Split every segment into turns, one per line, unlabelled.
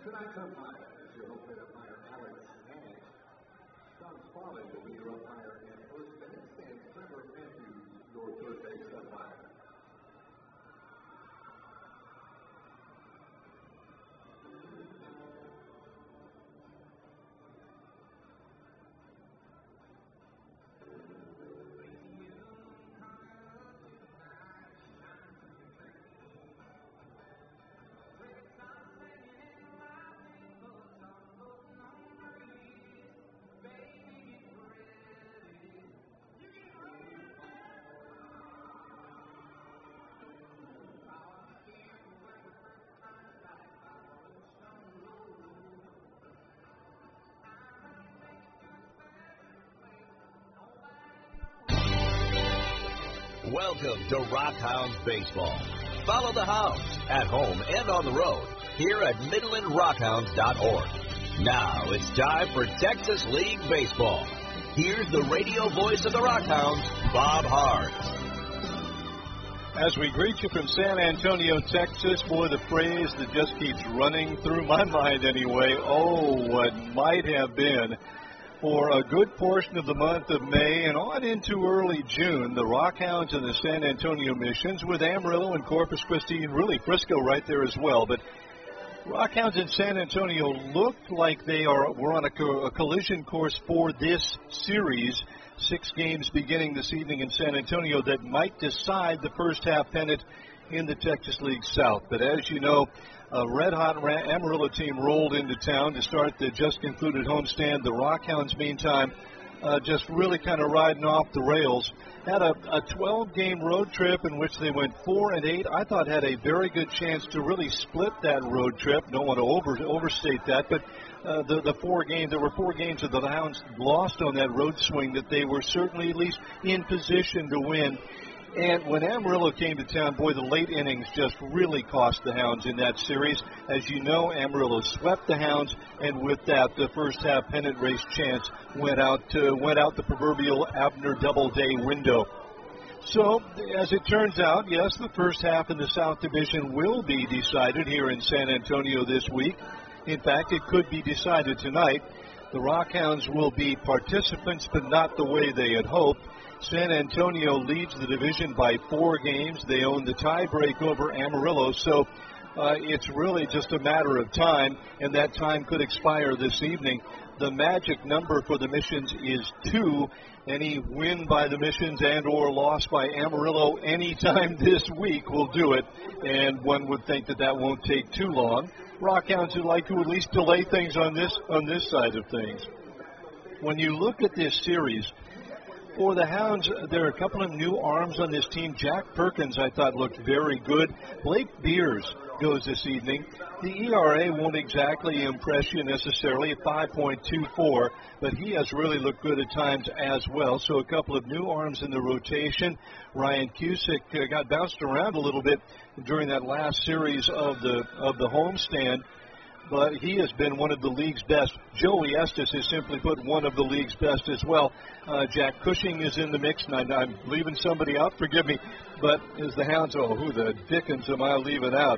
Tonight's umpire is your home plate umpire, Alex Nash. Don Spaulding will be your umpire at first base, and Trevor Matthews, your third base umpire.
Welcome to Rockhounds Baseball. Follow the Hounds at home and on the road here at MidlandRockhounds.org. Now it's time for Texas League Baseball. Here's the radio voice of the Rockhounds, Bob Hart.
As we greet you from San Antonio, Texas, boy, the phrase that just keeps running through my mind anyway, oh, what might have been. For a good portion of the month of May and on into early June, the Rockhounds and the San Antonio Missions, with Amarillo and Corpus Christi and really Frisco right there as well. But Rockhounds in San Antonio looked like they were on a collision course for this series. 6 games beginning this evening in San Antonio that might decide the first half pennant in the Texas League South. But as you know, a red-hot Amarillo team rolled into town to start the just-concluded homestand. The Rockhounds, meantime, just really kind of riding off the rails. Had a 12-game road trip in which they went 4-8. I thought had a very good chance to really split that road trip. Don't want to overstate that, but there were 4 games that the Hounds lost on that road swing that they were certainly at least in position to win. And when Amarillo came to town, boy, the late innings just really cost the Hounds in that series. As you know, Amarillo swept the Hounds, and with that, the first half pennant race chance went out the proverbial Abner Doubleday window. So, as it turns out, yes, the first half in the South Division will be decided here in San Antonio this week. In fact, it could be decided tonight. The Rockhounds will be participants, but not the way they had hoped. San Antonio leads the division by 4 games. They own the tiebreak over Amarillo, so it's really just a matter of time, and that time could expire this evening. The magic number for the Missions is 2. Any win by the Missions and or loss by Amarillo anytime this week will do it, and one would think that won't take too long. Rockhounds would like to at least delay things on this side of things. When you look at this series, for the Hounds, there are a couple of new arms on this team. Jack Perkins, I thought, looked very good. Blake Beers goes this evening. The ERA won't exactly impress you necessarily, 5.24, but he has really looked good at times as well. So a couple of new arms in the rotation. Ryan Cusick got bounced around a little bit during that last series of the homestand, but he has been one of the league's best. Joey Estes is simply put one of the league's best as well. Jack Cushing is in the mix, and I'm leaving somebody out, forgive me, but as the Hounds, who the dickens am I leaving out?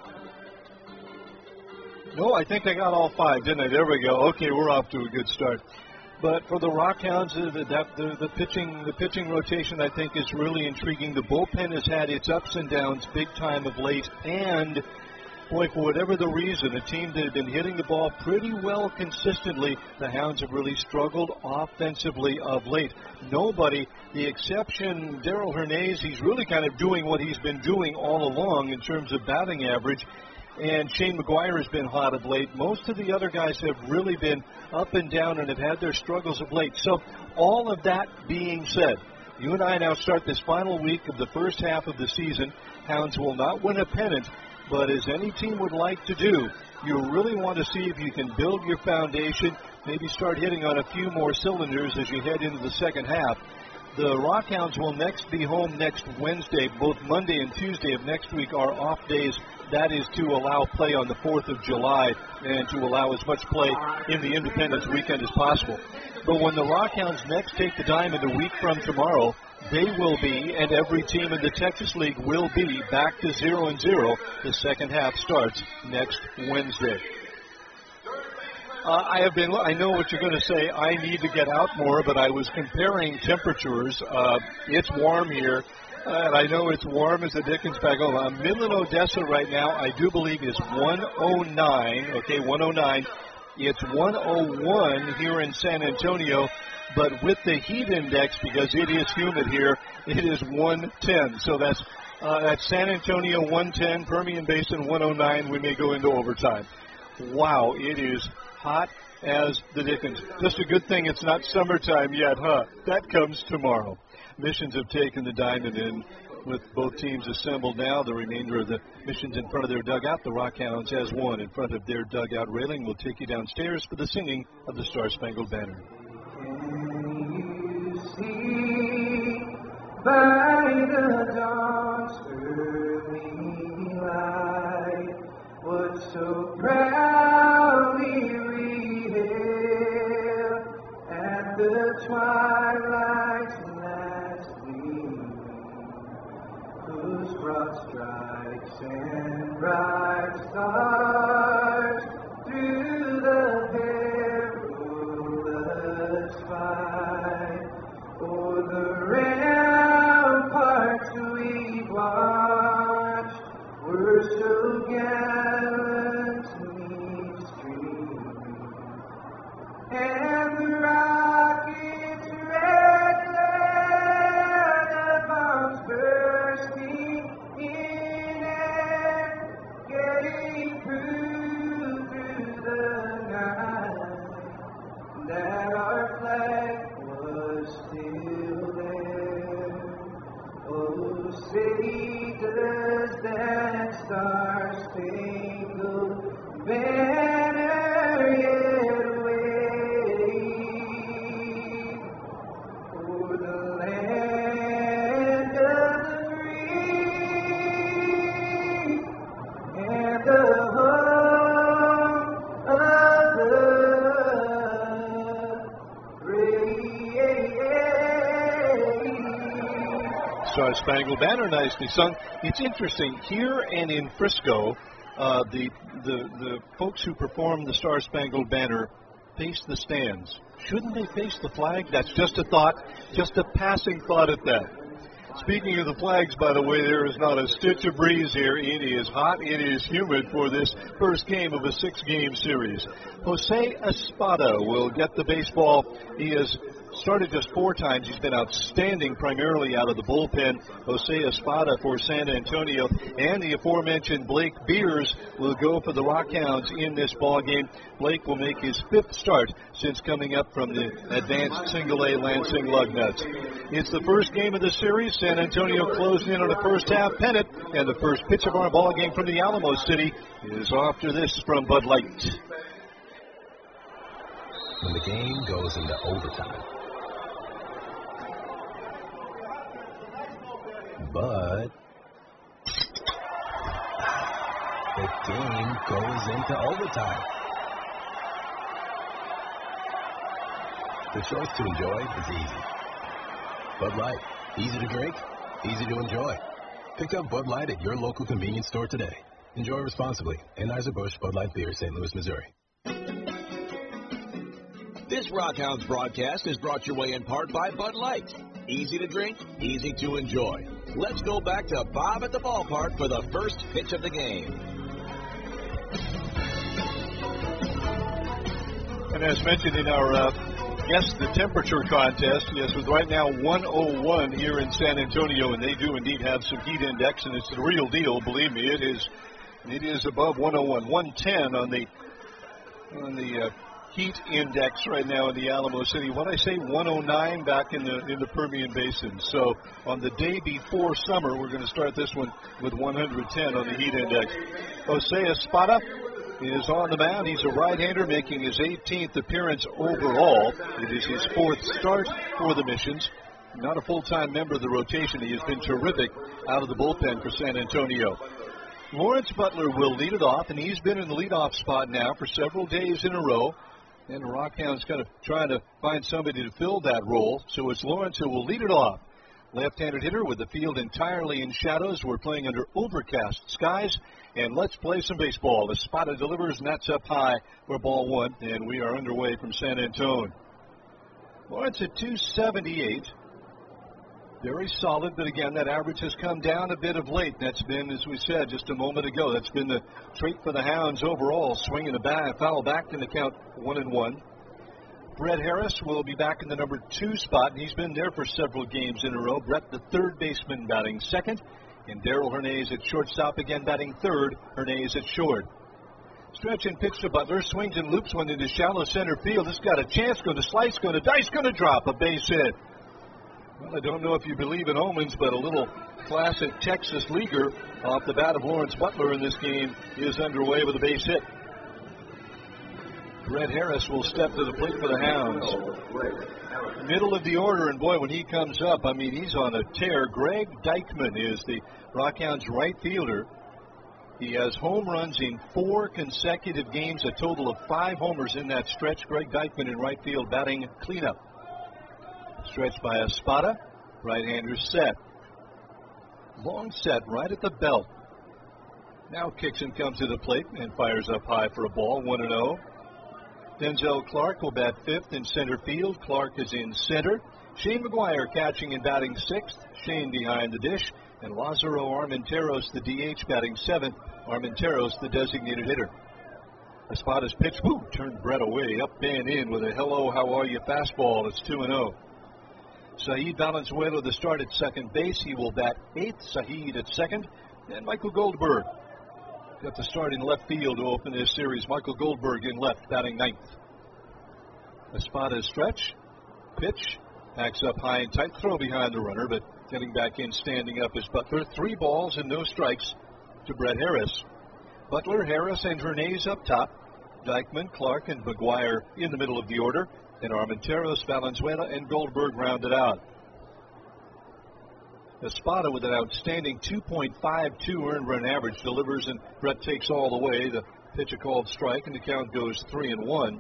No, I think I got all 5, didn't I? There we go. Okay, we're off to a good start. But for the Rockhounds, the pitching rotation, I think, is really intriguing. The bullpen has had its ups and downs big time of late, and boy, for whatever the reason, a team that had been hitting the ball pretty well consistently, the Hounds have really struggled offensively of late. Nobody, the exception, Darrell Hernandez, he's really kind of doing what he's been doing all along in terms of batting average. And Shane McGuire has been hot of late. Most of the other guys have really been up and down and have had their struggles of late. So all of that being said, you and I now start this final week of the first half of the season. Hounds will not win a pennant, but as any team would like to do, you really want to see if you can build your foundation, maybe start hitting on a few more cylinders as you head into the second half. The Rockhounds will next be home next Wednesday. Both Monday and Tuesday of next week are off days. That is to allow play on the 4th of July and to allow as much play in the Independence weekend as possible. But when the Rockhounds next take the diamond a week from tomorrow, they will be, and every team in the Texas League will be, back to 0-0. The second half starts next Wednesday. I know what you're going to say. I need to get out more, but I was comparing temperatures. It's warm here, and I know it's warm as the dickens back home. Midland, Odessa right now, I do believe is 109. Okay, 109. It's 101 here in San Antonio, but with the heat index, because it is humid here, it is 110. So that's San Antonio 110, Permian Basin 109. We may go into overtime. Wow, it is hot as the dickens. Just a good thing it's not summertime yet, huh? That comes tomorrow. Missions have taken the diamond in with both teams assembled now. The remainder of the Missions in front of their dugout. The Rockhounds has one in front of their dugout railing. We'll take you downstairs for the singing of the Star-Spangled Banner.
Can you see by the dawn's early light what so proudly we hailed at the twilight's last gleaming, whose broad stripes and bright stars through the perilous fight o'er the ramparts we watched were so gallantly streaming, and the rocket's red glare, the bombs bursting in air, getting through the night, that our flag was still there. Oh, say does that star-spangled banner yet wave o'er the land of the free and the home of the brave.
Star-Spangled Banner, nicely sung. It's interesting here and in Frisco, the folks who perform the Star-Spangled Banner face the stands. Shouldn't they face the flag? That's just a thought, just a passing thought at that. Speaking of the flags, by the way, there is not a stitch of breeze here. It is hot. It is humid for this first game of a 6-game series. Jose Espada will get the baseball. He has started just 4 times. He's been outstanding primarily out of the bullpen. Jose Espada for San Antonio. And the aforementioned Blake Beers will go for the Rockhounds in this ball game. Blake will make his 5th start since coming up from the advanced single-A Lansing Lugnuts. It's the first game of the series. San Antonio closing in on the first half pennant. And the first pitch of our ball game from the Alamo City is after this from Bud Light.
When the game goes into overtime. But the game goes into overtime. The choice to enjoy is easy. Bud Light, easy to drink, easy to enjoy. Pick up Bud Light at your local convenience store today. Enjoy responsibly. Anheuser-Busch Bud Light Beer, St. Louis, Missouri.
This Rockhounds broadcast is brought your way in part by Bud Light. Easy to drink, easy to enjoy. Let's go back to Bob at the ballpark for the first pitch of the game.
And as mentioned in our Guess the Temperature contest, yes, with right now 101 here in San Antonio, and they do indeed have some heat index, and it's the real deal. Believe me, it is above 101, 110 on the heat index right now in the Alamo City. What I say, 109 back in the Permian Basin. So on the day before summer, we're going to start this one with 110 on the heat index. Jose Espada is on the mound. He's a right-hander making his 18th appearance overall. It is his 4th start for the Missions. Not a full-time member of the rotation. He has been terrific out of the bullpen for San Antonio. Lawrence Butler will lead it off, and he's been in the leadoff spot now for several days in a row. And the Rockhounds kind of trying to find somebody to fill that role. So it's Lawrence who will lead it off. Left-handed hitter with the field entirely in shadows. We're playing under overcast skies. And let's play some baseball. Espada delivers, and that's up high for ball one. And we are underway from San Antone. Lawrence at 278. Very solid, but again, that average has come down a bit of late. That's been, as we said just a moment ago, that's been the trait for the Hounds overall. Swinging a bat, foul back in the count 1-1. Brett Harris will be back in the number 2 spot, and he's been there for several games in a row. Brett, the third baseman, batting second, and Darrell Hernandez at shortstop, again batting third. Hernandez at short. Stretch and pitch to Butler, swings and loops one into shallow center field. This got a chance, going to slice, going to dice, going to drop a base hit. Well, I don't know if you believe in omens, but a little classic Texas leaguer off the bat of Lawrence Butler in this game is underway with a base hit. Brett Harris will step to the plate for the Hounds. Middle of the order, and boy, when he comes up, I mean, he's on a tear. Greg Deichmann is the Rockhounds' right fielder. He has home runs in 4 consecutive games, a total of 5 homers in that stretch. Greg Deichmann in right field batting cleanup. Stretched by Espada, right-hander set. Long set right at the belt. Now kicks and comes to the plate and fires up high for a ball, 1-0. Denzel Clark will bat 5th in center field. Clark is in center. Shane McGuire catching and batting 6th. Shane behind the dish. And Lazaro Armenteros, the DH, batting 7th. Armenteros, the designated hitter. Espada's pitch, turned Brett away, up and in with a hello, how are you fastball. It's 2-0. Saeed Valenzuela, the start at second base. He will bat 8th. Saeed at second. And Michael Goldberg got the start in left field to open this series. Michael Goldberg in left, batting 9th. Espada's stretch. Pitch. Backs up high and tight. Throw behind the runner, but getting back in, standing up is Butler. 3 balls and no strikes to Brett Harris. Butler, Harris, and Hernandez up top. Deichmann, Clark, and McGuire in the middle of the order. And Armenteros, Valenzuela, and Goldberg rounded out. Espada with an outstanding 2.52 earned run average delivers, and Brett takes all the way. The pitch a called strike, and the count goes 3-1.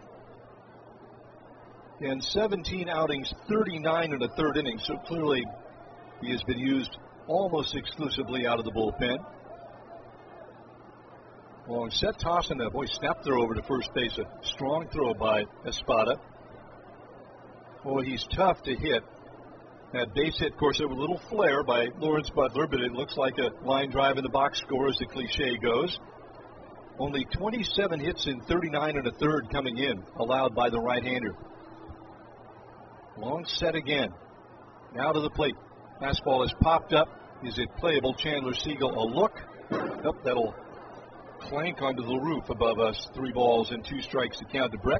And 17 outings, 39 in the third inning, so clearly he has been used almost exclusively out of the bullpen. Long set, tossing that snap throw over to first base. A strong throw by Espada. Boy, he's tough to hit. That base hit, of course, with a little flare by Lawrence Butler, but it looks like a line drive in the box score, as the cliche goes. Only 27 hits in 39 and a third coming in, allowed by the right-hander. Long set again. Now to the plate. Fastball is popped up. Is it playable? Chandler Siegel a look. Nope, that'll clank onto the roof above us. 3 balls and 2 strikes to count to Brett.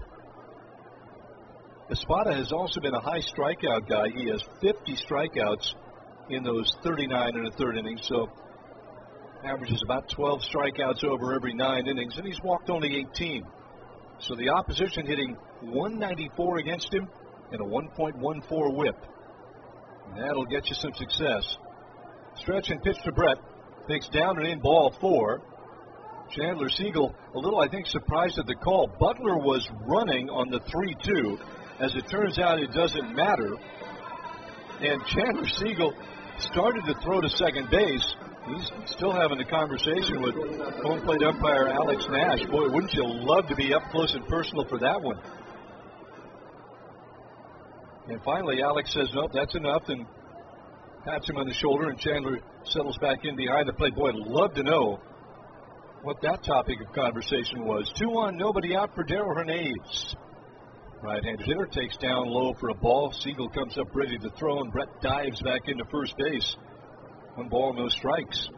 Espada has also been a high strikeout guy. He has 50 strikeouts in those 39 and a third innings, so averages about 12 strikeouts over every 9 innings, and he's walked only 18. So the opposition hitting 194 against him and a 1.14 whip. And that'll get you some success. Stretch and pitch to Brett. Takes down and in, ball 4. Chandler Siegel a little, I think, surprised at the call. Butler was running on the 3-2. As it turns out, it doesn't matter. And Chandler Siegel started to throw to second base. He's still having a conversation with home plate umpire Alex Nash. Boy, wouldn't you love to be up close and personal for that one? And finally, Alex says, nope, that's enough, and pats him on the shoulder, and Chandler settles back in behind the plate. Boy, I'd love to know what that topic of conversation was. 2-1, nobody out for Darrell Hernandez. Right-handed hitter takes down low for a ball. Siegel comes up ready to throw, and Brett dives back into first base. 1 ball, no strikes.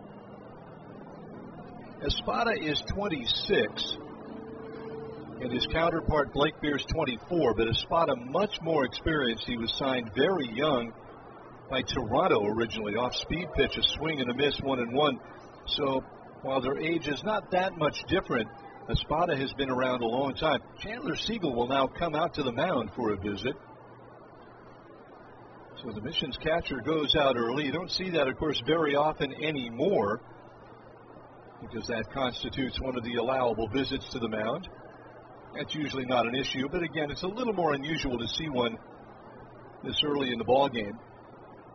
Espada is 26, and his counterpart Blake Beer's 24, but Espada much more experienced. He was signed very young by Toronto originally, off speed pitch, a swing and a miss, 1-1. So while their age is not that much different, Espada has been around a long time. Chandler Siegel will now come out to the mound for a visit. So the Mission's catcher goes out early. You don't see that, of course, very often anymore, because that constitutes one of the allowable visits to the mound. That's usually not an issue, but again, it's a little more unusual to see one this early in the ball game.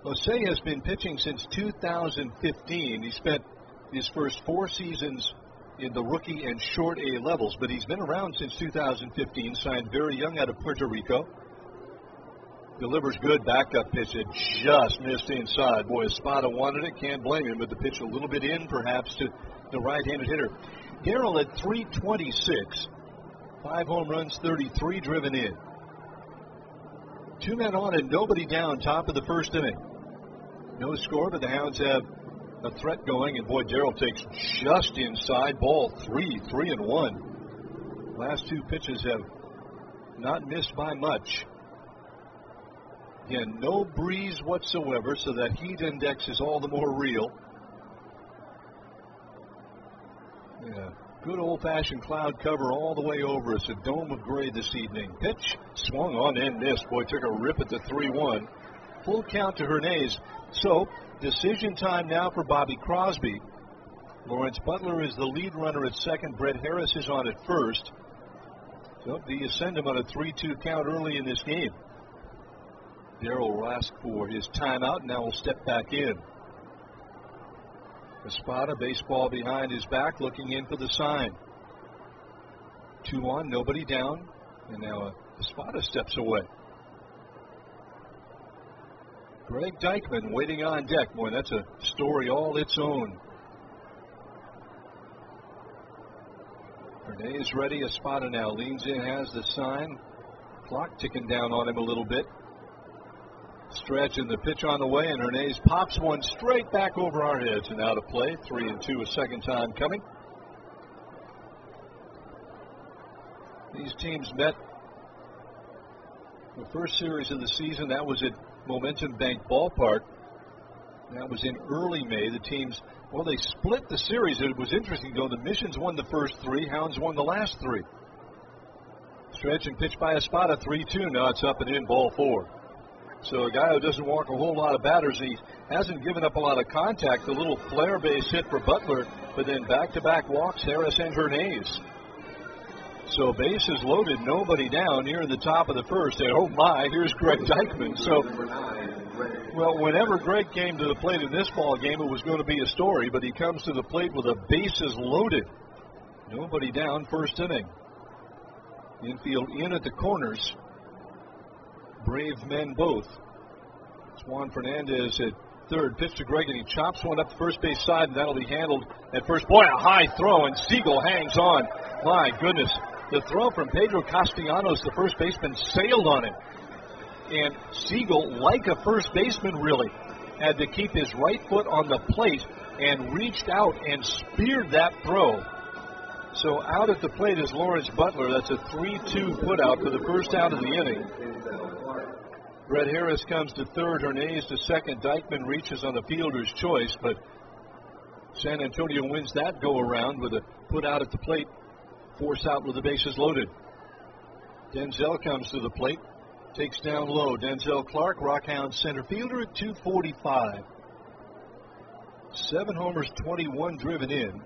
Jose has been pitching since 2015. He spent his first 4 seasons in the rookie and short A levels, but he's been around since 2015, signed very young out of Puerto Rico. Delivers good backup pitch. It just missed inside. Boy, Espada wanted it. Can't blame him, but the pitch a little bit in, perhaps, to the right-handed hitter. Darrell at 326. 5 home runs, 33 driven in. 2 men on and nobody down, top of the first inning. No score, but the Hounds have a threat going, and boy, Darrell takes just inside. Ball 3-1. Last 2 pitches have not missed by much. Again, no breeze whatsoever, so that heat index is all the more real. Yeah, good old-fashioned cloud cover all the way over us. A dome of gray this evening. Pitch swung on and missed. Boy, took a rip at the 3-1. Full count to Hernandez. So, decision time now for Bobby Crosby. Lawrence Butler is the lead runner at second. Brett Harris is on at first. So, do you send him on a 3-2 count early in this game? Darrell will ask for his timeout, and now will step back in. Espada, baseball behind his back, looking in for the sign. 2 on, nobody down, and now Espada steps away. Greg Deichmann waiting on deck. Boy, that's a story all its own. Hernandez ready. Espada now leans in, has the sign. Clock ticking down on him a little bit. Stretch and the pitch on the way, and Hernandez pops one straight back over our heads and out of play. 3-2 a second time coming. These teams met the first series of the season. That was at Momentum Bank Ballpark. That was in early May. The teams, well, they split the series. It was interesting, though. The Missions won the first 3. Hounds won the last 3. Stretch and pitch by Espada. 3-2. Now it's up and in, ball 4. So a guy who doesn't walk a whole lot of batters, he hasn't given up a lot of contact. A little flare base hit for Butler, but then back-to-back walks, Harris and Hernandez. So bases loaded, nobody down here in the top of the first. And oh my, here's Greg Deichmann. So, well, whenever Greg came to the plate in this ball game, it was going to be a story, but he comes to the plate with the bases loaded. Nobody down, first inning. Infield in at the corners. Brave men both. It's Juan Fernandez at third. Pitch to Greg, and he chops one up the first base side, and that'll be handled at first. Boy, a high throw, and Siegel hangs on. My goodness. The throw from Pedro Castellanos, the first baseman, sailed on it. And Siegel, like a first baseman really, had to keep his right foot on the plate and reached out and speared that throw. So out at the plate is Lawrence Butler. That's a 3-2 put out for the first out of the inning. Brett Harris comes to third, Hernandez to second. Deichmann reaches on the fielder's choice, but San Antonio wins that go-around with a put out at the plate, force out with the bases loaded. Denzel comes to the plate, takes down low. Denzel Clark, Rockhound center fielder at 245. 7 homers, 21 driven in.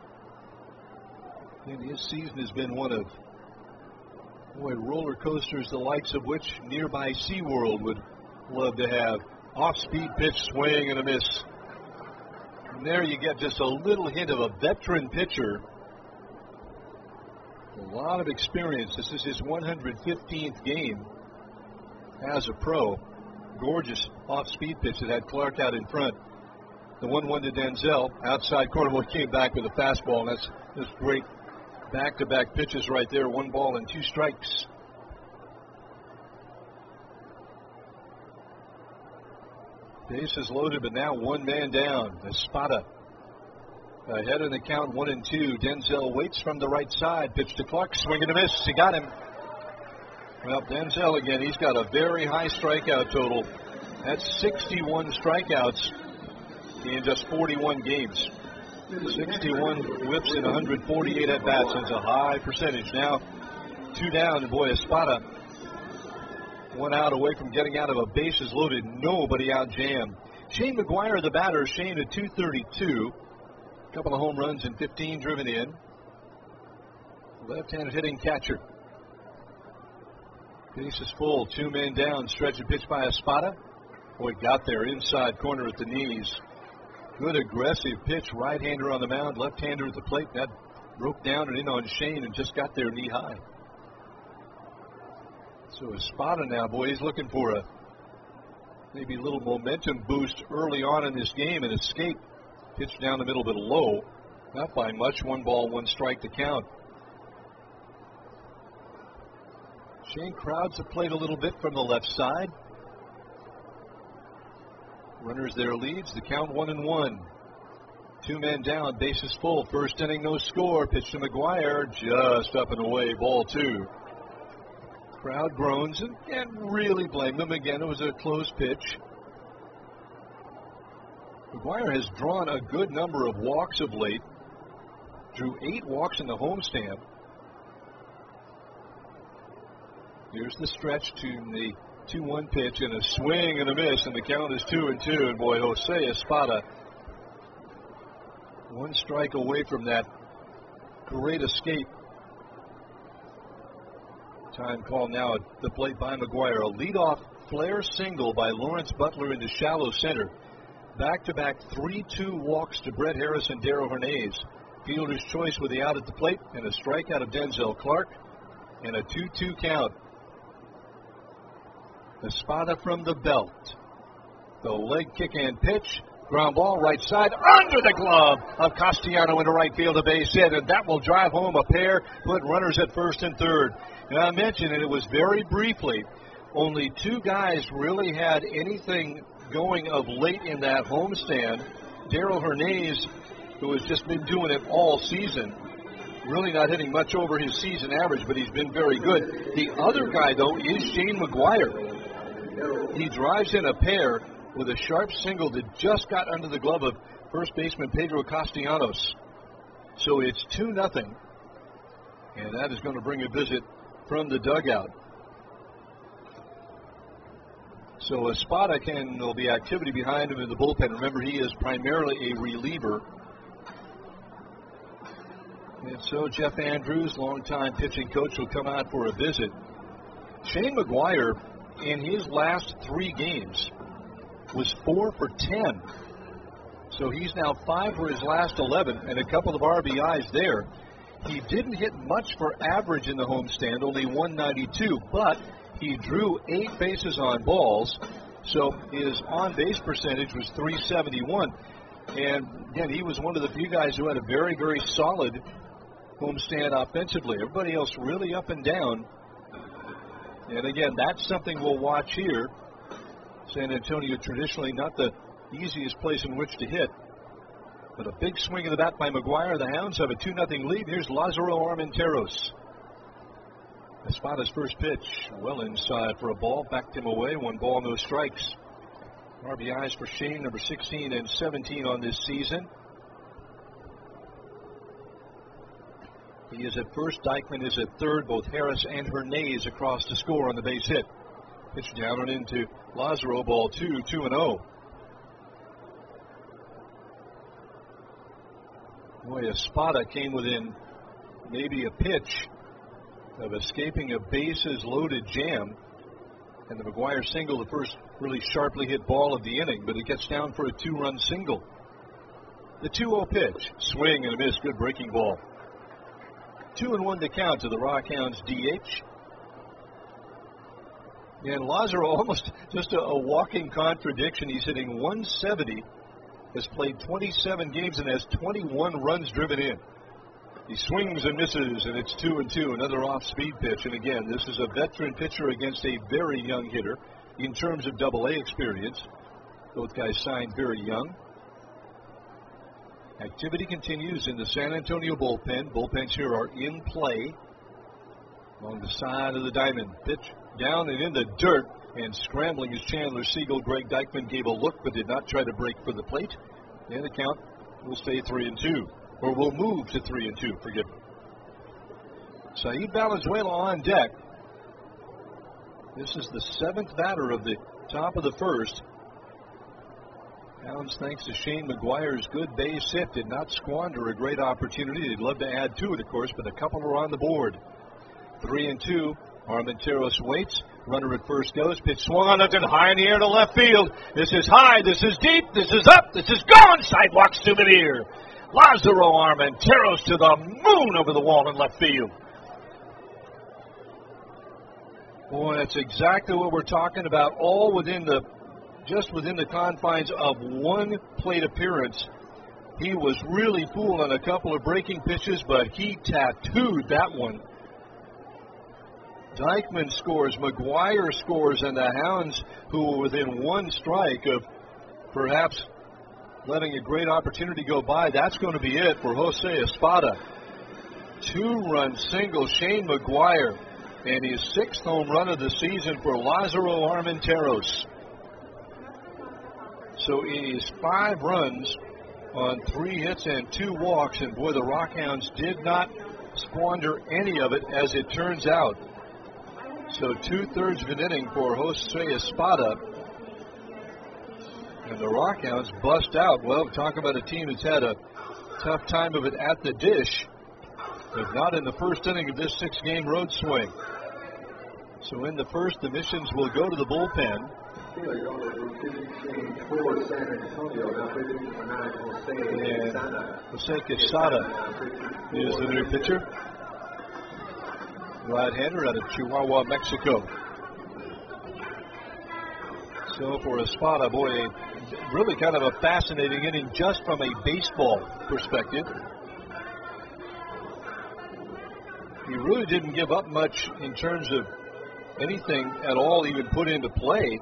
And his season has been one of roller coasters, the likes of which nearby SeaWorld would love to have. Off-speed pitch, swing and a miss. And there you get just a little hint of a veteran pitcher. A lot of experience. This is his 115th game as a pro. Gorgeous off-speed pitch that had Clark out in front. The 1-1 to Denzel. Outside corner, well, came back with a fastball. And that's great. Back-to-back pitches right there. 1 ball and 2 strikes. Bases loaded, but now 1 man down. Espada ahead in the count, 1-2. Denzel waits from the right side. Pitch to Clark. Swing and a miss. He got him. Well, Denzel again. He's got a very high strikeout total. That's 61 strikeouts in just 41 games. 61 whips in 148 at-bats. It's a high percentage. Now 2 down, and boy, Espada 1 out away from getting out of a bases loaded, nobody out jam. Shane McGuire, the batter. Shane at 232. A couple of home runs and 15 driven in. Left-handed hitting catcher. Base is full. 2 men down. Stretch and pitch by Espada. Boy, got there inside corner at the knees. Good aggressive pitch. Right-hander on the mound, left-hander at the plate. That broke down and in on Shane and just got there knee high. So Espada now, boy, he's looking for a maybe a little momentum boost early on in this game. An escape. Pitch down the middle, but low. Not by much. 1 ball, 1 strike to count. Shane crowds the plate a little bit from the left side. Runners there leads. The count 1-1. 2 men down. Bases full. First inning, no score. Pitch to McGuire. Just up and away. Ball 2. Crowd groans and can't really blame them. Again, it was a close pitch. McGuire has drawn a good number of walks of late. Drew 8 walks in the homestand. Here's the stretch to the 2-1 pitch and a swing and a miss, and the count is 2-2. And boy, Jose Espada, 1 strike away from that great escape. Time call now at the plate by McGuire. A leadoff flare single by Lawrence Butler into shallow center. Back-to-back 3-2 walks to Brett Harris and Darryl Hernandez. Fielder's choice with the out at the plate and a strikeout of Denzel Clark and a 2-2 count. Espada from the belt. The leg kick and pitch. Ground ball right side under the glove of Castellano into right field, a base hit, and that will drive home a pair, put runners at first and third. And I mentioned, and it was very briefly, only 2 guys really had anything going of late in that homestand. Darryl Hernandez, who has just been doing it all season, really not hitting much over his season average, but he's been very good. The other guy, though, is Shane McGuire. He drives in a pair with a sharp single that just got under the glove of first baseman Pedro Castellanos. So it's 2-0, and that is going to bring a visit from the dugout. So Espada there'll be activity behind him in the bullpen. Remember, he is primarily a reliever. And so Jeff Andrews, longtime pitching coach, will come out for a visit. Shane McGuire, in his last 3 games, was 4 for 10. So he's now 5 for his last 11 and a couple of RBIs there. He didn't hit much for average in the homestand, only 192, but he drew 8 bases on balls, so his on-base percentage was .371. And again, he was one of the few guys who had a very, very solid homestand offensively. Everybody else really up and down. And again, that's something we'll watch here. San Antonio traditionally not the easiest place in which to hit. But a big swing of the bat by McGuire. The Hounds have a 2-0 lead. Here's Lázaro Armenteros. Espada's first pitch, well inside for a ball. Backed him away. 1 ball, no strikes. RBIs for Shane, number 16 and 17 on this season. He is at first. Dykman is at third. Both Harris and Hernandez across to score on the base hit. Pitch down and into Lázaro, ball 2, 2-0. Boy, Espada came within maybe a pitch of escaping a bases-loaded jam. And the McGuire single, the first really sharply hit ball of the inning, but it gets down for a 2-run single. The 2-0 pitch, swing and a miss, good breaking ball. 2-1 to count to the Rockhounds DH. And Lázaro almost just a walking contradiction. He's hitting 170, has played 27 games, and has 21 runs driven in. He swings and misses, and it's 2-2, another off-speed pitch. And again, this is a veteran pitcher against a very young hitter in terms of Double-A experience. Both guys signed very young. Activity continues in the San Antonio bullpen. Bullpens here are in play along the side of the diamond. Pitch down and in the dirt, and scrambling is Chandler Siegel. Greg Dykman gave a look but did not try to break for the plate. And the count will stay 3-2. Or will move to 3-2, forgive me. Saeed Valenzuela on deck. This is the 7th batter of the top of the first. Hounds, thanks to Shane McGuire's good base hit, did not squander a great opportunity. They'd love to add to it, of course, but a couple are on the board. 3-2. Armenteros waits. Runner at first goes. Pitch swung on, lifted high in the air to left field. This is high. This is deep. This is up. This is gone. Sidewalk souvenir. Lazaro Armenteros to the moon over the wall in left field. Boy, that's exactly what we're talking about. All just within the confines of one plate appearance. He was really fooled on a couple of breaking pitches, but he tattooed that one. Dykeman scores, McGuire scores, and the Hounds, who were within one strike of perhaps letting a great opportunity go by, that's going to be it for Jose Espada. 2-run single, Shane McGuire, and his 6th home run of the season for Lazaro Armenteros. So it is 5 runs on 3 hits and 2 walks, and boy, the Rockhounds did not squander any of it, as it turns out. So 2/3 of an inning for Jose Espada, and the Rockhounds bust out. Well, talk about a team that's had a tough time of it at the dish, but not in the first inning of this 6-game road swing. So in the first, the Missions will go to the bullpen. And Jose Quesada is the new pitcher. Right-hander out of Chihuahua, Mexico. So for Espada, boy, really kind of a fascinating inning just from a baseball perspective. He really didn't give up much in terms of anything at all even put into play.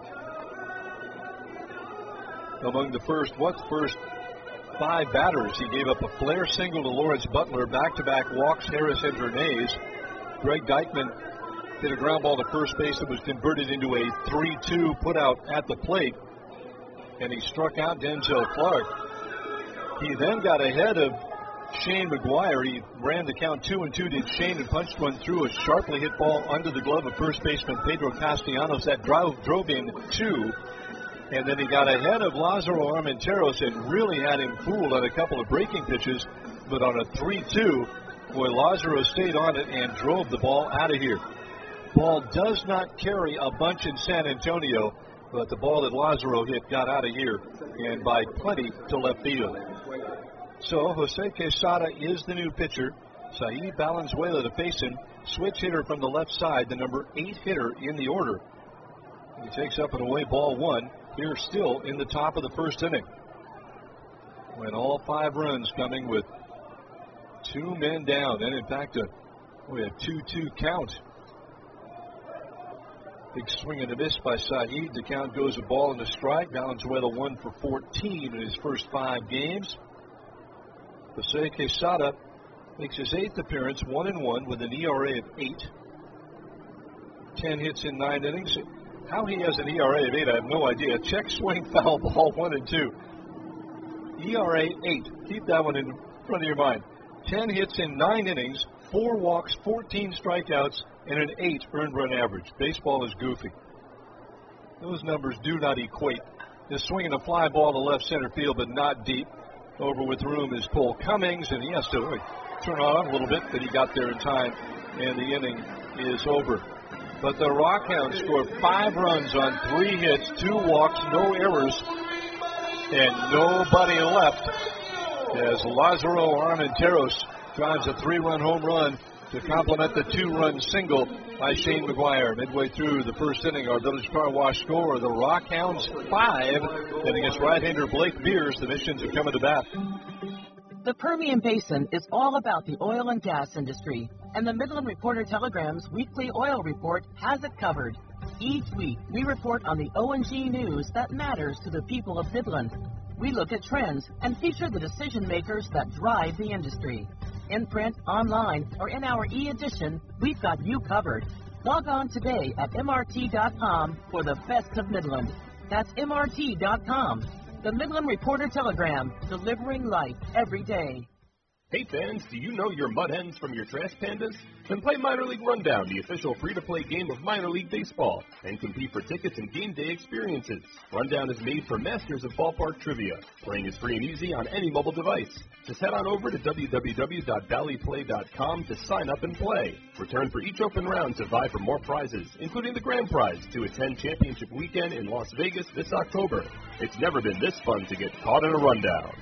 Among the first 5 batters, he gave up a flare single to Lawrence Butler, back-to-back walks, Harris and Bernays. Greg Dykeman hit a ground ball to first base that was converted into a 3-2 put out at the plate, and he struck out Denzel Clark. He then got ahead of Shane McGuire. He ran the count 2-2, did Shane, and punched one through a sharply hit ball under the glove of first baseman Pedro Castellanos. That drove in 2. And then he got ahead of Lazaro Armenteros and really had him fooled on a couple of breaking pitches. But on a 3-2, boy, Lazaro stayed on it and drove the ball out of here. Ball does not carry a bunch in San Antonio, but the ball that Lazaro hit got out of here, and by plenty to left field. So Jose Quesada is the new pitcher. Saeed Valenzuela to face him. Switch hitter from the left side, the number 8 hitter in the order. He takes up and away ball 1. Here still in the top of the first inning, when all 5 runs coming with 2 men down, and in fact we have 2-2 count. Big swing and a miss by Saeed. The count goes a ball and a strike. Valenzuela 1 for 14 in his first 5 games. Jose Quesada makes his 8th appearance, 1-1 with an ERA of 8. 10 hits in 9 innings. How he has an ERA of 8, I have no idea. Check swing, foul ball, 1-2. ERA 8. Keep that one in front of your mind. 10 hits in 9 innings, 4 walks, 14 strikeouts, and an 8 earned run average. Baseball is goofy. Those numbers do not equate. Just swinging a fly ball to left center field, but not deep. Over with room is Cole Cummings, and he has to turn on a little bit, but he got there in time, and the inning is over. But the Rockhounds scored 5 runs on 3 hits, 2 walks, no errors, and nobody left as Lazaro Armenteros drives a 3-run home run to complement the 2-run single by Shane McGuire. Midway through the first inning, our Village Car Wash score, the Rockhounds 5, and against right-hander Blake Beers, the Missions are coming to bat.
The Permian Basin is all about the oil and gas industry, and the Midland Reporter-Telegram's weekly oil report has it covered. Each week, we report on the O&G news that matters to the people of Midland. We look at trends and feature the decision makers that drive the industry. In print, online, or in our e-edition, we've got you covered. Log on today at MRT.com for the best of Midland. That's MRT.com. The Midland Reporter-Telegram, delivering life every day.
Hey fans, do you know your mud hens from your trash pandas? Then play Minor League Rundown, the official free-to-play game of minor league baseball, and compete for tickets and game day experiences. Rundown is made for masters of ballpark trivia. Playing is free and easy on any mobile device. Just head on over to www.valleyplay.com to sign up and play. Return for each open round to vie for more prizes, including the grand prize to attend championship weekend in Las Vegas this October. It's never been this fun to get caught in a rundown.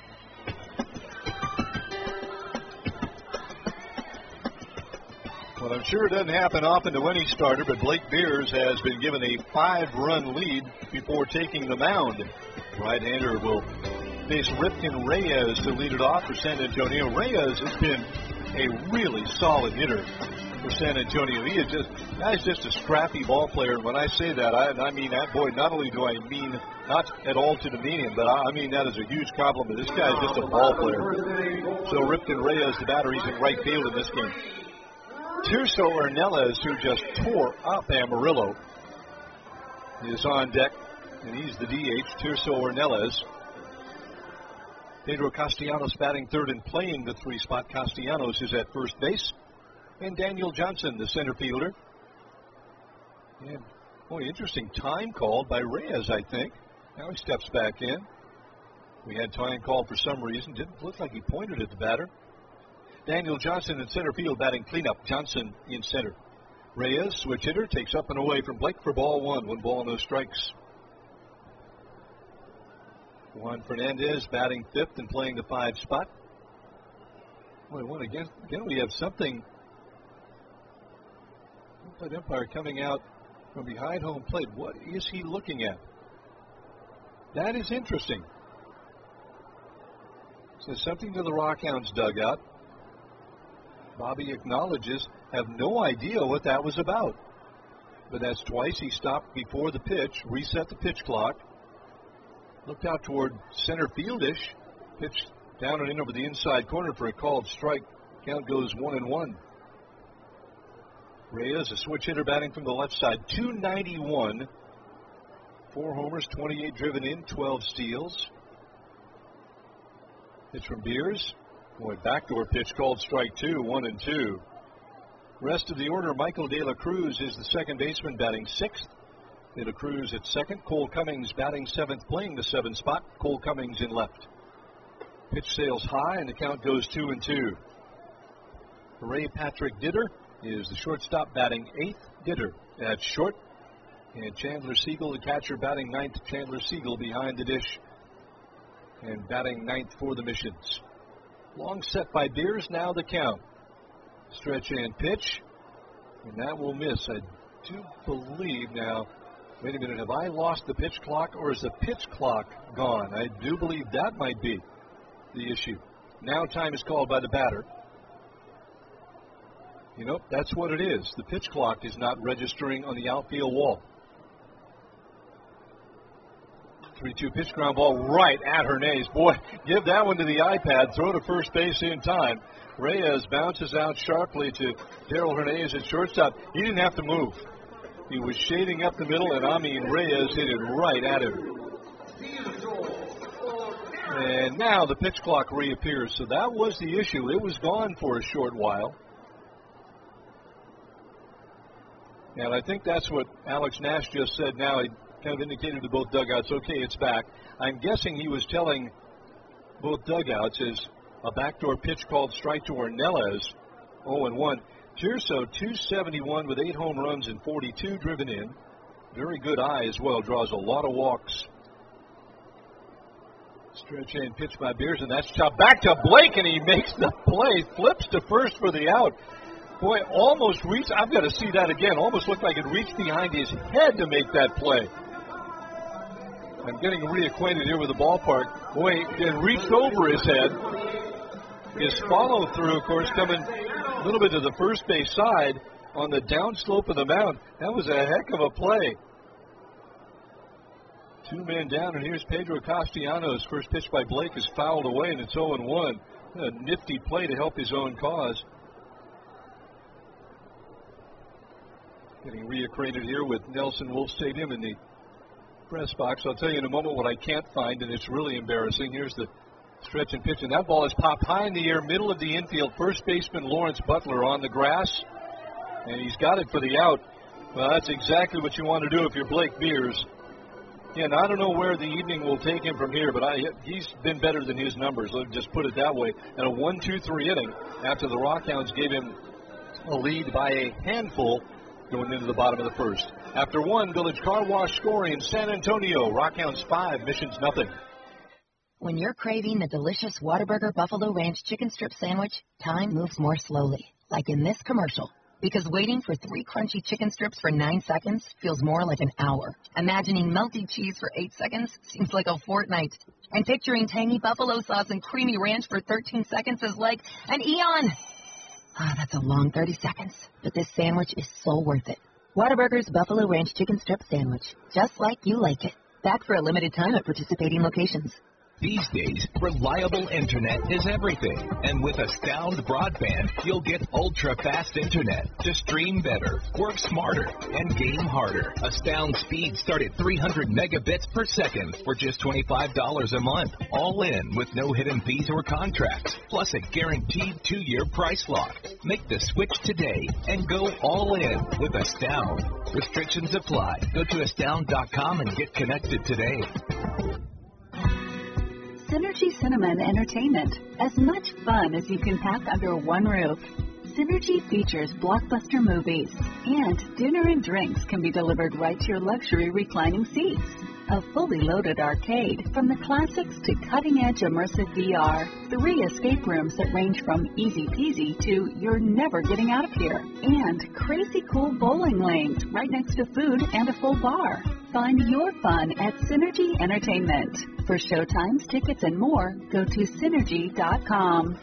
Well, I'm sure it doesn't happen often to any starter, but Blake Beers has been given a 5-run lead before taking the mound. Right-hander will face Ripken Reyes to lead it off for San Antonio. Reyes has been a really solid hitter for San Antonio. Guy's just a scrappy ball player. And when I say that, I mean that, boy, not only do I mean not at all to demean him, but I mean that as a huge compliment. This guy's just a ball player. So Ripken Reyes, the batter, he's in right field in this game. Tirso Ornelas, who just tore up Amarillo, is on deck, and he's the DH, Tirso Ornelas. Pedro Castellanos batting third and playing the 3 spot. Castellanos is at first base. And Daniel Johnson, the center fielder. And, boy, interesting time called by Reyes, I think. Now he steps back in. We had time called for some reason. Didn't look like he pointed at the batter. Daniel Johnson in center field batting cleanup. Johnson in center. Reyes, switch hitter, takes up and away from Blake for ball 1. 1 ball, no strikes. Juan Fernandez batting 5th and playing the 5 spot. Boy, again we have something. Plate umpire coming out from behind home plate. What is he looking at? That is interesting. Says something to the Rockhounds dugout. Bobby acknowledges, have no idea what that was about. But that's twice he stopped before the pitch, reset the pitch clock, looked out toward center fieldish, pitched down and in over the inside corner for a called strike. Count goes 1-1. Reyes, a switch hitter batting from the left side, 291, 4 homers, 28 driven in, 12 steals. Pitch from Beers. Boy, backdoor pitch called strike 2, 1-2. Rest of the order, Michael De La Cruz is the second baseman batting 6th. De La Cruz at second. Cole Cummings batting 7th, playing the 7 spot. Cole Cummings in left. Pitch sails high, and the count goes 2-2. Ray Patrick Ditter is the shortstop batting 8th. Ditter at short. And Chandler Siegel, the catcher, batting 9th. Chandler Siegel behind the dish and batting 9th for the Missions. Long set by Beers, now the count. Stretch and pitch, and that will miss. I do believe now, wait a minute, have I lost the pitch clock or is the pitch clock gone? I do believe that might be the issue. Now time is called by the batter. You know, that's what it is. The pitch clock is not registering on the outfield wall. 3-2 pitch, ground ball right at Hernandez. Boy, give that one to the iPad. Throw to first base in time. Reyes bounces out sharply to Darrell Hernandez at shortstop. He didn't have to move. He was shading up the middle, and Reyes hit it right at him. And now the pitch clock reappears. So that was the issue. It was gone for a short while. And I think that's what Alex Nash just said now. He kind of indicated to both dugouts, okay, it's back. I'm guessing he was telling both dugouts is a backdoor pitch called strike to Ornelas, 0-1. Tirso, 271 with 8 home runs and 42 driven in. Very good eye as well, draws a lot of walks. Stretch and pitch by Beers, and that's chopped back to Blake, and he makes the play, flips to first for the out. Boy, almost reached, I've got to see that again, almost looked like it reached behind his head to make that play. I'm getting reacquainted here with the ballpark. Boy, it reached over his head. His follow-through, of course, coming a little bit to the first base side on the downslope of the mound. That was a heck of a play. 2 men down, and here's Pedro Castellanos. First pitch by Blake is fouled away, and it's 0-1. A nifty play to help his own cause. Getting reacquainted here with Nelson Wolff Stadium in the press box. I'll tell you in a moment what I can't find, and it's really embarrassing. Here's the Stretch and pitch, and that ball is popped high in the air, middle of the infield. First baseman Lawrence Butler on the grass, and he's got it for the out. Well, that's exactly what you want to do if you're Blake Beers. And I don't know where the evening will take him from here, but he's been better than his numbers. Let's just put it that way. And a 1-2-3 inning after the Rockhounds gave him a lead by a handful going into the bottom of the first. After one, Village Car Wash scoring in San Antonio. Rockhounds 5, Missions nothing.
When you're craving the delicious Whataburger Buffalo Ranch chicken strip sandwich, time moves more slowly, like in this commercial. Because waiting for 3 crunchy chicken strips for 9 seconds feels more like an hour. Imagining melty cheese for 8 seconds seems like a fortnight. And picturing tangy buffalo sauce and creamy ranch for 13 seconds is like an eon. That's a long 30 seconds. But this sandwich is so worth it. Whataburger's Buffalo Ranch Chicken Strip Sandwich. Just like you like it. Back for a limited time at participating locations.
These days, reliable internet is everything. And with Astound Broadband, you'll get ultra-fast internet to stream better, work smarter, and game harder. Astound speeds start at 300 megabits per second for just $25 a month. All in with no hidden fees or contracts, plus a guaranteed 2-year price lock. Make the switch today and go all in with Astound. Restrictions apply. Go to astound.com and get connected today.
Synergy Cinema and Entertainment. As much fun as you can pack under one roof. Synergy features blockbuster movies, and dinner and drinks can be delivered right to your luxury reclining seats. A fully loaded arcade, from the classics to cutting-edge immersive VR. 3 escape rooms that range from easy peasy to you're never getting out of here. And crazy cool bowling lanes right next to food and a full bar. Find your fun at Synergy Entertainment. For showtimes, tickets, and more, go to Synergy.com.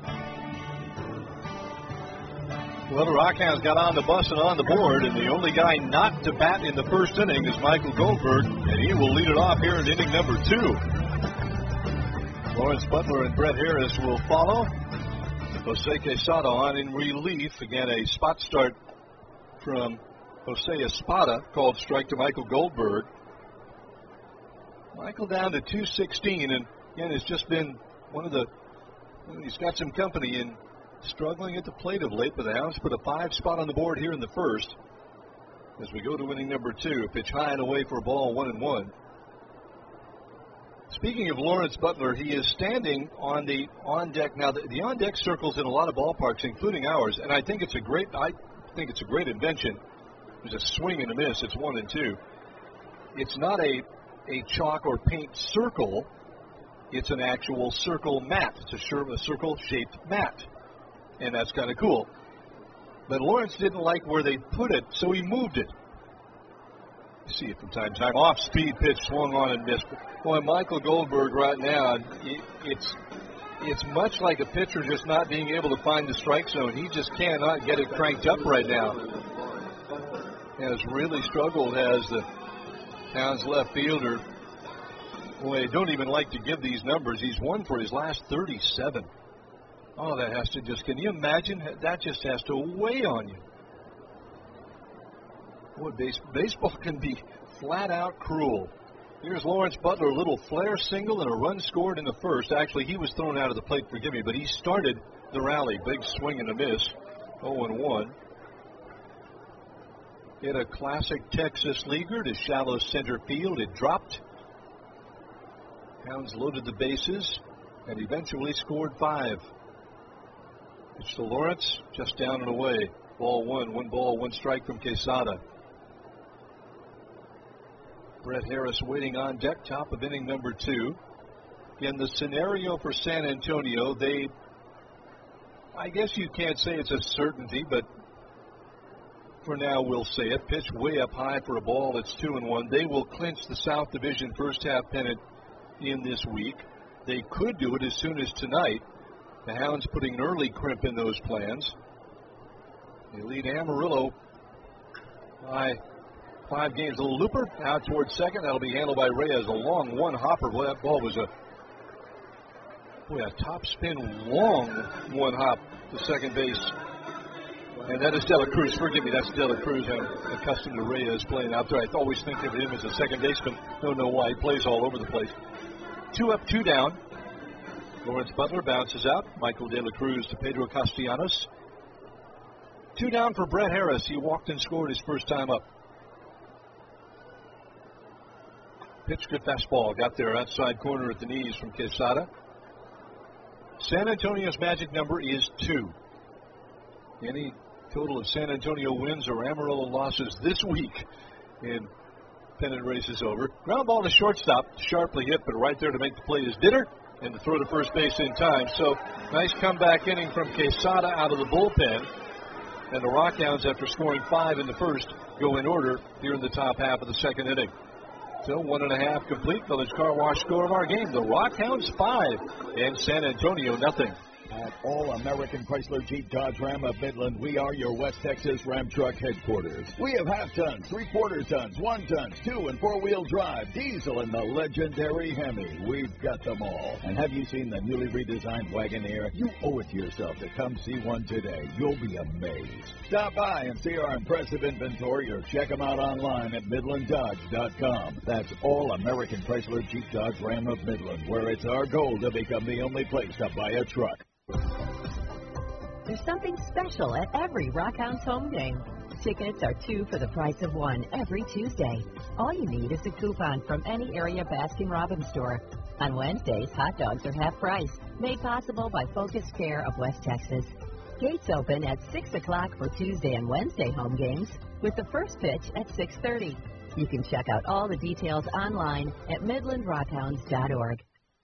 Well, the Rockhounds got on the bus and on the board, and the only guy not to bat in the first inning is Michael Goldberg, and he will lead it off here in inning number 2. Lawrence Butler and Brett Harris will follow. Jose Quesada on in relief. Again, a spot start from Jose Espada, called strike to Michael Goldberg. Michael down to 216, and again, has just been he's got some company in struggling at the plate of late, but the Hounds put a 5 spot on the board here in the first. As we go to inning number 2, pitch high and away for a ball, 1-1. Speaking of Lawrence Butler, he is standing on the on-deck. Now, the on-deck circles in a lot of ballparks, including ours, and I think it's a great invention. There's a swing and a miss. It's 1 and 2. It's not a chalk or paint circle. It's an actual circle mat. It's a circle-shaped mat. And that's kind of cool. But Lawrence didn't like where they put it, so he moved it. You see it from time to time. Off-speed pitch, swung on and missed. Boy, Michael Goldberg right now, it's much like a pitcher just not being able to find the strike zone. He just cannot get it cranked up right now. Has really struggled as the Hounds left fielder. Boy, they don't even like to give these numbers. He's won for his last 37. Oh, that has to just, can you imagine? That just has to weigh on you. Boy, baseball can be flat out cruel. Here's Lawrence Butler, a little flare single and a run scored in the first. Actually, he was thrown out of the plate, forgive me, but he started the rally. Big swing and a miss, 0-1. Hit a classic Texas leaguer to shallow center field. It dropped. Hounds loaded the bases and eventually scored 5. Pitch to Lawrence, just down and away. Ball 1, 1 ball, 1 strike from Quesada. Brett Harris waiting on deck, top of inning number 2. In the scenario for San Antonio, I guess you can't say it's a certainty, but for now we'll say it. Pitch way up high for a ball. It's 2-1. They will clinch the South Division first half pennant in this week. They could do it as soon as tonight. The Hounds putting an early crimp in those plans. They lead Amarillo by 5 games. A little looper out towards second. That'll be handled by Reyes. A long one hopper. Boy, that ball was a top spin, long one hop to second base. And that is Dela Cruz. Forgive me, that's Dela Cruz. I'm accustomed to Reyes playing out there. I always think of him as a second baseman. Don't know why. He plays all over the place. 2 up, 2 down. Lawrence Butler bounces out. Michael De La Cruz to Pedro Castellanos. 2 down for Brett Harris. He walked and scored his first time up. Pitch, good fastball. Got there outside corner at the knees from Quesada. San Antonio's magic number is 2. Any total of San Antonio wins or Amarillo losses this week, and pennant race is over. Ground ball to shortstop, sharply hit, but right there to make the play is Ditter, and to throw to first base in time. So nice comeback inning from Quesada out of the bullpen. And the Rockhounds, after scoring 5 in the first, go in order here in the top half of the second inning. So 1.5 complete. Village Car Wash score of our game. The Rockhounds 5 and San Antonio nothing.
At All American Chrysler Jeep Dodge Ram of Midland, we are your West Texas Ram Truck headquarters. We have half-tons, 3/4 tons, 1-tons, 2- and 4-wheel drive, diesel, and the legendary Hemi. We've got them all. And have you seen the newly redesigned Wagoneer? You owe it to yourself to come see one today. You'll be amazed. Stop by and see our impressive inventory or check them out online at MidlandDodge.com. That's All American Chrysler Jeep Dodge Ram of Midland, where it's our goal to become the only place to buy a truck.
There's something special at every Rockhounds home game. Tickets are 2 for the price of 1 every Tuesday. All you need is a coupon from any area Baskin-Robbins store. On Wednesdays, hot dogs are half price, made possible by Focus Care of West Texas. Gates open at 6 o'clock for Tuesday and Wednesday home games, with the first pitch at 6:30. You can check out all the details online at MidlandRockhounds.org.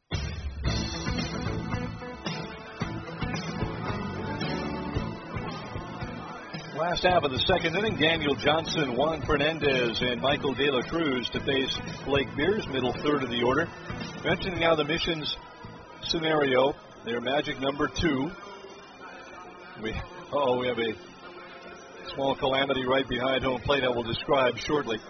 Last half of the second inning, Daniel Johnson, Juan Fernandez, and Michael De La Cruz to face Blake Beers, middle third of the order. Mentioning now the Mission's scenario, their magic number 2. We have a small calamity right behind home plate I will describe shortly.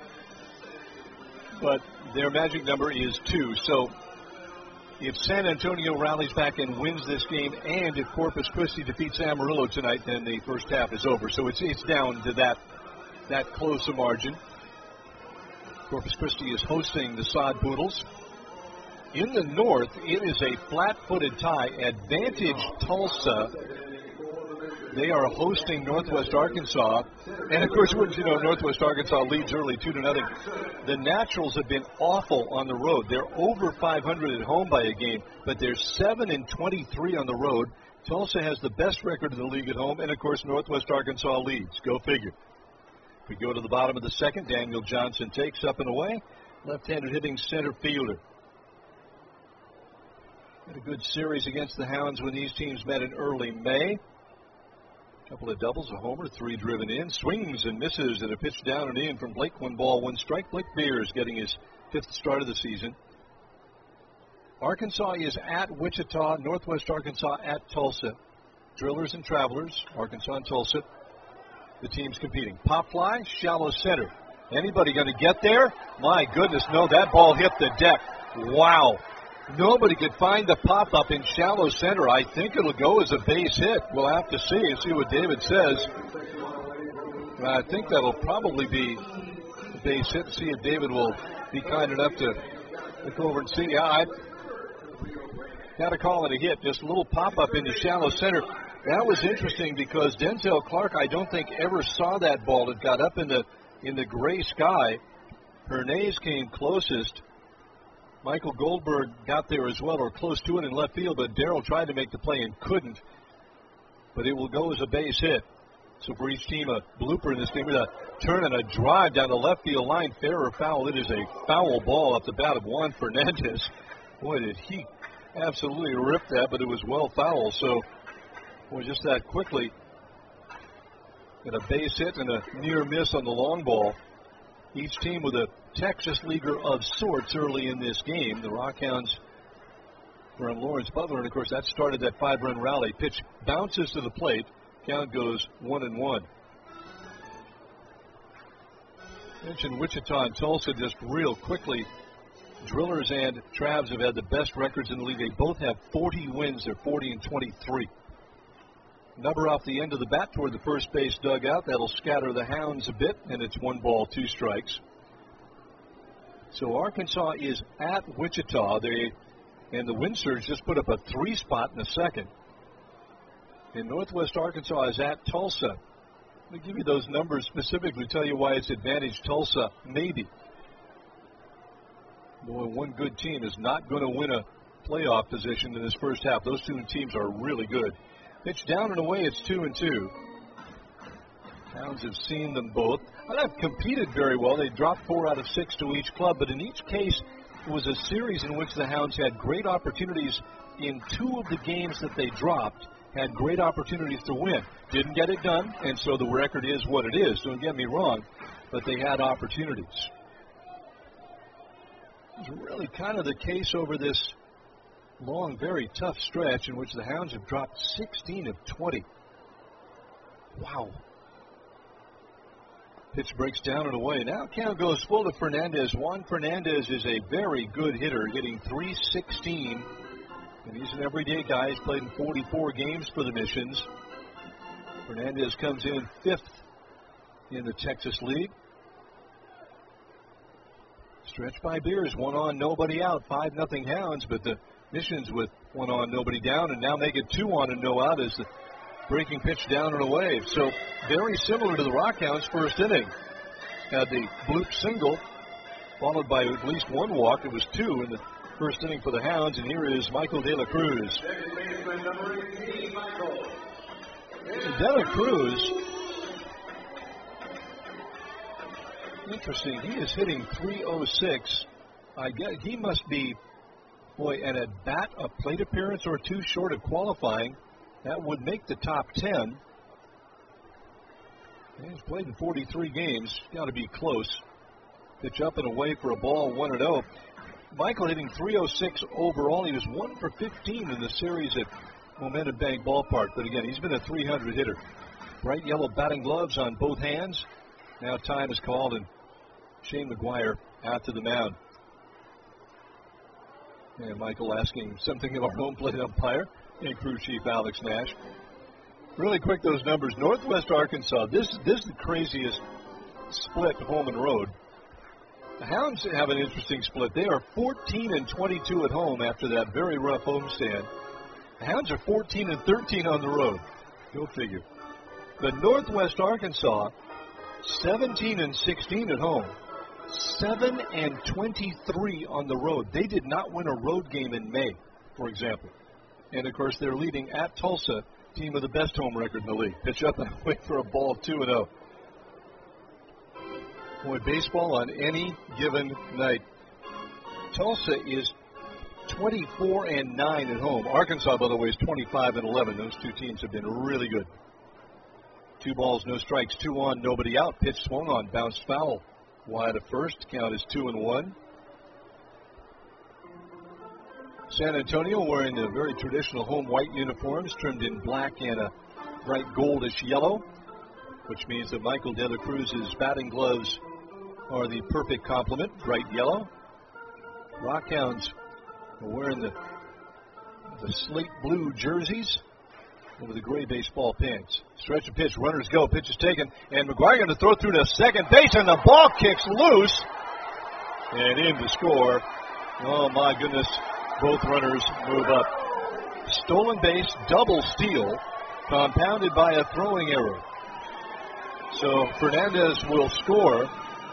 But their magic number is 2. So if San Antonio rallies back and wins this game, and if Corpus Christi defeats Amarillo tonight, then the first half is over. So it's down to that close a margin. Corpus Christi is hosting the Sod Poodles. In the north, it is a flat-footed tie. Advantage Tulsa. They are hosting Northwest Arkansas. And, of course, wouldn't you know, Northwest Arkansas leads early 2-0. The Naturals have been awful on the road. They're over 500 at home by a game, but they're 7-23 on the road. Tulsa has the best record in the league at home, and, of course, Northwest Arkansas leads. Go figure. We go to the bottom of the second. Daniel Johnson takes up and away. Left-handed hitting center fielder. Had a good series against the Hounds when these teams met in early May. Couple of doubles, a homer, 3 driven in. Swings and misses, and a pitch down and in from Blake. 1 ball, 1 strike. Blake Beers getting his 5th start of the season. Arkansas is at Wichita. Northwest Arkansas at Tulsa. Drillers and Travelers, Arkansas and Tulsa. The teams competing. Pop fly, shallow center. Anybody going to get there? My goodness, no, that ball hit the deck. Wow. Nobody could find the pop-up in shallow center. I think it'll go as a base hit. We'll have to see and see what David says. I think that'll probably be a base hit. See if David will be kind enough to go over and see. Yeah, I got to call it a hit. Just a little pop-up into shallow center. That was interesting because Denzel Clark, I don't think, ever saw that ball. It got up in the gray sky. Hernandez came closest. Michael Goldberg got there as well, or close to it in left field, but Darrell tried to make the play and couldn't. But it will go as a base hit. So for each team, a blooper in this game with a turn and a drive down the left field line, fair or foul. It is a foul ball up the bat of Juan Fernandez. Boy, did he absolutely rip that, but it was well foul. So, boy, just that quickly. And a base hit and a near miss on the long ball. Each team with a Texas leaguer of sorts early in this game. The Rockhounds from Lawrence Butler, and of course that started that 5-run rally. Pitch bounces to the plate. Count goes 1-1. Mentioned Wichita and Tulsa just real quickly. Drillers and Travs have had the best records in the league. They both have 40 wins. They're 40-23. Number off the end of the bat toward the first base dugout. That'll scatter the Hounds a bit, and it's 1 ball, 2 strikes. So Arkansas is at Wichita. They And the Wind Surge just put up a 3 spot in the second. And Northwest Arkansas is at Tulsa. Let me give you those numbers specifically, tell you why it's advantage Tulsa, maybe. Boy, one good team is not going to win a playoff position in this first half. Those two teams are really good. Pitch down and away, it's 2-2. Hounds have seen them both. Well, they've competed very well. They dropped 4 out of 6 to each club, but in each case, it was a series in which the Hounds had great opportunities in 2 of the games that they dropped, had great opportunities to win. Didn't get it done, and so the record is what it is. Don't get me wrong, but they had opportunities. It's really kind of the case over this long, very tough stretch in which the Hounds have dropped 16 of 20. Wow. Pitch breaks down and away. Now count goes full to Fernandez. Juan Fernandez is a very good hitter, hitting .316. And he's an everyday guy. He's played in 44 games for the Missions. Fernandez comes in 5th in the Texas League. Stretch by Beers, 1 on, nobody out. 5-0 Hounds, but the Missions with 1 on, nobody down, and now make it 2 on and no out as the breaking pitch down and away. So very similar to the Rockhounds' first inning. Had the bloop single, followed by at least 1 walk. It was 2 in the first inning for the Hounds, and here is Michael De La Cruz. De La Cruz, interesting, he is hitting .306. I guess he must be, boy, and at bat, a plate appearance or 2 short of qualifying. That would make the top 10. He's played in 43 games. Got to be close. Pitch up and away for a ball, 1-0. Michael hitting .306 overall. He was 1 for 15 in the series at Momentum Bank Ballpark. But again, he's been a .300 hitter. Bright yellow batting gloves on both hands. Now time is called, and Shane McGuire out to the mound. And Michael asking something of our home plate umpire and crew chief Alex Nash. Really quick, those numbers. Northwest Arkansas, this is the craziest split home and road. The Hounds have an interesting split. They are 14-22 at home after that very rough homestand. The Hounds are 14-13 on the road. Go figure. But Northwest Arkansas, 17-16 at home. 7-23 on the road. They did not win a road game in May, for example. And, of course, they're leading at Tulsa, team with the best home record in the league. Pitch up and away for a ball, 2-0. Boy, baseball on any given night. Tulsa is 24-9 at home. Arkansas, by the way, is 25-11. Those two teams have been really good. 2 balls, no strikes, 2 on, nobody out. Pitch swung on, bounced foul. Wide at first, count is 2-1. San Antonio wearing the very traditional home white uniforms, trimmed in black and a bright goldish yellow, which means that Michael De La Cruz's batting gloves are the perfect complement, bright yellow. Rockhounds are wearing the slate blue jerseys over the gray baseball pants. Stretch and pitch, runners go, pitch is taken, and McGuire going to throw through to second base, and the ball kicks loose, and in to score. Oh my goodness, both runners move up. Stolen base, double steal, compounded by a throwing error. So Fernandez will score.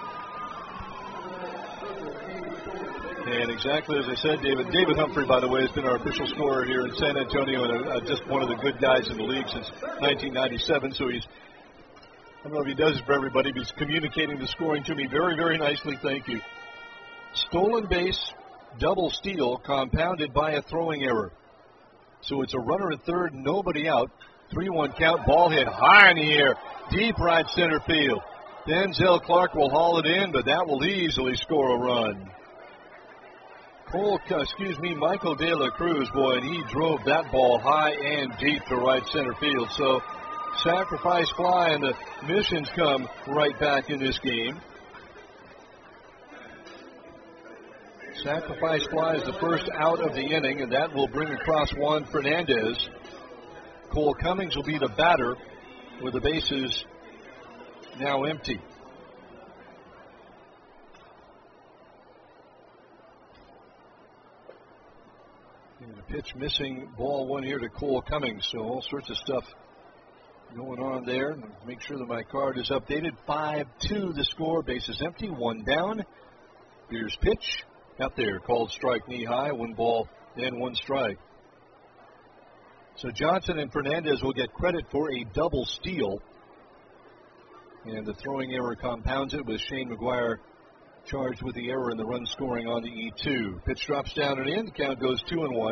And exactly as I said, David Humphrey, by the way, has been our official scorer here in San Antonio, and just one of the good guys in the league since 1997. So I don't know if he does it for everybody, but he's communicating the scoring to me very, very nicely. Thank you. Stolen base, double steal, compounded by a throwing error. So it's a runner at third, nobody out. 3-1 count, ball hit high in the air, deep right center field. Denzel Clark will haul it in, but that will easily score a run. Michael De La Cruz, boy, and he drove that ball high and deep to right center field. So sacrifice fly, and the Missions come right back in this game. Sacrifice fly is the first out of the inning, and that will bring across Juan Fernandez. Cole Cummings will be the batter with the bases now empty. Pitch missing, ball one here to Cole Cummings. So all sorts of stuff going on there. Make sure that my card is updated. 5-2 the score. Bases empty, one down. Beers pitch. Out there, called strike knee high. One ball and one strike. So Johnson and Fernandez will get credit for a double steal. And the throwing error compounds it with Shane McGuire charged with the error in the run scoring on the E2. Pitch drops down and in. The count goes 2-1.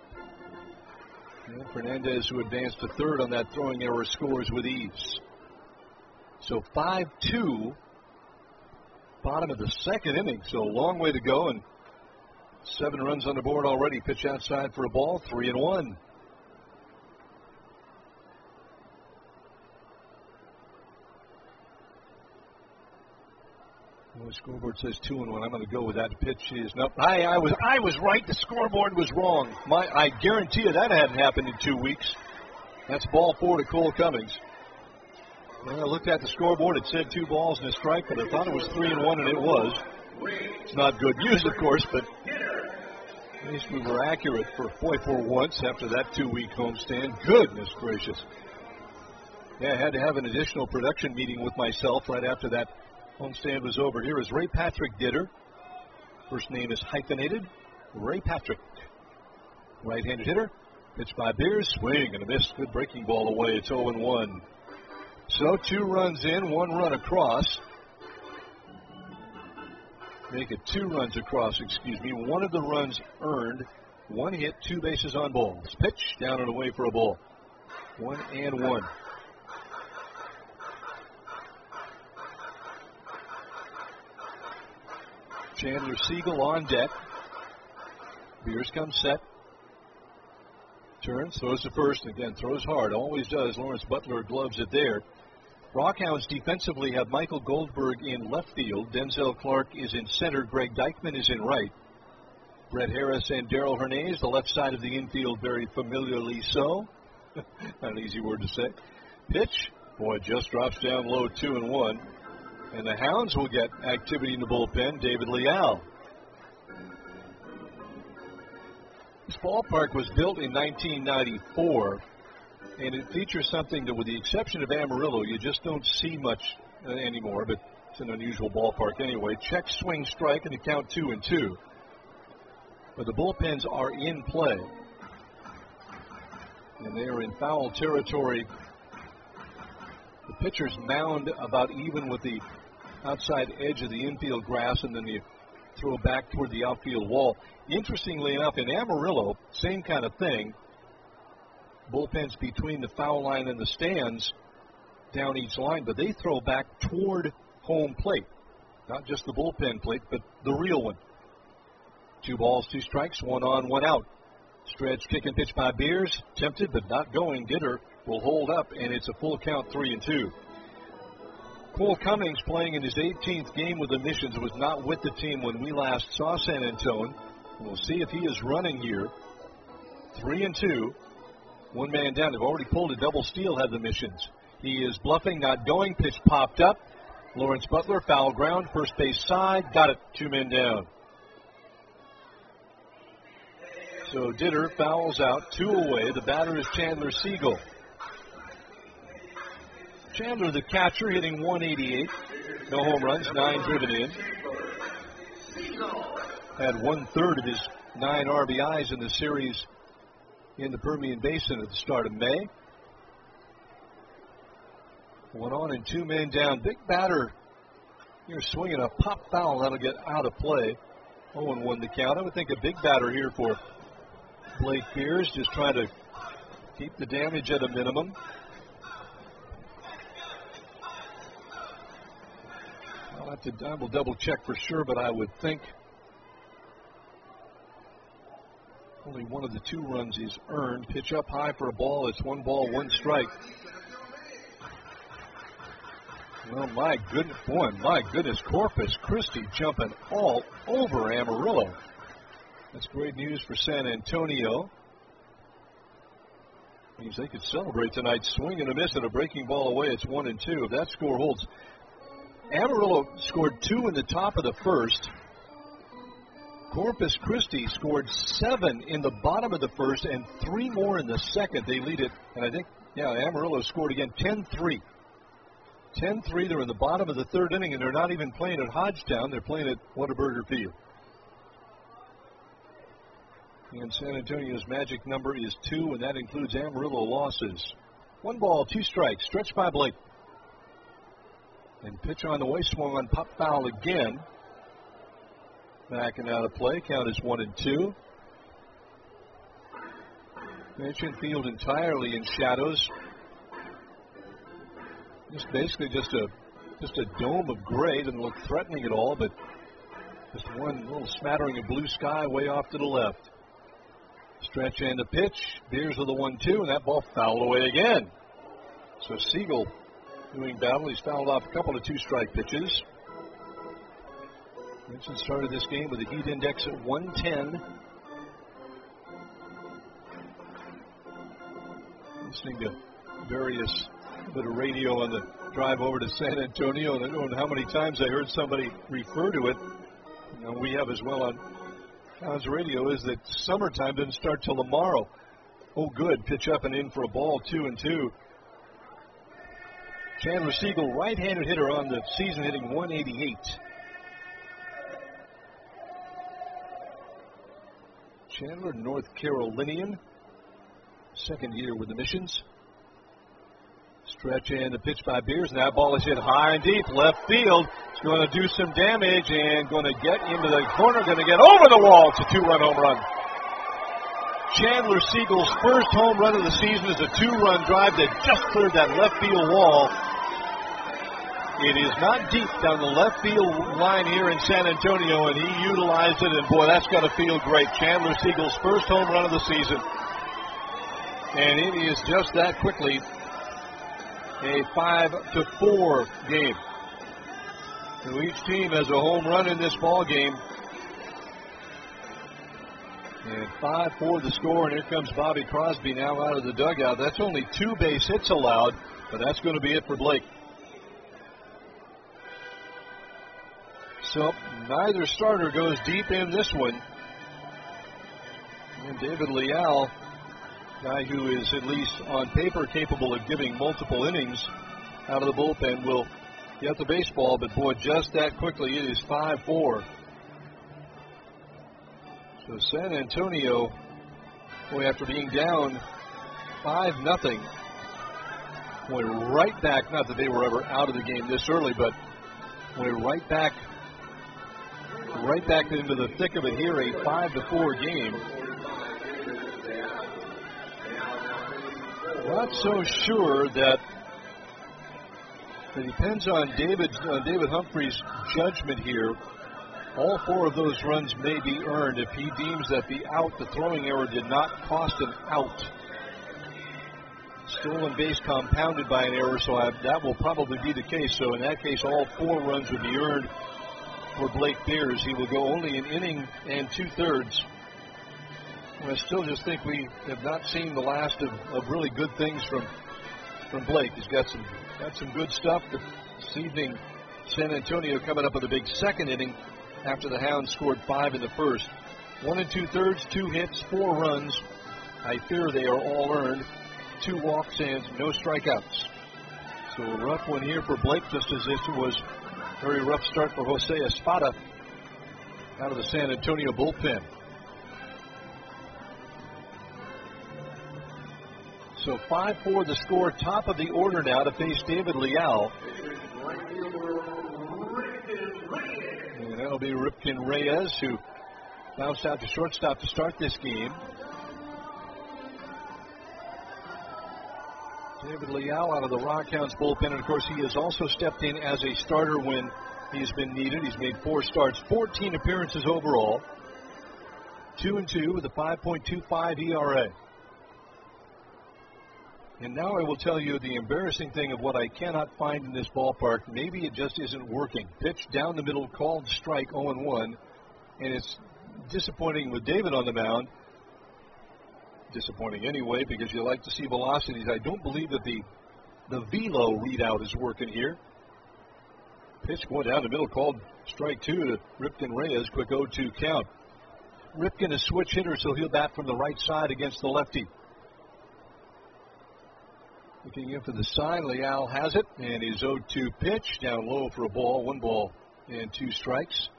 And Fernandez, who advanced to third on that throwing error, scores with ease. So 5-2, bottom of the second inning. So a long way to go, and 7 runs on the board already. Pitch outside for a ball, 3-1. The scoreboard says 2-1. I'm going to go with that. Pitch is no. I was right. The scoreboard was wrong. I guarantee you that hadn't happened in 2 weeks. That's ball 4 to Cole Cummings. When I looked at the scoreboard, it said 2 balls and a strike, but I thought it was 3-1, and it was. It's not good news, of course, but at least we were accurate for once after that 2-week homestand. Goodness gracious. Yeah, I had to have an additional production meeting with myself right after that homestand was over. Here is Ray Patrick Ditter. First name is hyphenated. Ray Patrick. Right-handed hitter. Pitch by Beers. Swing and a miss. Good breaking ball away. It's 0-1. So 2 runs in, 1 run across. Make it 2 runs across, excuse me. 1 of the runs earned. 1 hit, 2 bases on balls. Pitch down and away for a ball. 1-1. Chandler Siegel on deck. Beers comes set. Turns, throws to first. Again, throws hard. Always does. Lawrence Butler gloves it there. Rockhounds defensively have Michael Goldberg in left field. Denzel Clark is in center. Greg Dykman is in right. Brett Harris and Darrell Hernandez, the left side of the infield, very familiarly so. Not an easy word to say. Pitch. Boy, just drops down low, 2-1. And the Hounds will get activity in the bullpen. David Leal. This ballpark was built in 1994, and it features something that, with the exception of Amarillo, you just don't see much anymore, but it's an unusual ballpark anyway. Check, swing, strike, and the count 2-2. But the bullpens are in play, and they are in foul territory. The pitchers mound about even with the outside edge of the infield grass, and then you throw back toward the outfield wall. Interestingly enough, in Amarillo, same kind of thing. Bullpens between the foul line and the stands down each line, but they throw back toward home plate. Not just the bullpen plate, but the real one. 2 balls, 2 strikes, 1 on, 1 out. Stretch, kick and pitch by Beers. Tempted, but not going. Ditter will hold up, and it's a full count, 3-2. Cole Cummings, playing in his 18th game with the Missions, was not with the team when we last saw San Antonio. We'll see if he is running here. 3-2. 1 man down. They've already pulled a double steal, had the Missions. He is bluffing, not going. Pitch popped up. Lawrence Butler, foul ground, first base side. Got it. 2 men down. So Ditter fouls out, 2 away. The batter is Chandler Siegel. Chandler, the catcher, hitting 188. No home runs, 9 driven in. Had 1/3 of his 9 RBIs in the series in the Permian Basin at the start of May. 1 on and 2 men down. Big batter. You're swinging a pop foul. That'll get out of play. 0-1 the count. I would think a big batter here for Blake Beers, just trying to keep the damage at a minimum. I will double check for sure, but I would think only 1 of the 2 runs is earned. Pitch up high for a ball. It's 1 ball, 1 strike. Well, my goodness, Corpus Christi jumping all over Amarillo. That's great news for San Antonio. Means they could celebrate tonight. Swing and a miss and a breaking ball away. It's 1-2. If that score holds. Amarillo scored 2 in the top of the first. Corpus Christi scored 7 in the bottom of the first and 3 more in the second. They lead it, and I think, Amarillo scored again 10-3. 10-3, they're in the bottom of the third inning, and they're not even playing at Hodgetown. They're playing at Whataburger Field. And San Antonio's magic number is 2, and that includes Amarillo losses. 1 ball, 2 strikes, stretched by Blake. And pitch on the way, swung on, pop foul again. Back and out of play, count is 1-2. Mission field entirely in shadows. Basically just a dome of gray. Doesn't look threatening at all, but just one little smattering of blue sky way off to the left. Stretch and the pitch. Beers with the 1-2, and that ball fouled away again. So Siegel doing battle. He's fouled off a couple of 2-strike pitches. Vincent started this game with a heat index at 110. Listening to various bit of radio on the drive over to San Antonio, and I don't know how many times I heard somebody refer to it. We have as well on Towns Radio, is that summertime doesn't start till tomorrow. Oh, good. Pitch up and in for a ball, 2-2. Chandler Siegel, right-handed hitter on the season, hitting 188. Chandler, North Carolinian, second year with the Missions. Stretch and the pitch by Beers, and that ball is hit high and deep, left field. It's going to do some damage and going to get into the corner, going to get over the wall. It's a 2-run home run. Chandler Siegel's first home run of the season is a 2-run drive that just cleared that left field wall. It is not deep down the left field line here in San Antonio, and he utilized it, and boy, that's got to feel great. Chandler Siegel's first home run of the season. And it is just that quickly a 5-4 game. So each team has a home run in this ball game. And 5-4 the score, and here comes Bobby Crosby now out of the dugout. That's only 2 base hits allowed, but that's going to be it for Blake. So neither starter goes deep in this one. And David Leal, guy who is at least on paper capable of giving multiple innings out of the bullpen, will get the baseball, but boy, just that quickly, it is 5-4. So San Antonio, boy, after being down 5-0, boy, right back, not that they were ever out of the game this early, but boy, right back into the thick of it here, a 5-4 game. Not so sure that it depends on David Humphrey's judgment here. All 4 of those runs may be earned if he deems that the throwing error did not cost an out. Stolen base compounded by an error, so that will probably be the case. So in that case, all 4 runs would be earned for Blake Beers. He will go only an inning and 2/3. I still just think we have not seen the last of really good things from Blake. He's got some good stuff. This evening, San Antonio coming up with a big second inning after the Hounds scored 5 in the first. 1 2/3, 2 hits, 4 runs. I fear they are all earned. 2 walks and no strikeouts. So a rough one here for Blake, just as it was a very rough start for Jose Espada out of the San Antonio bullpen. So 5-4 the score, top of the order now to face David Leal. And that'll be Ripken Reyes, who bounced out to shortstop to start this game. David Leal out of the Rockhounds bullpen, and of course he has also stepped in as a starter when he's been needed. He's made 4 starts, 14 appearances overall, 2-2 with a 5.25 ERA. And now I will tell you the embarrassing thing of what I cannot find in this ballpark. Maybe it just isn't working. Pitch down the middle, called strike, 0-1. And it's disappointing with David on the mound. Disappointing anyway, because you like to see velocities. I don't believe that the velo readout is working here. Pitch going down the middle, called strike 2 to Ripken Reyes. Quick 0-2 count. Ripken a switch hitter, so he'll bat from the right side against the lefty. Looking in for the sign, Leal has it, and his 0-2 pitch down low for a ball, 1 ball and 2 strikes.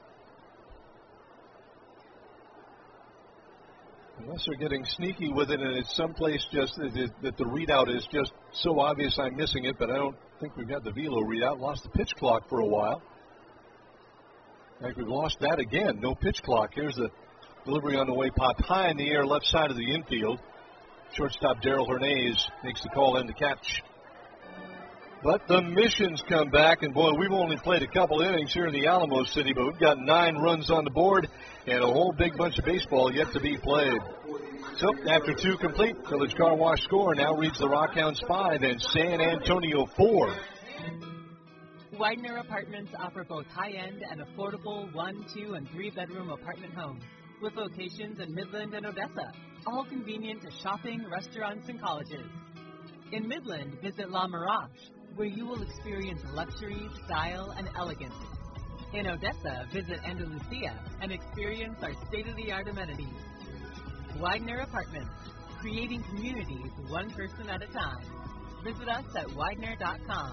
Unless they're getting sneaky with it, and it's someplace just that the readout is just so obvious I'm missing it, but I don't think we've got the velo readout. Lost the pitch clock for a while. In fact, we've lost that again. No pitch clock. Here's the delivery on the way, popped high in the air, left side of the infield. Shortstop Darrell Hernandez makes the call in to catch. But the Missions come back, and boy, we've only played a couple innings here in the Alamo City, but we've got 9 runs on the board and a whole big bunch of baseball yet to be played. So, after 2 complete, Village Car Wash score now reads the Rockhounds 5 and San Antonio 4.
Widener Apartments offer both high-end and affordable 1, 2, and 3-bedroom apartment homes with locations in Midland and Odessa, all convenient to shopping, restaurants, and colleges. In Midland, visit La Mirage, where you will experience luxury, style, and elegance. In Odessa, visit Andalusia and experience our state-of-the-art amenities. Widener Apartments, creating communities 1 person at a time. Visit us at Widener.com.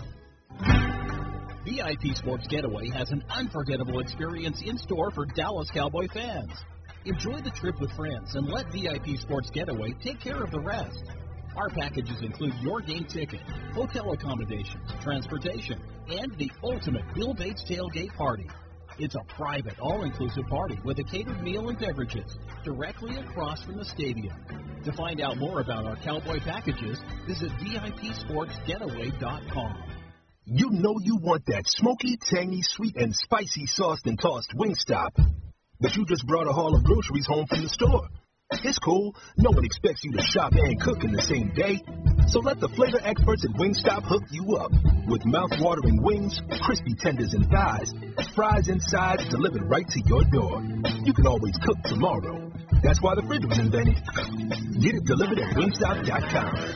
VIP Sports Getaway has an unforgettable experience in store for Dallas Cowboy fans. Enjoy the trip with friends and let VIP Sports Getaway take care of the rest. Our packages include your game ticket, hotel accommodations, transportation, and the ultimate Bill Bates tailgate party. It's a private, all-inclusive party with a catered meal and beverages directly across from the stadium. To find out more about our Cowboy packages, visit VIPSportsGetaway.com.
You know you want that smoky, tangy, sweet, and spicy sauced and tossed Wingstop. But you just brought a haul of groceries home from the store. It's cool. No one expects you to shop and cook in the same day. So let the flavor experts at Wingstop hook you up. With mouth-watering wings, crispy tenders and thighs, fries and sides delivered right to your door. You can always cook tomorrow. That's why the fridge was invented. Get it delivered at Wingstop.com.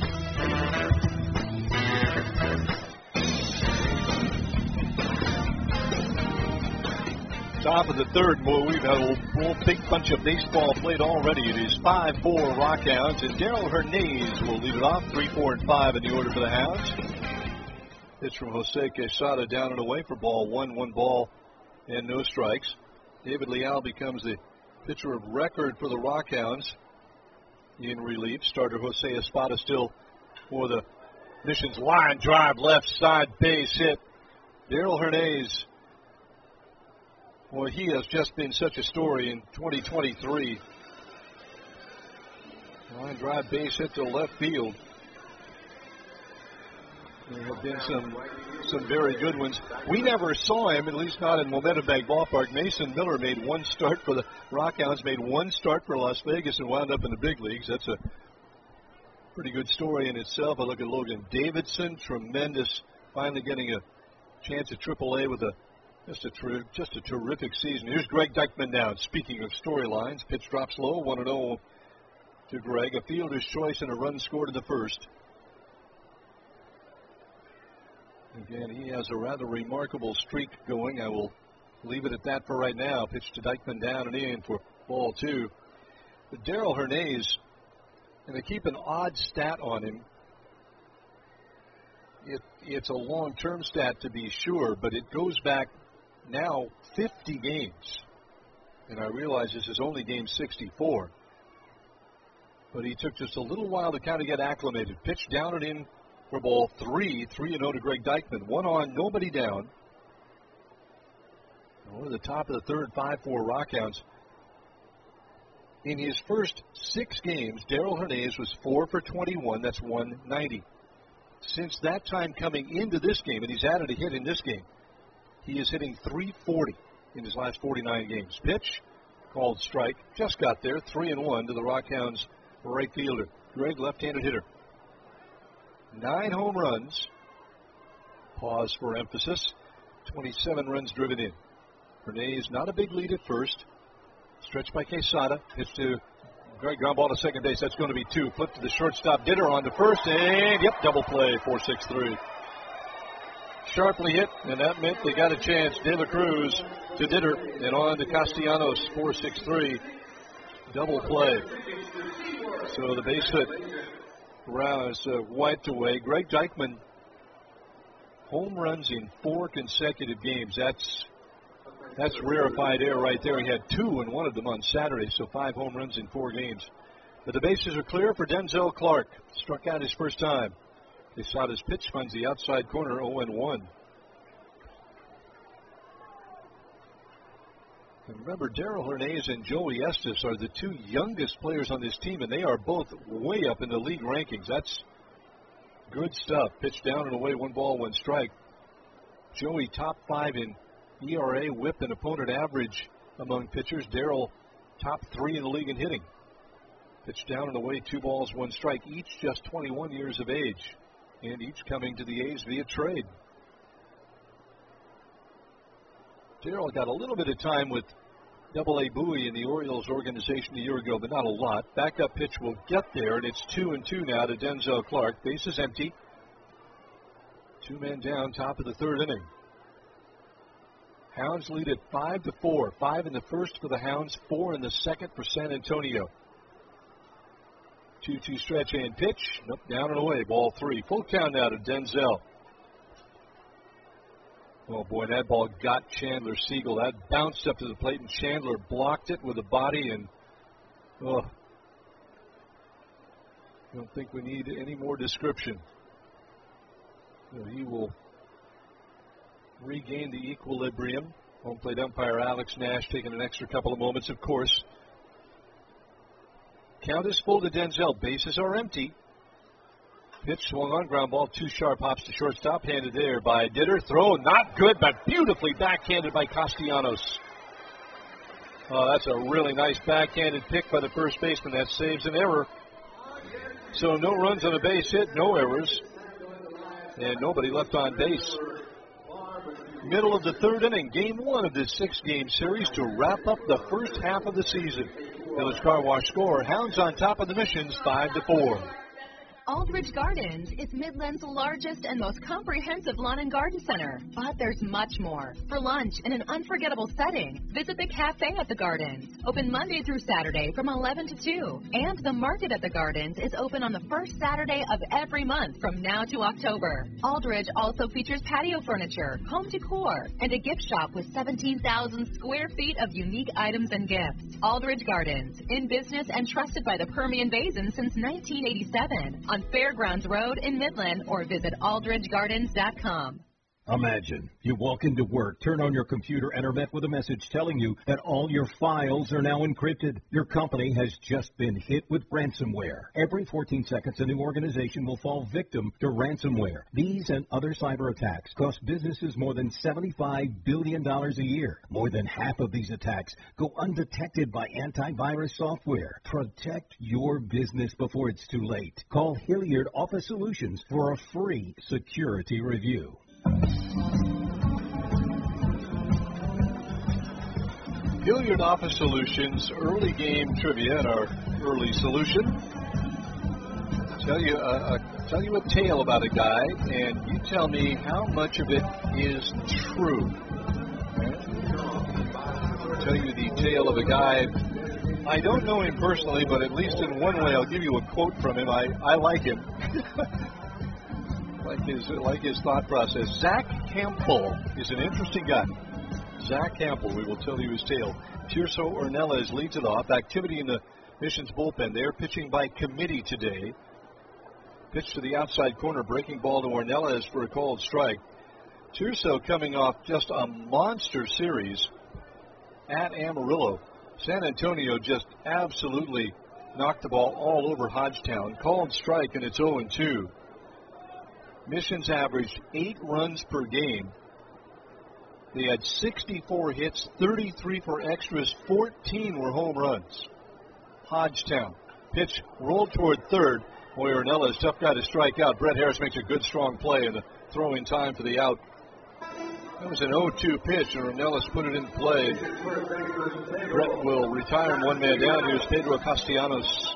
Top of the third, boy, we've had a whole big bunch of baseball played already. It is 5-4 Rockhounds, and Darrell Hernandez will lead it off, 3, 4, and 5 in the order for the Hounds. Pitch from Jose Quesada down and away for ball 1, 1 ball, and no strikes. David Leal becomes the pitcher of record for the Rockhounds in relief. Starter Jose Espada still for the Missions. Line drive, left side base hit. Darrell Hernandez. Well, he has just been such a story in 2023. Line drive base hit to left field. There have been some very good ones. We never saw him, at least not in Momentum Bank Ballpark. Mason Miller made 1 start for the Rockhounds, made 1 start for Las Vegas, and wound up in the big leagues. That's a pretty good story in itself. I look at Logan Davidson, tremendous, finally getting a chance at AAA with just a terrific season. Here's Greg Deichmann now. Speaking of storylines, pitch drops low, 1-0 to Greg. A fielder's choice and a run scored in the first. Again, he has a rather remarkable streak going. I will leave it at that for right now. Pitch to Deichmann down and in for ball 2. But Darrell Hernandez, and they keep an odd stat on him. It's a long-term stat to be sure, but it goes back now 50 games. And I realize this is only game 64. But he took just a little while to kind of get acclimated. Pitch down and in for ball 3, 3-0 to Greg Deichmann. 1 on, nobody down. We're at the top of the third, 5-4 Rockhounds. In his first 6 games, Darrell Hernandez was 4 for 21. That's 190. Since that time coming into this game, and he's added a hit in this game, he is hitting 340 in his last 49 games. Pitch, called strike, just got there, 3-1 to the Rockhounds right fielder. Greg, left-handed hitter. 9 home runs, pause for emphasis, 27 runs driven in. Hernandez, not a big lead at first. Stretched by Quesada, pitch to Greg, ground ball to second base. That's going to be 2. Flip to the shortstop. Ditter on to first. And, double play. 4-6-3. Sharply hit, and that meant they got a chance. De La Cruz to Ditter, and on to Castellanos. 4-6-3. Double play. So the base hit is wiped away. Greg Dykman, home runs in 4 consecutive games. That's rarefied air right there. He had 2 in one of them on Saturday, so 5 home runs in 4 games. But the bases are clear for Denzel Clark. Struck out his first time. They saw his pitch finds the outside corner, 0-1. And remember, Darrell Hernandez and Joey Estes are the 2 youngest players on this team, and they are both way up in the league rankings. That's good stuff. Pitch down and away, 1 ball, 1 strike. Joey top 5 in ERA, whip, and opponent average among pitchers. Darrell top 3 in the league in hitting. Pitch down and away, 2 balls, 1 strike. Each just 21 years of age, and each coming to the A's via trade. Darrell got a little bit of time with Double-A Bowie in the Orioles organization a year ago, but not a lot. Backup pitch will get there, and it's 2-2 now to Denzel Clark. Base is empty. 2 men down, top of the 3rd inning. Hounds lead at 5-4. 5 in the first for the Hounds, 4 in the second for San Antonio. 2-2 stretch and pitch. Nope, down and away. Ball 3. Full count now to Denzel. Oh, boy, that ball got Chandler Siegel. That bounced up to the plate, and Chandler blocked it with a body, and I don't think we need any more description. He will regain the equilibrium. Home plate umpire Alex Nash taking an extra couple of moments, of course. Count is full to Denzel. Bases are empty. Pitch swung on, ground ball, 2 sharp hops to shortstop, handed there by Ditter. Throw not good, but beautifully backhanded by Castellanos. Oh, that's a really nice backhanded pick by the first baseman. That saves an error. So no runs on a base hit, no errors, and nobody left on base. Middle of the 3rd inning, game 1 of this 6-game series to wrap up the first half of the season. Village Car Wash score, Hounds on top of the Missions, 5-4.
Aldridge Gardens is Midland's largest and most comprehensive lawn and garden center. But there's much more. For lunch in an unforgettable setting, visit the Cafe at the Gardens. Open Monday through Saturday from 11 to 2. And the Market at the Gardens is open on the first Saturday of every month from now to October. Aldridge also features patio furniture, home decor, and a gift shop with 17,000 square feet of unique items and gifts. Aldridge Gardens, in business and trusted by the Permian Basin since 1987. On Fairgrounds Road in Midland, or visit aldridgegardens.com.
Imagine you walk into work, turn on your computer, and are met with a message telling you that all your files are now encrypted. Your company has just been hit with ransomware. Every 14 seconds, a new organization will fall victim to ransomware. These and other cyber attacks cost businesses more than $75 billion a year. More than half of these attacks go undetected by antivirus software. Protect your business before it's too late. Call Hilliard Office Solutions for a free security review.
Hilliard Office Solutions early game trivia and our early solution. Tell you a tale about a guy, and you tell me how much of it is true. I'll tell you the tale of a guy. I don't know him personally, but at least in one way, I'll give you a quote from him. I like him. like his thought process. Zach Campbell is an interesting guy. Zach Campbell, we will tell you his tale. Tirso Ornelas leads it off. Activity in the Missions bullpen. They're pitching by committee today. Pitch to the outside corner, breaking ball to Ornelas for a called strike. Tirso coming off just a monster series at Amarillo. San Antonio just absolutely knocked the ball all over Hodgetown. Called strike, and it's 0-2. Missions averaged 8 runs per game. They had 64 hits, 33 for extras, 14 were home runs. Hodgetown. Pitch rolled toward third. Boy, Ornelas, tough guy to strike out. Brett Harris makes a good, strong play in the throwing time for the out. That was an 0-2 pitch, and Ornelas put it in play. Brett will retire him, 1 man down. Here's Pedro Castellanos.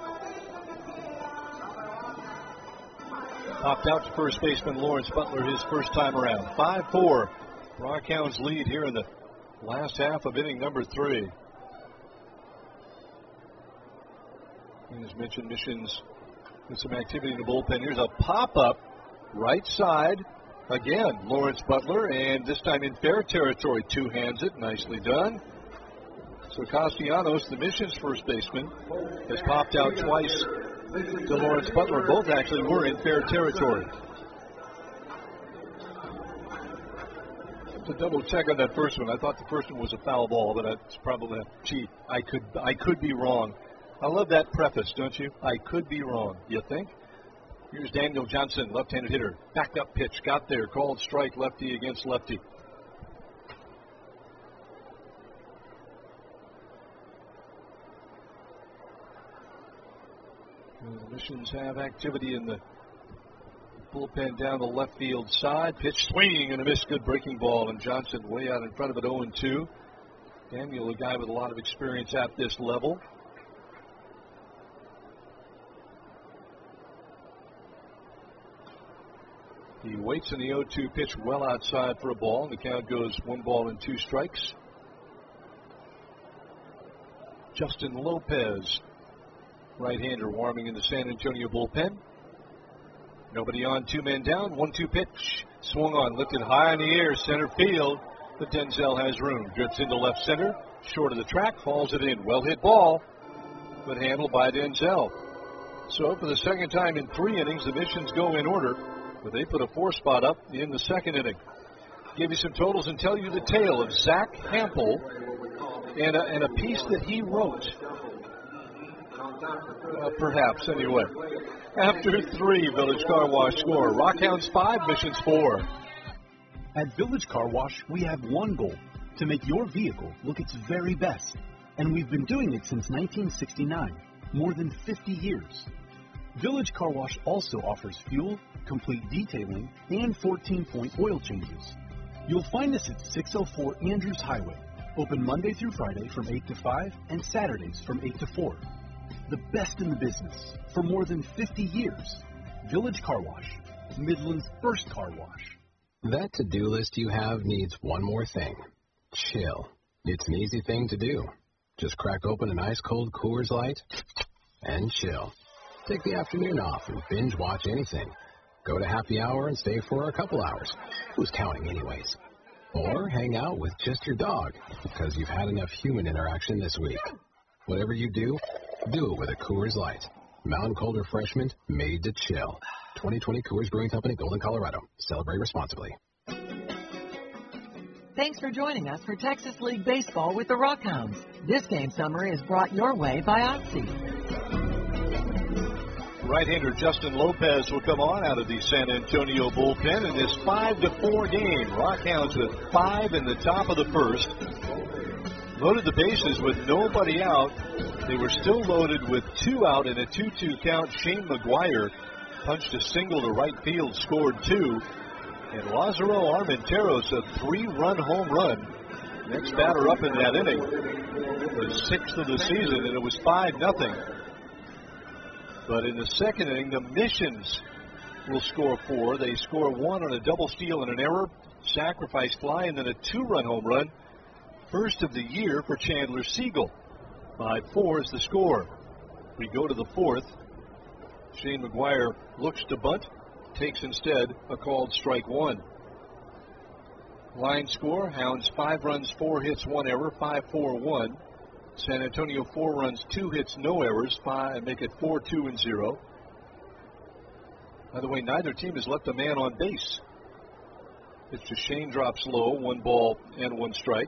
Popped out to first baseman Lawrence Butler his first time around. 5-4. Rockhounds lead here in the last half of inning number 3. As mentioned, Missions with some activity in the bullpen. Here's a pop-up right side. Again, Lawrence Butler, and this time in fair territory. Two-hands it. Nicely done. So Castellanos, the Missions first baseman, has popped out twice to Lawrence Butler. Both actually were in fair territory. To double check on that first one, I thought the first one was a foul ball, but that's probably I could be wrong. I love that preface, don't you? I could be wrong. You think? Here's Daniel Johnson, left-handed hitter. Backed up pitch, got there, called strike, lefty against lefty. And the Missions have activity in the bullpen down the left field side. Pitch swinging and a miss. Good breaking ball, and Johnson way out in front of it, 0-2. Daniel, a guy with a lot of experience at this level. He waits in the 0-2 pitch well outside for a ball, and the count goes 1-2 strikes. Justin Lopez, right-hander, warming in the San Antonio bullpen. Nobody on, 2 men down, 1-2 pitch. Swung on, lifted high in the air, center field, but Denzel has room. Drifts into left center, short of the track, falls it in. Well hit ball, but handled by Denzel. So for the second time in 3 innings, the Missions go in order, but they put a 4 spot up in the second inning. Give you some totals and tell you the tale of Zach Hampel and a piece that he wrote. Perhaps, anyway. After 3, Village Car Wash score. Rockhounds 5, Missions 4.
At Village Car Wash, we have one goal, to make your vehicle look its very best. And we've been doing it since 1969, more than 50 years. Village Car Wash also offers fuel, complete detailing, and 14-point oil changes. You'll find us at 604 Andrews Highway, open Monday through Friday from 8 to 5 and Saturdays from 8 to 4. The best in the business for more than 50 years. Village Car Wash, Midland's first car wash.
That to-do list you have needs one more thing. Chill. It's an easy thing to do. Just crack open an ice-cold Coors Light and chill. Take the afternoon off and binge watch anything. Go to happy hour and stay for a couple hours. Who's counting anyways? Or hang out with just your dog because you've had enough human interaction this week. Whatever you do it with a Coors Light. Mountain cold refreshment made to chill. 2020 Coors Brewing Company, Golden, Colorado. Celebrate responsibly.
Thanks for joining us for Texas League Baseball with the Rockhounds. This game summary is brought your way by Oxy.
Right-hander Justin Lopez will come on out of the San Antonio bullpen in this 5-4 game. Rockhounds with 5 in the top of the first. Loaded the bases with nobody out. They were still loaded with 2 out in a 2-2 count. Shane McGuire punched a single to right field, scored 2. And Lazaro Armenteros, a 3-run home run. Next batter up in that inning. The 6th of the season, and it was 5-0. But in the second inning, the Missions will score 4. They score 1 on a double steal and an error, sacrifice fly, and then a 2-run home run. First of the year for Chandler Siegel. 5-4 is the score. We go to the 4th. Shane McGuire looks to bunt, takes instead a called strike 1. Line score, Hounds 5 runs, 4 hits, 1 error, 5-4-1. San Antonio 4 runs, 2 hits, no errors, make it 4-2-0. By the way, neither team has left a man on base. It's just Shane drops low, 1 ball and 1 strike.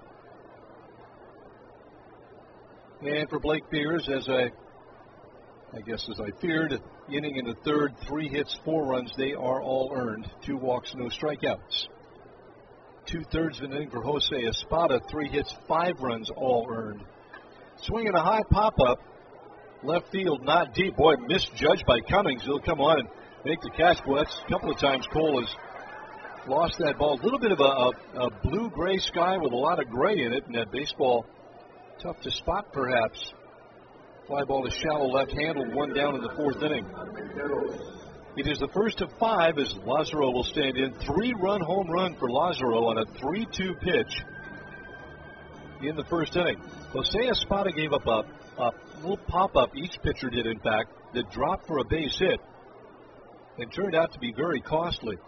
And for Blake Beers, as I feared, inning in the 3rd, 3 hits, 4 runs, they are all earned. 2 walks, no strikeouts. 2/3 of an inning for Jose Espada, 3 hits, 5 runs, all earned. Swinging a high pop-up, left field, not deep. Boy, misjudged by Cummings. He'll come on and make the catch. Boy, that's a couple of times Cole has lost that ball. A little bit of a blue-gray sky with a lot of gray in it, and that baseball tough to spot, perhaps. Fly ball to shallow left, handled, 1 down in the 4th inning. It is the first of 5 as Lazaro will stand in. 3-run home run for Lazaro on a 3-2 pitch in the 1st inning. Jose Espada gave up a a little pop-up, each pitcher did, in fact, that dropped for a base hit and turned out to be very costly.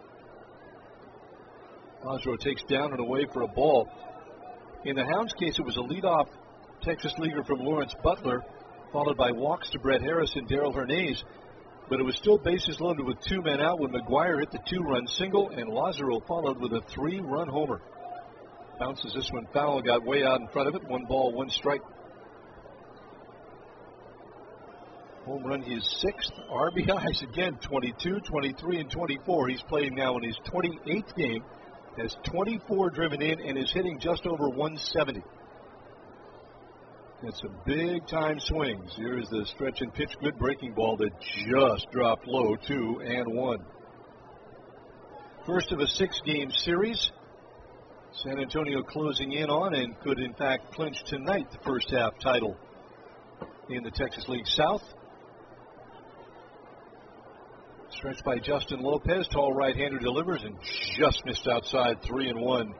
Lazaro takes down and away for a ball. In the Hounds case, it was a leadoff Texas leaguer from Lawrence Butler, followed by walks to Brett Harris and Darrell Hernandez. But it was still bases loaded with 2 men out when McGuire hit the 2-run single, and Lazaro followed with a 3-run homer. Bounces this one foul, got way out in front of it. 1 ball, 1 strike. Home run, his 6th. RBIs again, 22, 23, and 24. He's playing now in his 28th game. Has 24 driven in and is hitting just over 170. It's some big-time swings. Here's the stretch and pitch, good breaking ball that just dropped low, 2-1. First of a 6-game series. San Antonio closing in on and could, in fact, clinch tonight the first-half title in the Texas League South. Stretched by Justin Lopez. Tall right-hander delivers and just missed outside, 3-1.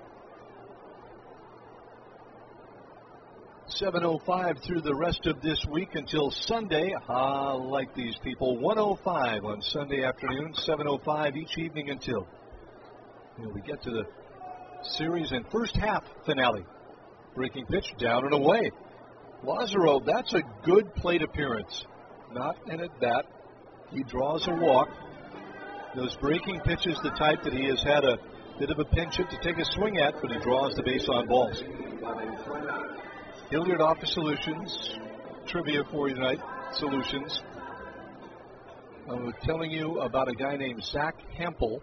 7:05 through the rest of this week until Sunday. Like these people. 1:05 on Sunday afternoon, 7:05 each evening until we get to the series and first half finale. Breaking pitch down and away. Lazaro, that's a good plate appearance. Not an at bat. He draws a walk. Those breaking pitches, the type that he has had a bit of a pinch hit to take a swing at, but he draws the base on balls. Hilliard Office Solutions, trivia for you tonight, Solutions. I was telling you about a guy named Zach Hampel.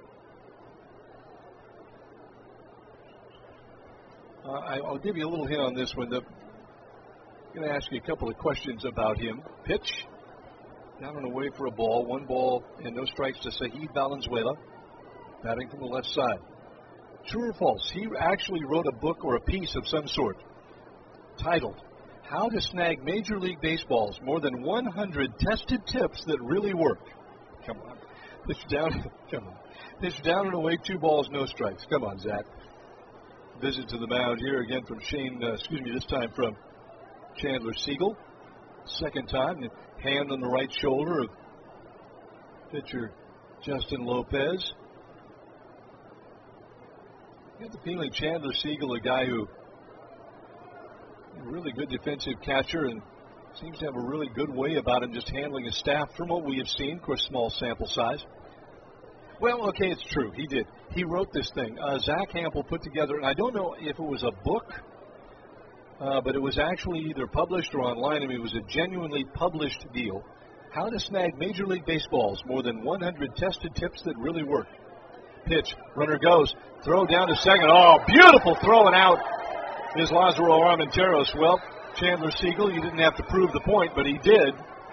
I'll give you a little hint on this one. I'm going to ask you a couple of questions about him. Pitch. Down and away for a ball. 1 ball and no strikes to Saheed Valenzuela. Batting from the left side. True or false? He actually wrote a book or a piece of some sort titled, How to Snag Major League Baseball's More Than 100 Tested Tips That Really Work. Come on. Pitch down. Come on. Pitch down and away. 2 balls, no strikes. Come on, Zach. Visit to the mound here again from this time from Chandler Siegel. Second time, hand on the right shoulder of pitcher Justin Lopez. I get the feeling Chandler Siegel, a guy who a really good defensive catcher and seems to have a really good way about him just handling his staff from what we have seen. Of course, small sample size. Well, okay, it's true. He did. He wrote this thing. Zach Hampel put together, and I don't know if it was a book, but it was actually either published or online. I mean, it was a genuinely published deal. How to Snag Major League Baseball's More Than 100 Tested Tips That Really Work. Pitch. Runner goes. Throw down to second. Oh, beautiful throwing out is Lazaro Armenteros. Well, Chandler Siegel, you didn't have to prove the point, but he did.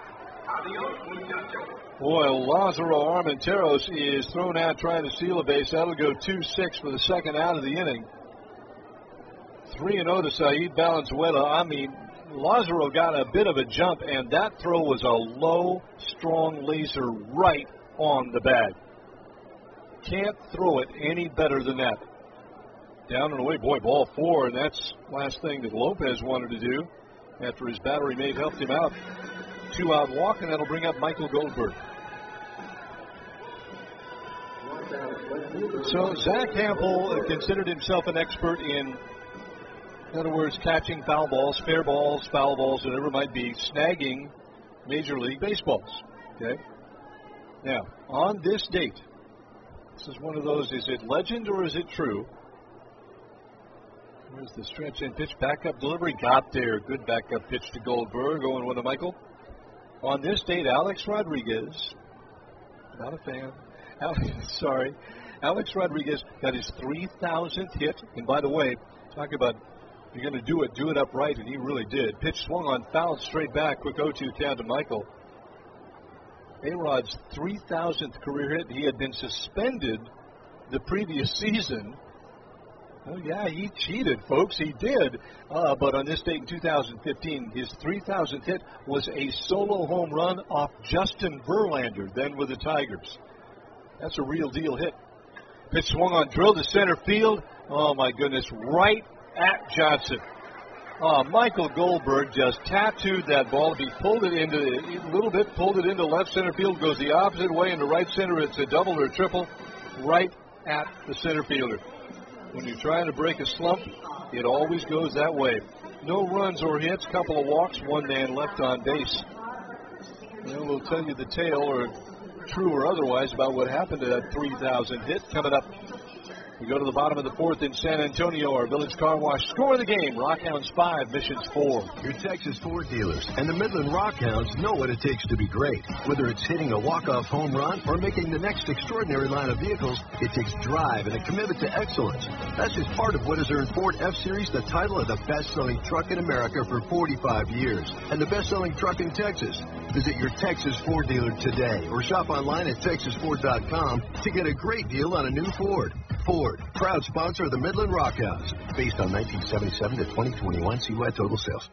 Boy, Lazaro Armenteros is thrown out trying to steal a base. That'll go 2-6 for the second out of the inning. 3-0 to Saheed Valenzuela. I mean, Lazaro got a bit of a jump, and that throw was a low, strong laser right on the bag. Can't throw it any better than that. Down and away, boy, ball 4, and that's the last thing that Lopez wanted to do after his battery mate helped him out. 2-out walk, and that'll bring up Michael Goldberg. So Zach Hampel considered himself an expert in other words, catching foul balls, fair balls, foul balls, whatever it might be, snagging Major League Baseballs. Okay? Now, on this date, this is one of those, is it legend or is it true? Where's the stretch and pitch? Backup delivery. Got there. Good backup pitch to Goldberg. Going with a Michael. On this date, Alex Rodriguez, not a fan. Alex Rodriguez got his 3,000th hit. And by the way, talk about you're going to do it upright, and he really did. Pitch swung on, fouled straight back. Quick 0-2 count to Michael. A-Rod's 3,000th career hit. He had been suspended the previous season. Oh, yeah, he cheated, folks. He did. But on this date in 2015, his 3,000th hit was a solo home run off Justin Verlander, then with the Tigers. That's a real deal hit. Pitch swung on, drilled to center field. Oh, my goodness, right at Johnson. Michael Goldberg just tattooed that ball. He pulled it into a little bit, pulled it into left center field, goes the opposite way into right center. It's a double or triple right at the center fielder. When you're trying to break a slump, it always goes that way. No runs or hits, couple of walks, one man left on base. And we'll tell you the tale, or true or otherwise, about what happened to that 3,000 hit coming up. We go to the bottom of the fourth in San Antonio. Our Village Car Wash score of the game. Rockhounds 5, Missions 4.
Your Texas Ford dealers and the Midland Rockhounds know what it takes to be great. Whether it's hitting a walk-off home run or making the next extraordinary line of vehicles, it takes drive and a commitment to excellence. That's just part of what has earned Ford F-Series the title of the best-selling truck in America for 45 years and the best-selling truck in Texas. Visit your Texas Ford dealer today or shop online at texasford.com to get a great deal on a new Ford. Ford, proud sponsor of the Midland Rockhounds, based on 1977 to 2021 CY total sales.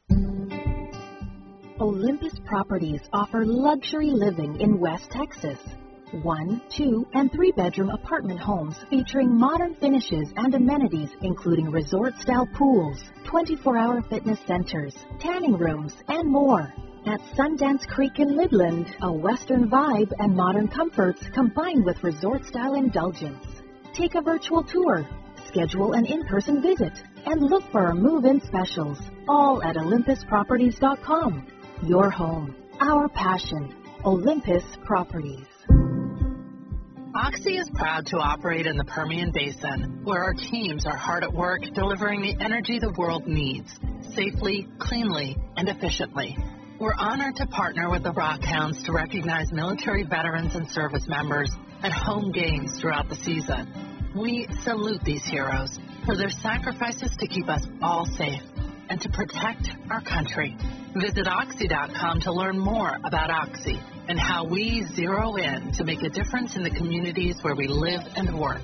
Olympus Properties offer luxury living in West Texas. 1, 2, and 3-bedroom apartment homes featuring modern finishes and amenities including resort-style pools, 24-hour fitness centers, tanning rooms, and more. At Sundance Creek in Midland, a Western vibe and modern comforts combined with resort-style indulgence. Take a virtual tour, schedule an in-person visit, and look for our move-in specials, all at olympusproperties.com. Your home, our passion, Olympus Properties.
Oxy is proud to operate in the Permian Basin, where our teams are hard at work delivering the energy the world needs, safely, cleanly, and efficiently. We're honored to partner with the Rockhounds to recognize military veterans and service members at home games throughout the season. We salute these heroes for their sacrifices to keep us all safe and to protect our country. Visit Oxy.com to learn more about Oxy and how we zero in to make a difference in the communities where we live and work.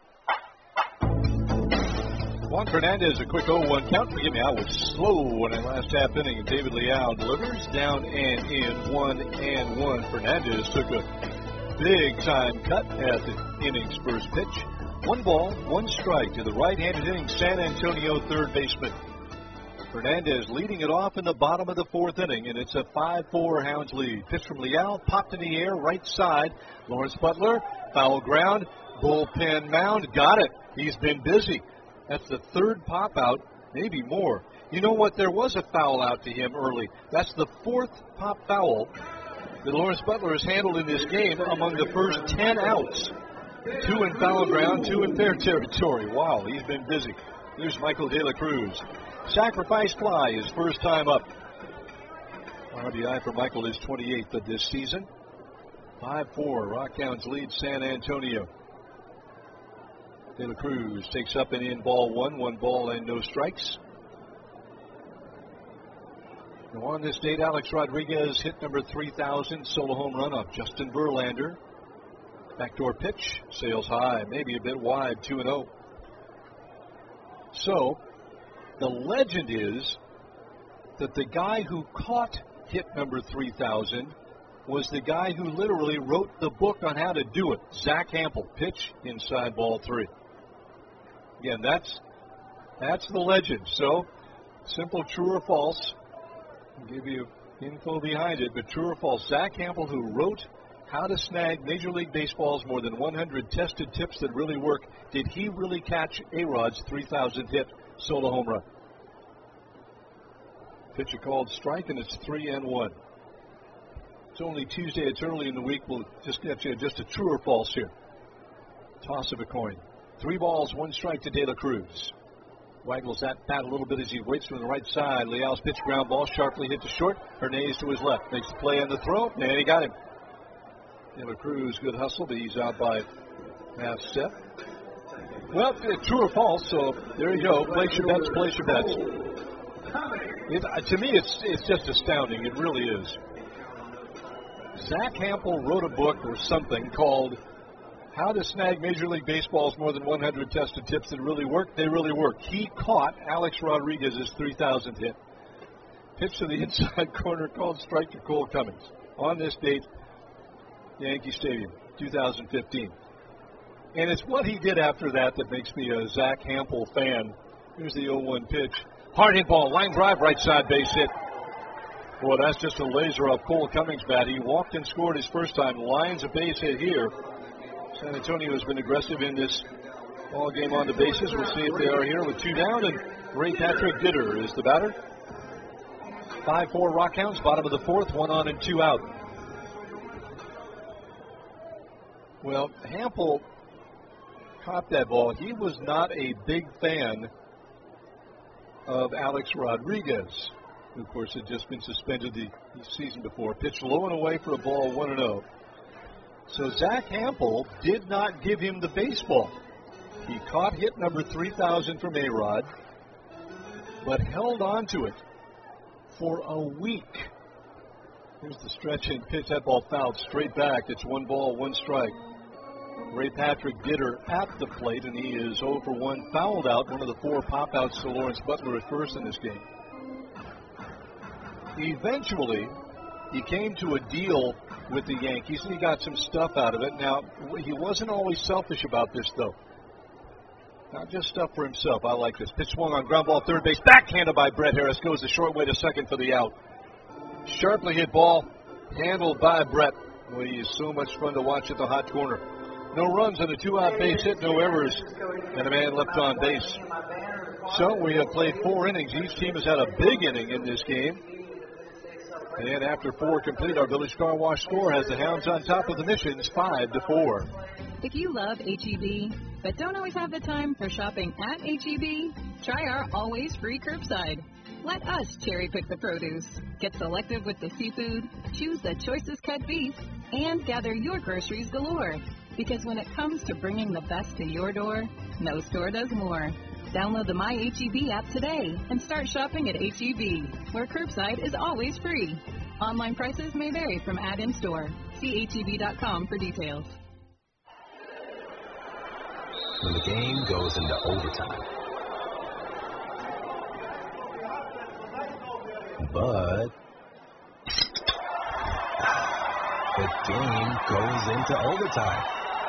Juan Fernandez, a quick 0-1 count. Forgive me, I was slow in that last half inning. David Leal delivers down and in 1-1. Fernandez took a big-time cut at the inning's first pitch. 1 ball, 1 strike to the right-handed hitting San Antonio third baseman. Fernandez leading it off in the bottom of the fourth inning, and it's a 5-4 Hounds lead. Pitch from Leal, popped in the air, right side. Lawrence Butler, foul ground, bullpen mound, got it. He's been busy. That's the third pop out, maybe more. You know what? There was a foul out to him early. That's the 4th pop foul that Lawrence Butler has handled in this game among the first 10 outs. 2 in foul ground, 2 in fair territory. Wow, he's been busy. Here's Michael De La Cruz. Sacrifice fly, his first time up. RBI for Michael is 28th of this season. 5-4, Rockhounds lead San Antonio. De La Cruz takes up and in ball 1 ball and no strikes. Now on this date, Alex Rodriguez hit number 3,000, solo home run off Justin Verlander. Backdoor pitch, sails high, maybe a bit wide, 2-0. So, the legend is that the guy who caught hit number 3,000 was the guy who literally wrote the book on how to do it. Zach Hampel, pitch inside ball 3. Again, that's the legend. So, simple true or false. I'll give you info behind it, but true or false. Zach Hampel, who wrote how to snag Major League Baseball's more than 100 tested tips that really work, did he really catch A-Rod's 3,000 hit solo home run? Pitch called strike, and it's 3-1. It's only Tuesday. It's early in the week. We'll just get you just a true or false here. Toss of a coin. 3 balls, 1 strike to De La Cruz. Waggles that bat a little bit as he waits from the right side. Leal's pitch ground ball sharply hit to short. Hernandez to his left. Makes the play on the throw, and he got him. De La Cruz, good hustle, but he's out by half step. Well, true or false, so there you go. Place your bets, place your bets. To me, it's just astounding. It really is. Zach Hampel wrote a book or something called How to Snag Major League Baseball's More Than 100 Tested Tips That Really Work. They really work. He caught Alex Rodriguez's 3,000th hit. Pitch to the inside corner called strike to Cole Cummings. On this date, Yankee Stadium, 2015. And it's what he did after that that makes me a Zach Hampel fan. Here's the 0-1 pitch. Hard hit ball, line drive, right side base hit. Boy, that's just a laser off Cole Cummings' bat. He walked and scored his first time. Lines a base hit here. San Antonio has been aggressive in this ball game on the bases. We'll see if they are here with 2 down. And Ray Patrick Ditter is the batter. 5-4 Rockhounds, bottom of the 4th, 1 on and 2 out. Well, Hampel caught that ball. He was not a big fan of Alex Rodriguez, who, of course, had just been suspended the season before. Pitched low and away for a ball, 1-0. So Zach Hampel did not give him the baseball. He caught hit number 3,000 from A-Rod, but held on to it for a week. Here's the stretch and pitch. That ball fouled straight back. It's 1 ball, 1 strike. Ray Patrick Ditter at the plate, and he is 0 for 1. Fouled out, one of the 4 pop-outs to Lawrence Butler at first in this game. Eventually, he came to a deal with the Yankees, and he got some stuff out of it. Now, he wasn't always selfish about this, though. Not just stuff for himself. I like this. Pitch swung on ground ball, third base. Backhanded by Brett Harris. Goes the short way to second for the out. Sharply hit ball, handled by Brett. Well, he is so much fun to watch at the hot corner. No runs and a 2-out base hit, no errors, and a man left on base. So we have played 4 innings. Each team has had a big inning in this game. And after 4 complete, our Village Car Wash score has the Hounds on top of the Missions, 5-4.
If you love H-E-B, but don't always have the time for shopping at H-E-B, try our always free curbside. Let us cherry pick the produce, get selective with the seafood, choose the choicest cut beef, and gather your groceries galore. Because when it comes to bringing the best to your door, no store does more. Download the My H-E-B app today and start shopping at H-E-B, where curbside is always free. Online prices may vary from ad in store. See HEB.com for details.
When the game goes into overtime. But the game goes into overtime.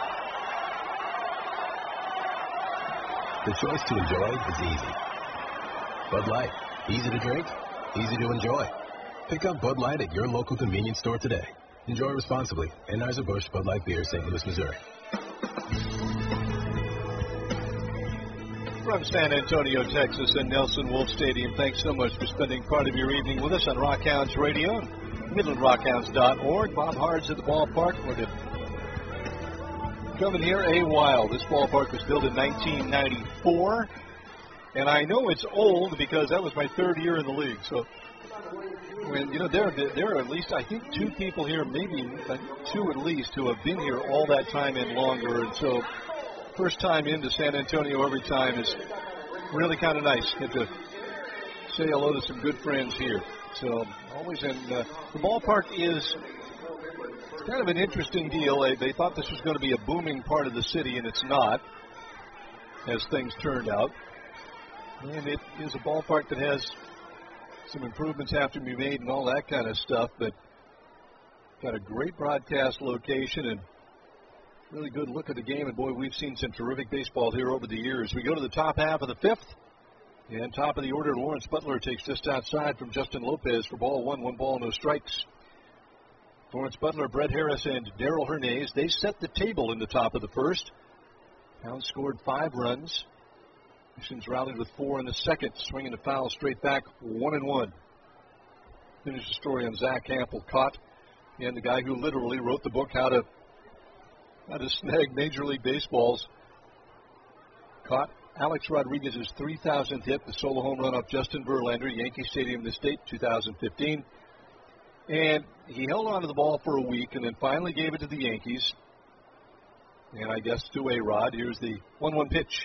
The choice to enjoy is easy. Bud Light, easy to drink, easy to enjoy. Pick up Bud Light at your local convenience store today. Enjoy responsibly. Anheuser-Busch Bud Light Beer, St. Louis, Missouri.
From San Antonio, Texas, and Nelson Wolff Stadium, thanks so much for spending part of your evening with us on Rockhounds Radio, MidlandRockhounds.org. Bob Hards at the ballpark. We're coming here a while. This ballpark was built in 1994, and I know it's old because that was my 3rd year in the league. So, when there are at least, I think, 2 people here, maybe 2 at least, who have been here all that time and longer. And so, first time into San Antonio every time is really kind of nice. Get to say hello to some good friends here. So, always in the ballpark is kind of an interesting deal. They thought this was going to be a booming part of the city, and it's not, as things turned out. And it is a ballpark that has some improvements have to be made and all that kind of stuff, but got a great broadcast location and really good look at the game. And, boy, we've seen some terrific baseball here over the years. We go to the top half of the 5th, and top of the order, Lawrence Butler takes just outside from Justin Lopez for ball 1, 1 ball, no strikes. Lawrence Butler, Brett Harris, and Darrell Hernandez, they set the table in the top of the 1st. Hounds scored 5 runs. Missions rallied with 4 in the 2nd, swinging the foul straight back, 1-1. Finish the story on Zach Hampel, caught, and the guy who literally wrote the book how to snag Major League Baseball's, caught Alex Rodriguez's 3,000th hit, the solo home run off Justin Verlander, Yankee Stadium this date, 2015. And he held on to the ball for a week and then finally gave it to the Yankees. And I guess to A-Rod. Here's the 1-1 pitch.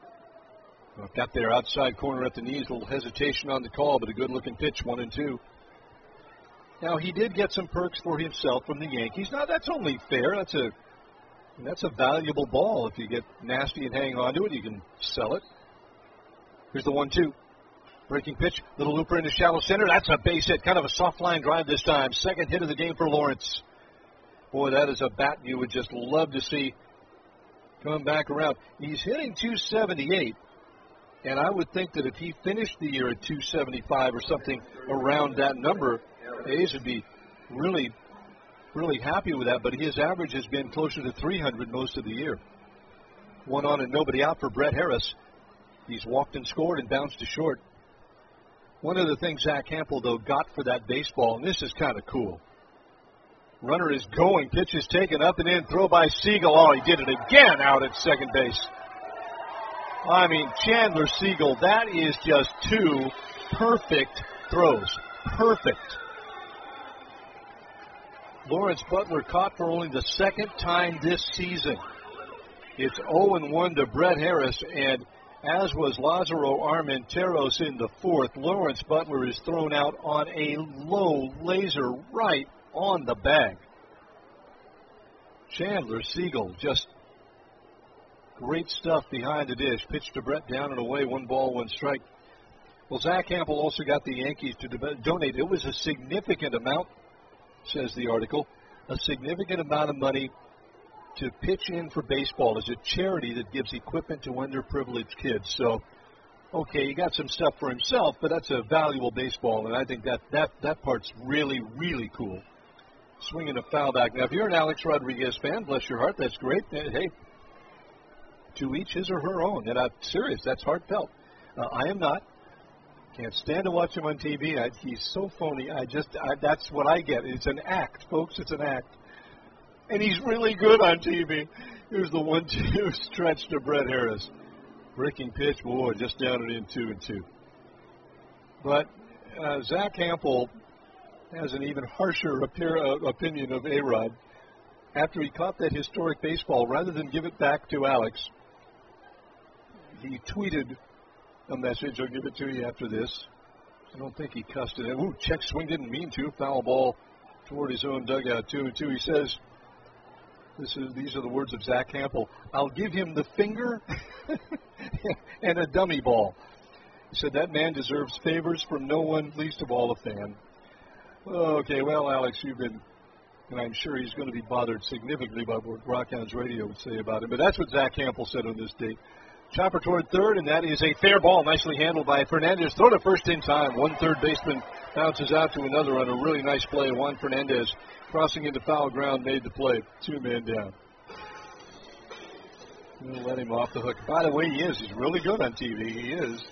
Got there outside corner at the knees. A little hesitation on the call, but a good-looking pitch, 1-2. Now, he did get some perks for himself from the Yankees. Now, that's only fair. That's a valuable ball. If you get nasty and hang on to it, you can sell it. Here's the 1-2. Breaking pitch, little looper into shallow center. That's a base hit, kind of a soft line drive this time. 2nd hit of the game for Lawrence. Boy, that is a bat you would just love to see come back around. He's hitting 278, And I would think that if he finished the year at 275 or something around that number, A's would be really, really happy with that. But his average has been closer to 300 most of the year. 1 on and nobody out for Brett Harris. He's walked and scored and bounced to short. One of the things Zach Hampel, though, got for that baseball, and this is kind of cool. Runner is going, pitch is taken up and in, throw by Siegel. Oh, he did it again out at second base. I mean, Chandler Siegel, that is just 2 perfect throws. Perfect. Lawrence Butler caught for only the second time this season. It's 0-1 to Brett Harris, and as was Lázaro Armenteros in the 4th, Lawrence Butler is thrown out on a low laser right on the bag. Chandler Siegel, just great stuff behind the dish. Pitch to Brett, down and away, 1 ball, 1 strike. Well, Zach Hampel also got the Yankees to donate. It was a significant amount, says the article, a significant amount of money to pitch in for baseball as a charity that gives equipment to underprivileged kids. So, okay, he got some stuff for himself, but that's a valuable baseball, and I think that part's really, really cool. Swinging a foul back. Now, if you're an Alex Rodriguez fan, bless your heart, that's great. Hey, to each his or her own. And I'm serious, that's heartfelt. I am not. Can't stand to watch him on TV. He's so phony. That's what I get. It's an act, folks. It's an act. And he's really good on TV. Here's the 1-2 stretch to Brett Harris. Breaking pitch, boy, just down and in 2-2. But Zach Hampel has an even harsher opinion of A-Rod. After he caught that historic baseball, rather than give it back to Alex, he tweeted a message. I'll give it to you after this. I don't think he cussed it. Ooh, check swing, didn't mean to. Foul ball toward his own dugout, 2-2. He says, these are the words of Zach Hampel, I'll give him the finger and a dummy ball. He said that man deserves favors from no one, least of all a fan. Okay, well, Alex, you've been, and I'm sure he's going to be bothered significantly by what Rockhounds Radio would say about him. But that's what Zach Hampel said on this date. Chopper toward third, and that is a fair ball, nicely handled by Fernandez. Throw to first in time. 1 third baseman bounces out to another on a really nice play. Juan Fernandez crossing into foul ground made the play. 2 men down. We'll let him off the hook. By the way, he is. He's really good on TV. He is.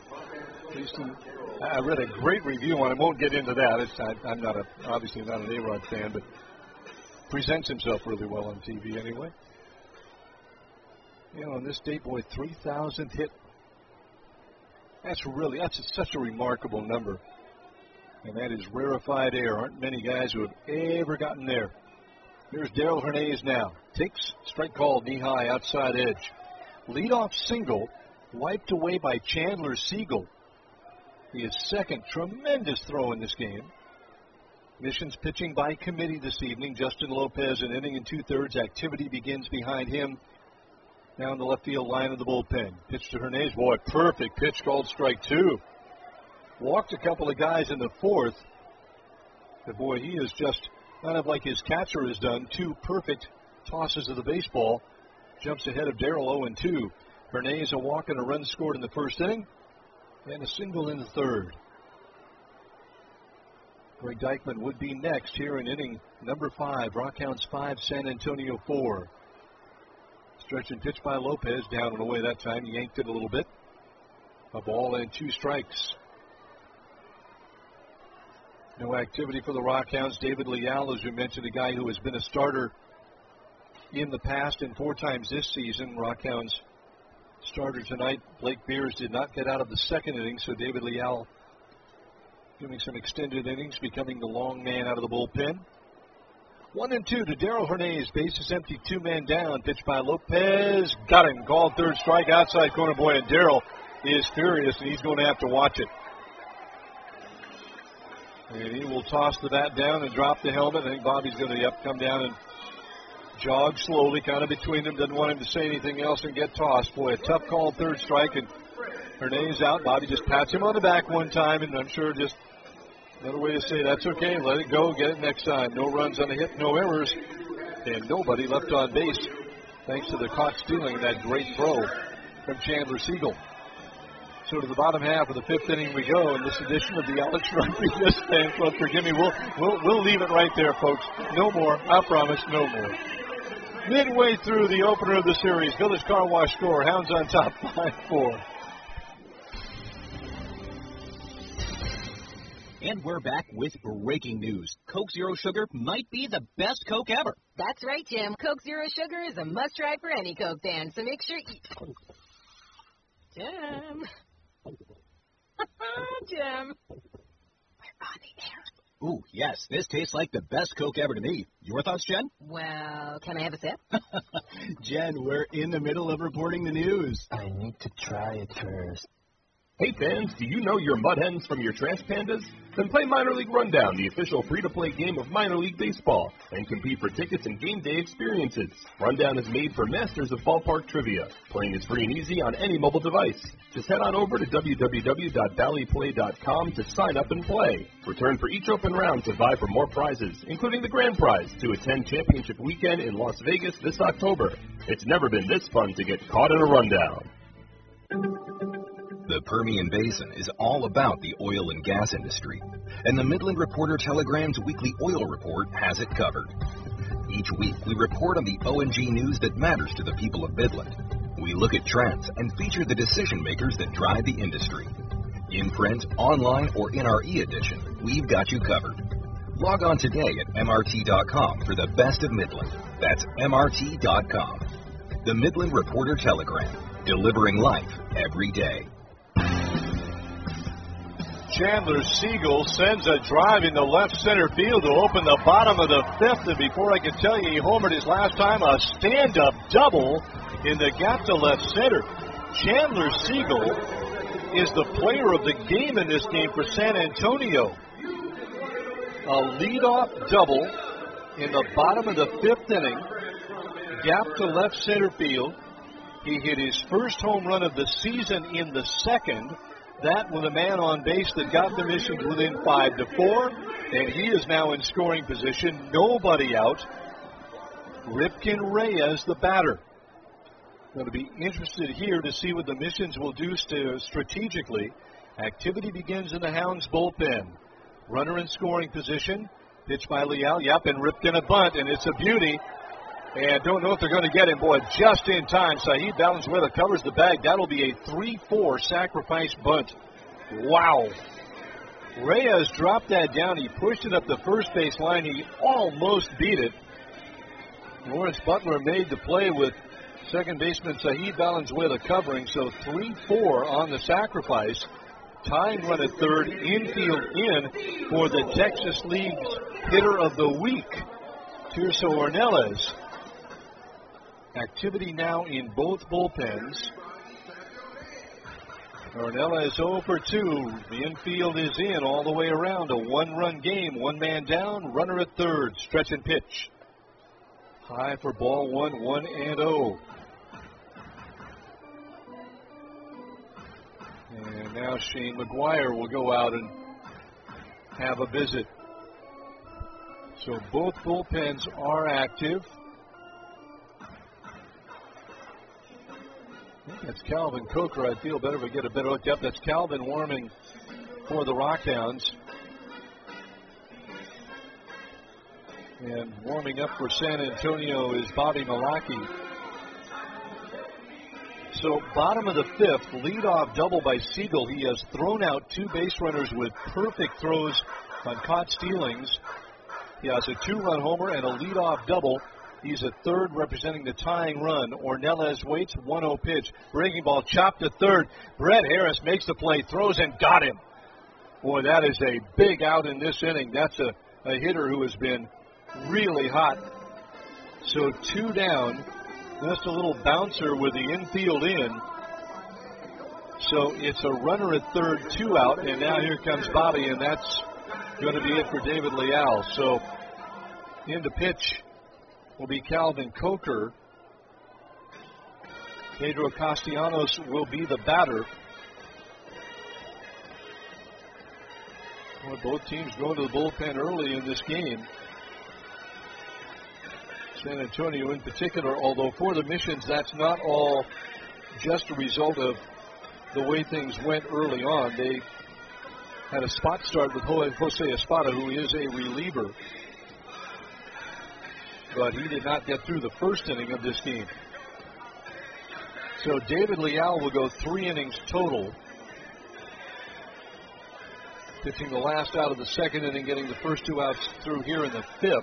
I read a great review on him. Won't get into that. I'm obviously not an A-Rod fan, but presents himself really well on TV anyway. You know, on this date, boy, 3,000th hit. That's such a remarkable number. And that is rarefied air. Aren't many guys who have ever gotten there. Here's Darrell Hernandez now. Takes strike called knee high outside edge. Leadoff single wiped away by Chandler Siegel. His second tremendous throw in this game. Missions pitching by committee this evening. Justin Lopez, an inning and 2/3. Activity begins behind him. Down the left field line of the bullpen. Pitch to Hernandez. Boy, perfect pitch called strike 2. Walked a couple of guys in the 4th. But boy, he is just kind of like his catcher has done. 2 perfect tosses of the baseball. Jumps ahead of Darrell 0-2. Hernandez a walk and a run scored in the 1st inning. And a single in the 3rd. Greg Deichmann would be next here in inning number 5. Rockhounds 5, San Antonio 4. Stretch and pitch by Lopez, down and away that time. He yanked it a little bit. A ball and 2 strikes. No activity for the Rockhounds. David Leal, as we mentioned, a guy who has been a starter in the past and 4 times this season. Rockhounds starter tonight. Blake Beers did not get out of the 2nd inning, so David Leal doing some extended innings, becoming the long man out of the bullpen. 1-2 to Darrell Hernandez. Bases empty, 2 men down. Pitch by Lopez. Got him. Called 3rd strike outside corner. Boy, and Darrell is furious, and he's going to have to watch it. And he will toss the bat down and drop the helmet. I think Bobby's going to come down and jog slowly, kind of between them. Doesn't want him to say anything else and get tossed. Boy, a tough call, 3rd strike, and Hernandez out. Bobby just pats him on the back one time, and I'm sure just another way to say that's okay. Let it go. Get it next time. No runs on the hit, no errors, and nobody left on base thanks to the caught stealing that great throw from Chandler Siegel. So to the bottom half of the fifth inning we go in this edition of the Alex Rodriguez Fan Club. Forgive me, we'll leave it right there, folks. No more. I promise, no more. Midway through the opener of the series, Village Car Wash score. Hounds on top 5-4.
And we're back with breaking news. Coke Zero Sugar might be the best Coke ever.
That's right, Jim. Coke Zero Sugar is a must-try for any Coke fan, so make sure you... Jim. Jim. We're on the air.
Ooh, yes, this tastes like the best Coke ever to me. Your thoughts, Jen?
Well, can I have a sip?
Jen, we're in the middle of reporting the news.
I need to try it first.
Hey fans, do you know your mud hens from your trash pandas? Then play Minor League Rundown, the official free-to-play game of minor league baseball, and compete for tickets and game day experiences. Rundown is made for masters of ballpark trivia. Playing is free and easy on any mobile device. Just head on over to www.valleyplay.com to sign up and play. Return for each open round to vie for more prizes, including the grand prize to attend championship weekend in Las Vegas this October. It's never been this fun to get caught in a rundown.
The Permian Basin is all about the oil and gas industry, and the Midland Reporter-Telegram's weekly oil report has it covered. Each week, we report on the O&G news that matters to the people of Midland. We look at trends and feature the decision makers that drive the industry. In print, online, or in our e-edition, we've got you covered. Log on today at MRT.com for the best of Midland. That's MRT.com. The Midland Reporter-Telegram, delivering life every day.
Chandler Siegel sends a drive in the left center field to open the bottom of the fifth, and before I can tell you he homered his last time, a stand-up double in the gap to left center. Chandler Siegel is the player of the game in this game for San Antonio. A leadoff double in the bottom of the fifth inning, gap to left center field. He hit his first home run of the season in the second. That with a man on base that got the Missions within 5-4, and he is now in scoring position. Nobody out. Ripken Reyes, the batter. Going to be interested here to see what the Missions will do strategically. Activity begins in the Hounds bullpen. Runner in scoring position. Pitch by Leal. Yep, and Ripken a bunt, and it's a beauty. And don't know if they're going to get him. Boy, just in time. Saheed Valenzuela covers the bag. That'll be a 3-4 sacrifice bunt. Wow. Reyes dropped that down. He pushed it up the first base line. He almost beat it. Lawrence Butler made the play with second baseman Saheed Valenzuela covering. So 3-4 on the sacrifice. Tying run at third. Infield in for the Texas League's hitter of the week, Tirso Ornelas. Activity now in both bullpens. Ornella is 0 for 2. The infield is in all the way around. A one-run game. One man down. Runner at third. Stretch and pitch. High for ball one. 1-0. And now Shane McGuire will go out and have a visit. So both bullpens are active. I think that's Calvin Coker. I'd feel better if we get a better look. Yep, that's Calvin warming for the Rockhounds. And warming up for San Antonio is Bobby Malaki. So bottom of the fifth, leadoff double by Siegel. He has thrown out two base runners with perfect throws on caught stealings. He has a two-run homer and a leadoff double. He's at third, representing the tying run. Ornelas waits, 1-0 pitch. Breaking ball chopped to third. Brett Harris makes the play, throws and got him. Boy, that is a big out in this inning. That's a hitter who has been really hot. So two down. Just a little bouncer with the infield in. So it's a runner at third, two out, and now here comes Bobby, and that's going to be it for David Leal. So in the pitch will be Calvin Coker. Pedro Castellanos will be the batter. Well, both teams going to the bullpen early in this game. San Antonio in particular, although for the Missions, that's not all just a result of the way things went early on. They had a spot start with Jose Espada, who is a reliever. But he did not get through the first inning of this game. So David Leal will go 3 innings total. Pitching the last out of the second inning, getting the first 2 outs through here in the 5th.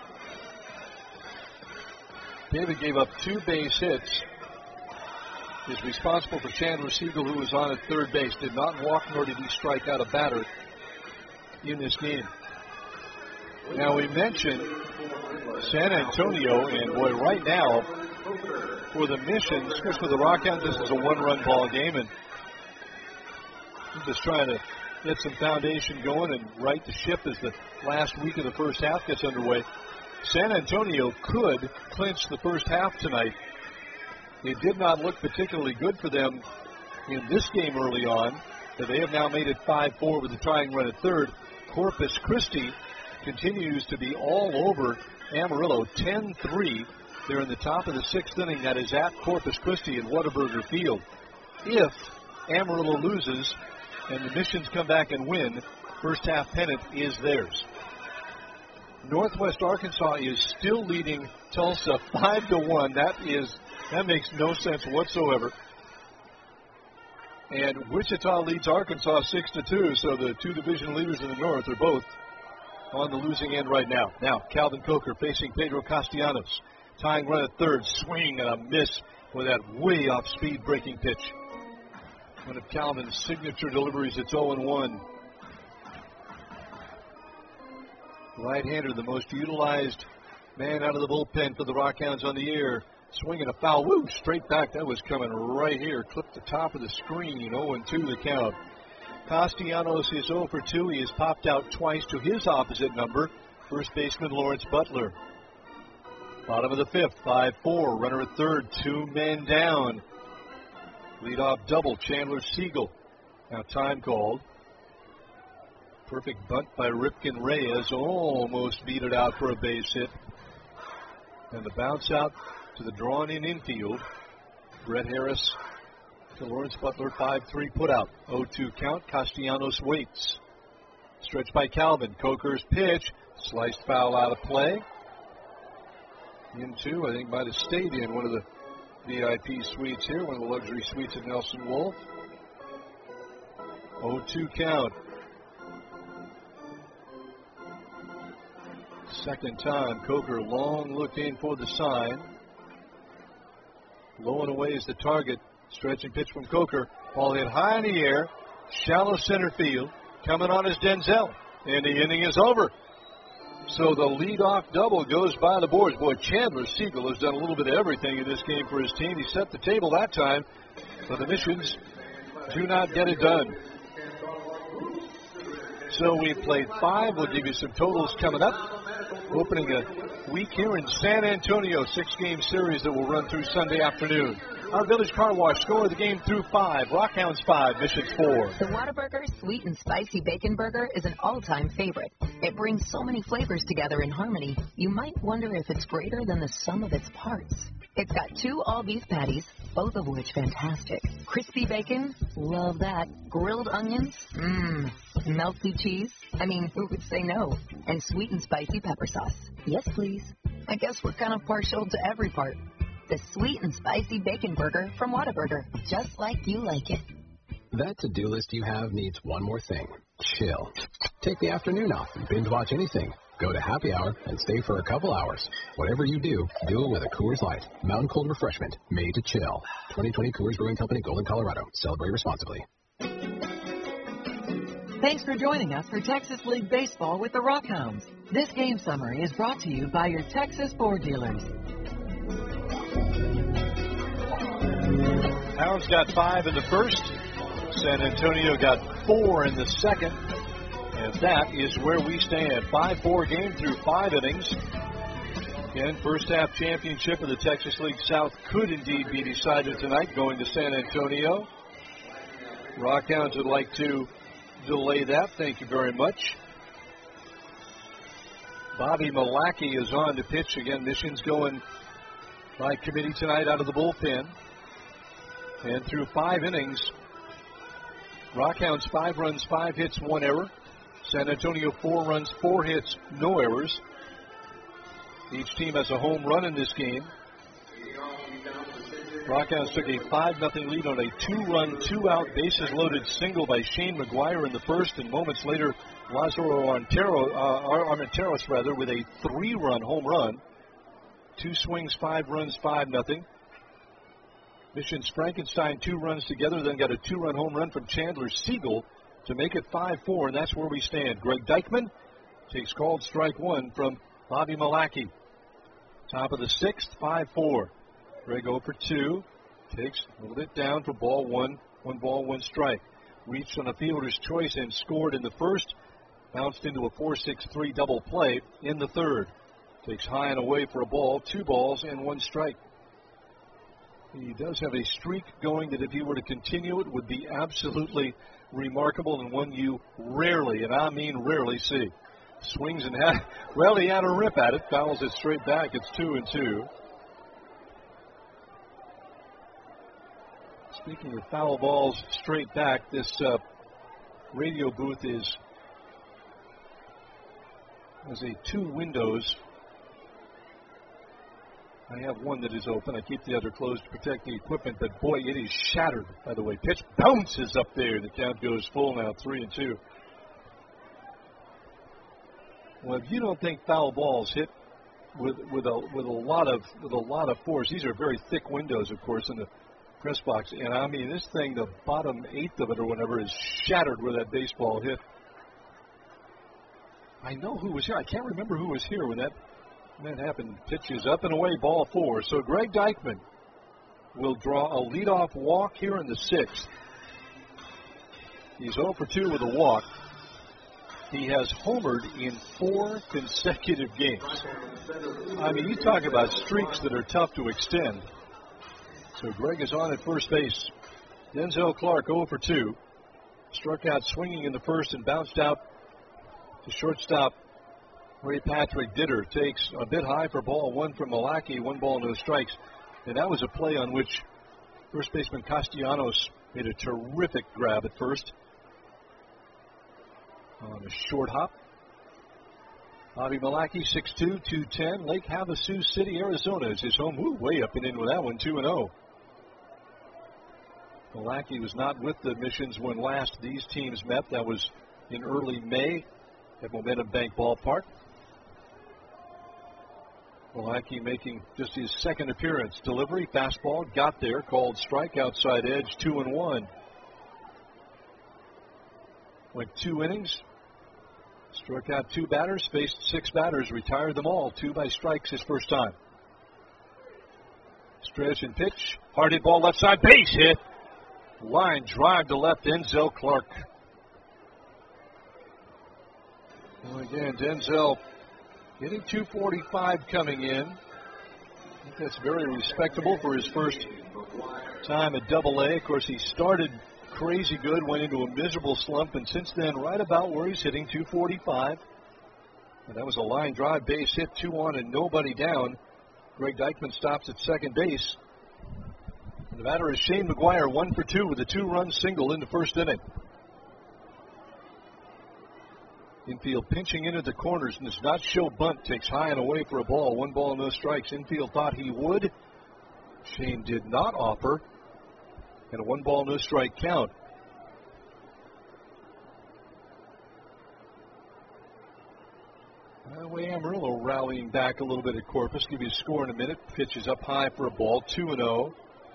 David gave up 2 base hits. Is responsible for Chandler Siegel, who was on at third base. Did not walk, nor did he strike out a batter in this game. Now, we mentioned San Antonio, and boy, right now, for the Mission, especially the Rockhounds, this is a 1-run ball game, and I'm just trying to get some foundation going and right the ship as the last week of the first half gets underway. San Antonio could clinch the first half tonight. It did not look particularly good for them in this game early on, but they have now made it 5-4 with the tying run at third. Corpus Christi continues to be all over Amarillo, 10-3. They're in the top of the 6th inning. That is at Corpus Christi in Whataburger Field. If Amarillo loses and the Missions come back and win, first half pennant is theirs. Northwest Arkansas is still leading Tulsa 5-1. That makes no sense whatsoever. And Wichita leads Arkansas 6-2, so the 2 division leaders in the North are both on the losing end right now. Now, Calvin Coker facing Pedro Castellanos. Tying run at third, swing and a miss with that way off speed breaking pitch. One of Calvin's signature deliveries, it's 0-1. Right-hander, the most utilized man out of the bullpen for the Rockhounds on the year. Swinging a foul, woo, straight back. That was coming right here. Clipped the top of the screen. 0-2 the count. Castellanos is 0 for 2. He has popped out twice to his opposite number. First baseman Lawrence Butler. Bottom of the 5th, 5-4. Runner at third, 2 men down. Leadoff double, Chandler Siegel. Now time called. Perfect bunt by Ripken Reyes. Almost beat it out for a base hit. And the bounce out to the drawn-in infield. Brett Harris to Lawrence Butler, 5-3 put out. 0-2 count. Castellanos waits. Stretched by Calvin. Coker's pitch. Sliced foul out of play. Into, I think, might have stayed in one of the VIP suites here, one of the luxury suites at Nelson Wolff. 0-2 count. Second time, Coker long looked in for the sign. Low and away is the target. Stretching pitch from Coker. Ball hit high in the air. Shallow center field. Coming on is Denzel. And the inning is over. So the leadoff double goes by the boards. Boy, Chandler Siegel has done a little bit of everything in this game for his team. He set the table that time, but the Missions do not get it done. So we've played 5. We'll give you some totals coming up. Opening a week here in San Antonio, 6-game series that will run through Sunday afternoon. Our Village Car Wash score the game through 5. Rockhounds 5, Missions 4.
The Whataburger Sweet and Spicy Bacon Burger is an all-time favorite. It brings so many flavors together in harmony, you might wonder if it's greater than the sum of its parts. It's got 2 all-beef patties, both of which fantastic. Crispy bacon, love that. Grilled onions, melty cheese. I mean, who would say no? And sweet and spicy pepper sauce. Yes, please. I guess we're kind of partial to every part. The Sweet and Spicy Bacon Burger from Whataburger, just like you like it.
That to-do list you have needs one more thing. Chill. Take the afternoon off and binge watch anything. Go to happy hour and stay for a couple hours. Whatever you do it with a Coors Light. Mountain cold refreshment made to chill. 2020 Coors Brewing Company, Golden, Colorado. Celebrate responsibly.
Thanks for joining us for Texas League Baseball with the Rockhounds. This game summary is brought to you by your Texas Ford dealers.
Hounds got 5 in the first. San Antonio got 4 in the second. And that is where we stand. 5-4 game through 5 innings. Again, first half championship of the Texas League South could indeed be decided tonight, going to San Antonio. Rockhounds would like to delay that. Thank you very much. Bobby Malachy is on to pitch again. Missions going by committee tonight out of the bullpen. And through 5 innings, Rockhounds 5 runs, 5 hits, 1 error. San Antonio 4 runs, 4 hits, no errors. Each team has a home run in this game. Rockhounds took a 5-0 lead on a 2-run, 2-out, bases-loaded single by Shane McGuire in the first, and moments later, Lazaro Armenteros with a 3-run home run. 2 swings, 5 runs, 5-0. Mission's Frankenstein 2 runs together, then got a 2-run home run from Chandler Siegel to make it 5-4, and that's where we stand. Greg Dykman takes called strike 1 from Bobby Malachy. Top of the 6th, 5-4. Greg 0 for 2. Takes a little bit down for ball 1. 1 ball, 1 strike. Reached on a fielder's choice and scored in the first. Bounced into a 4-6-3 double play in the third. Takes high and away for a ball. 2 balls and 1 strike. He does have a streak going that if he were to continue it would be absolutely remarkable and one you rarely, and I mean rarely, see. Swings and he had a rip at it. Fouls it straight back. It's 2-2. Speaking of foul balls straight back, this radio booth has 2 windows. I have one that is open. I keep the other closed to protect the equipment, but boy, it is shattered, by the way. Pitch bounces up there. The count goes full now, 3-2. Well, if you don't think foul balls hit with a lot of force, these are very thick windows, of course, in the press box. And I mean, this thing, the bottom 1/8 of it or whatever, is shattered where that baseball hit. I know who was here. I can't remember who was here when that happened. Pitches up and away, ball 4. So Greg Dykman will draw a leadoff walk here in the 6th. He's 0 for 2 with a walk. He has homered in 4 consecutive games. I mean, you talk about streaks that are tough to extend. So Greg is on at first base. Denzel Clark 0 for 2. Struck out swinging in the first and bounced out to shortstop Ray Patrick Ditter. Takes a bit high for ball 1 from Malachy. 1 ball, no strikes. And that was a play on which first baseman Castellanos made a terrific grab at first. On a short hop. Bobby Malachy, 6'2", 210. Lake Havasu City, Arizona is his home. Ooh, way up and in with that one, 2-0. Malachy was not with the Missions when last these teams met. That was in early May at Momentum Bank Ballpark. Malachy making just his second appearance. Delivery, fastball, got there, called strike, outside edge, 2-1. Went 2 innings. Struck out 2 batters, faced 6 batters, retired them all. 2 by strikes his first time. Stretch and pitch. Hard hit ball left side, base hit. Line drive to left, Denzel Clark. Well, again, Denzel getting 245 coming in. I think that's very respectable for his first time at Double-A. Of course, he started crazy good, went into a miserable slump, and since then, right about where he's hitting, 245. And that was a line drive, base hit, 2 on and nobody down. Greg Dykman stops at second base. And the batter is Shane McGuire, 1 for 2 with a 2-run single in the first inning. Infield pinching into the corners and does not show bunt. Takes high and away for a ball. 1 ball, no strikes. Infield thought he would. Shane did not offer. And a 1 ball, no strike count. Way Amarillo rallying back a little bit at Corpus. Give you a score in a minute. Pitch is up high for a ball. 2-0.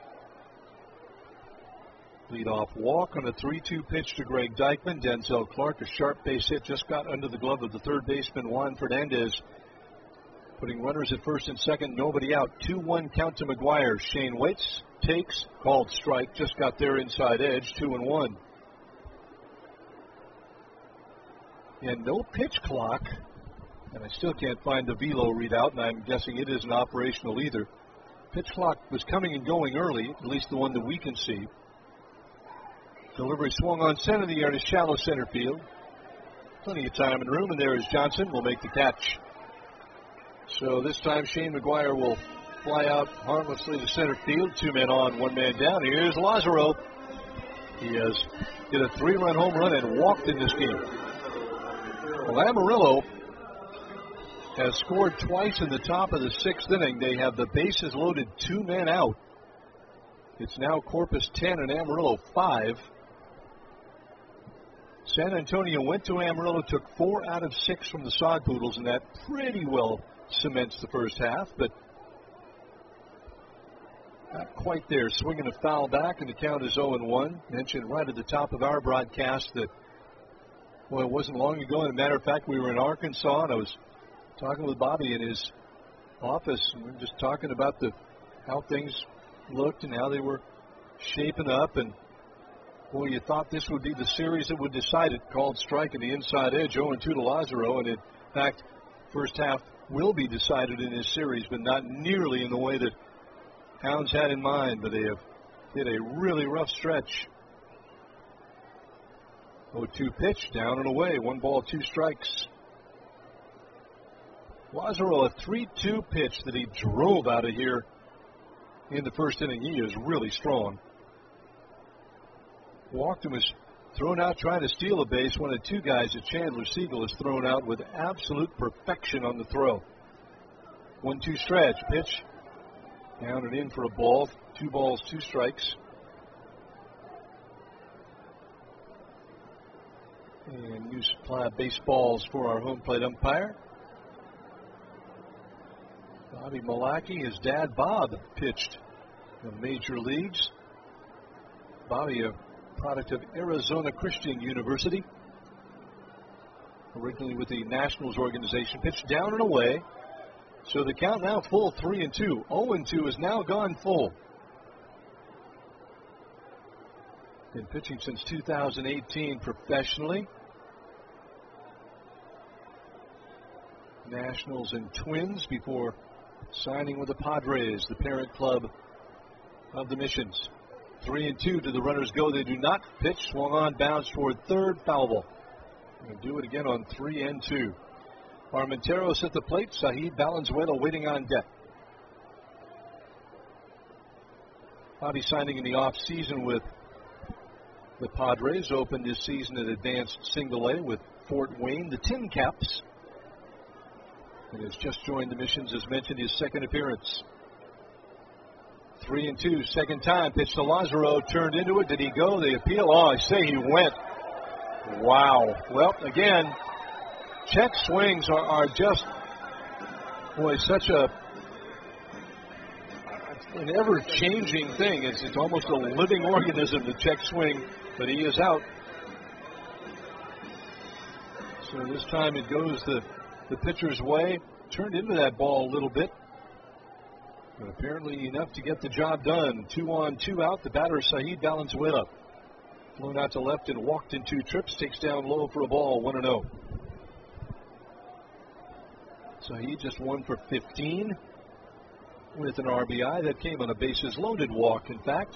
Leadoff walk on a 3-2 pitch to Greg Dykman. Denzel Clark, a sharp base hit, just got under the glove of the third baseman, Juan Fernandez. Putting runners at first and second, nobody out. 2-1 count to McGuire. Shane waits, takes, called strike, just got there inside edge, 2-1. And no pitch clock, and I still can't find the velo readout, and I'm guessing it isn't operational either. Pitch clock was coming and going early, at least the one that we can see. Delivery swung on center of the air to shallow center field. Plenty of time and room, and there is Johnson, will make the catch. So this time Shane McGuire will fly out harmlessly to center field. 2 men on, 1 man down. Here's Lazaro. He has hit a 3-run home run and walked in this game. Well, Amarillo has scored twice in the top of the 6th inning. They have the bases loaded, 2 men out. It's now Corpus 10 and Amarillo 5. San Antonio went to Amarillo, took 4 out of 6 from the Sod Poodles, and that pretty well cements the first half, but not quite there. Swinging a foul back, and the count is 0-1. Mentioned right at the top of our broadcast that, well, it wasn't long ago. As a matter of fact, we were in Arkansas, and I was talking with Bobby in his office, and we were just talking about how things looked and how they were shaping up. And, well, you thought this would be the series that would decide it. Called strike at the inside edge, 0-2 to Lazaro. And, in fact, first half will be decided in this series, but not nearly in the way that Hounds had in mind. But they have hit a really rough stretch. 0-2 pitch, down and away. 1 ball, 2 strikes. Lazaro, a 3-2 pitch that he drove out of here in the first inning. He is really strong. Walked and was thrown out trying to steal a base. One of the 2 guys that Chandler Siegel has thrown out with absolute perfection on the throw. 1-2 stretch. Pitch. Down and in for a ball. 2 balls, 2 strikes. And new supply of baseballs for our home plate umpire. Bobby Malaki, his dad Bob, pitched in the major leagues. Bobby, a product of Arizona Christian University, originally with the Nationals organization. Pitched down and away. So the count now full, 3-2. 0-2 is now gone full. Been pitching since 2018 professionally. Nationals and Twins before signing with the Padres, the parent club of the Missions. 3-2 to the runners go. They do not pitch. Swung on, bounce toward third, foul ball. Going to do it again on 3-2. Armenteros at the plate. Saheed Valenzuela waiting on deck. Bobby signing in the offseason with the Padres. Opened this season at advanced single-A with Fort Wayne, the Tin Caps. And has just joined the Missions, as mentioned, his second appearance. 3-2, second time. Pitch to Lazaro, turned into it. Did he go? The appeal. Oh, I say he went. Wow. Well, again, check swings are just, boy, such an ever-changing thing. It's almost a living organism, the check swing, but he is out. So this time it goes the pitcher's way. Turned into that ball a little bit, but apparently enough to get the job done. 2-on-2 out. The batter, Saheed Valenzuela, flown out to left and walked in 2 trips. Takes down low for a ball, 1-0. Saheed just 1 for 15 with an RBI. That came on a bases loaded walk, in fact.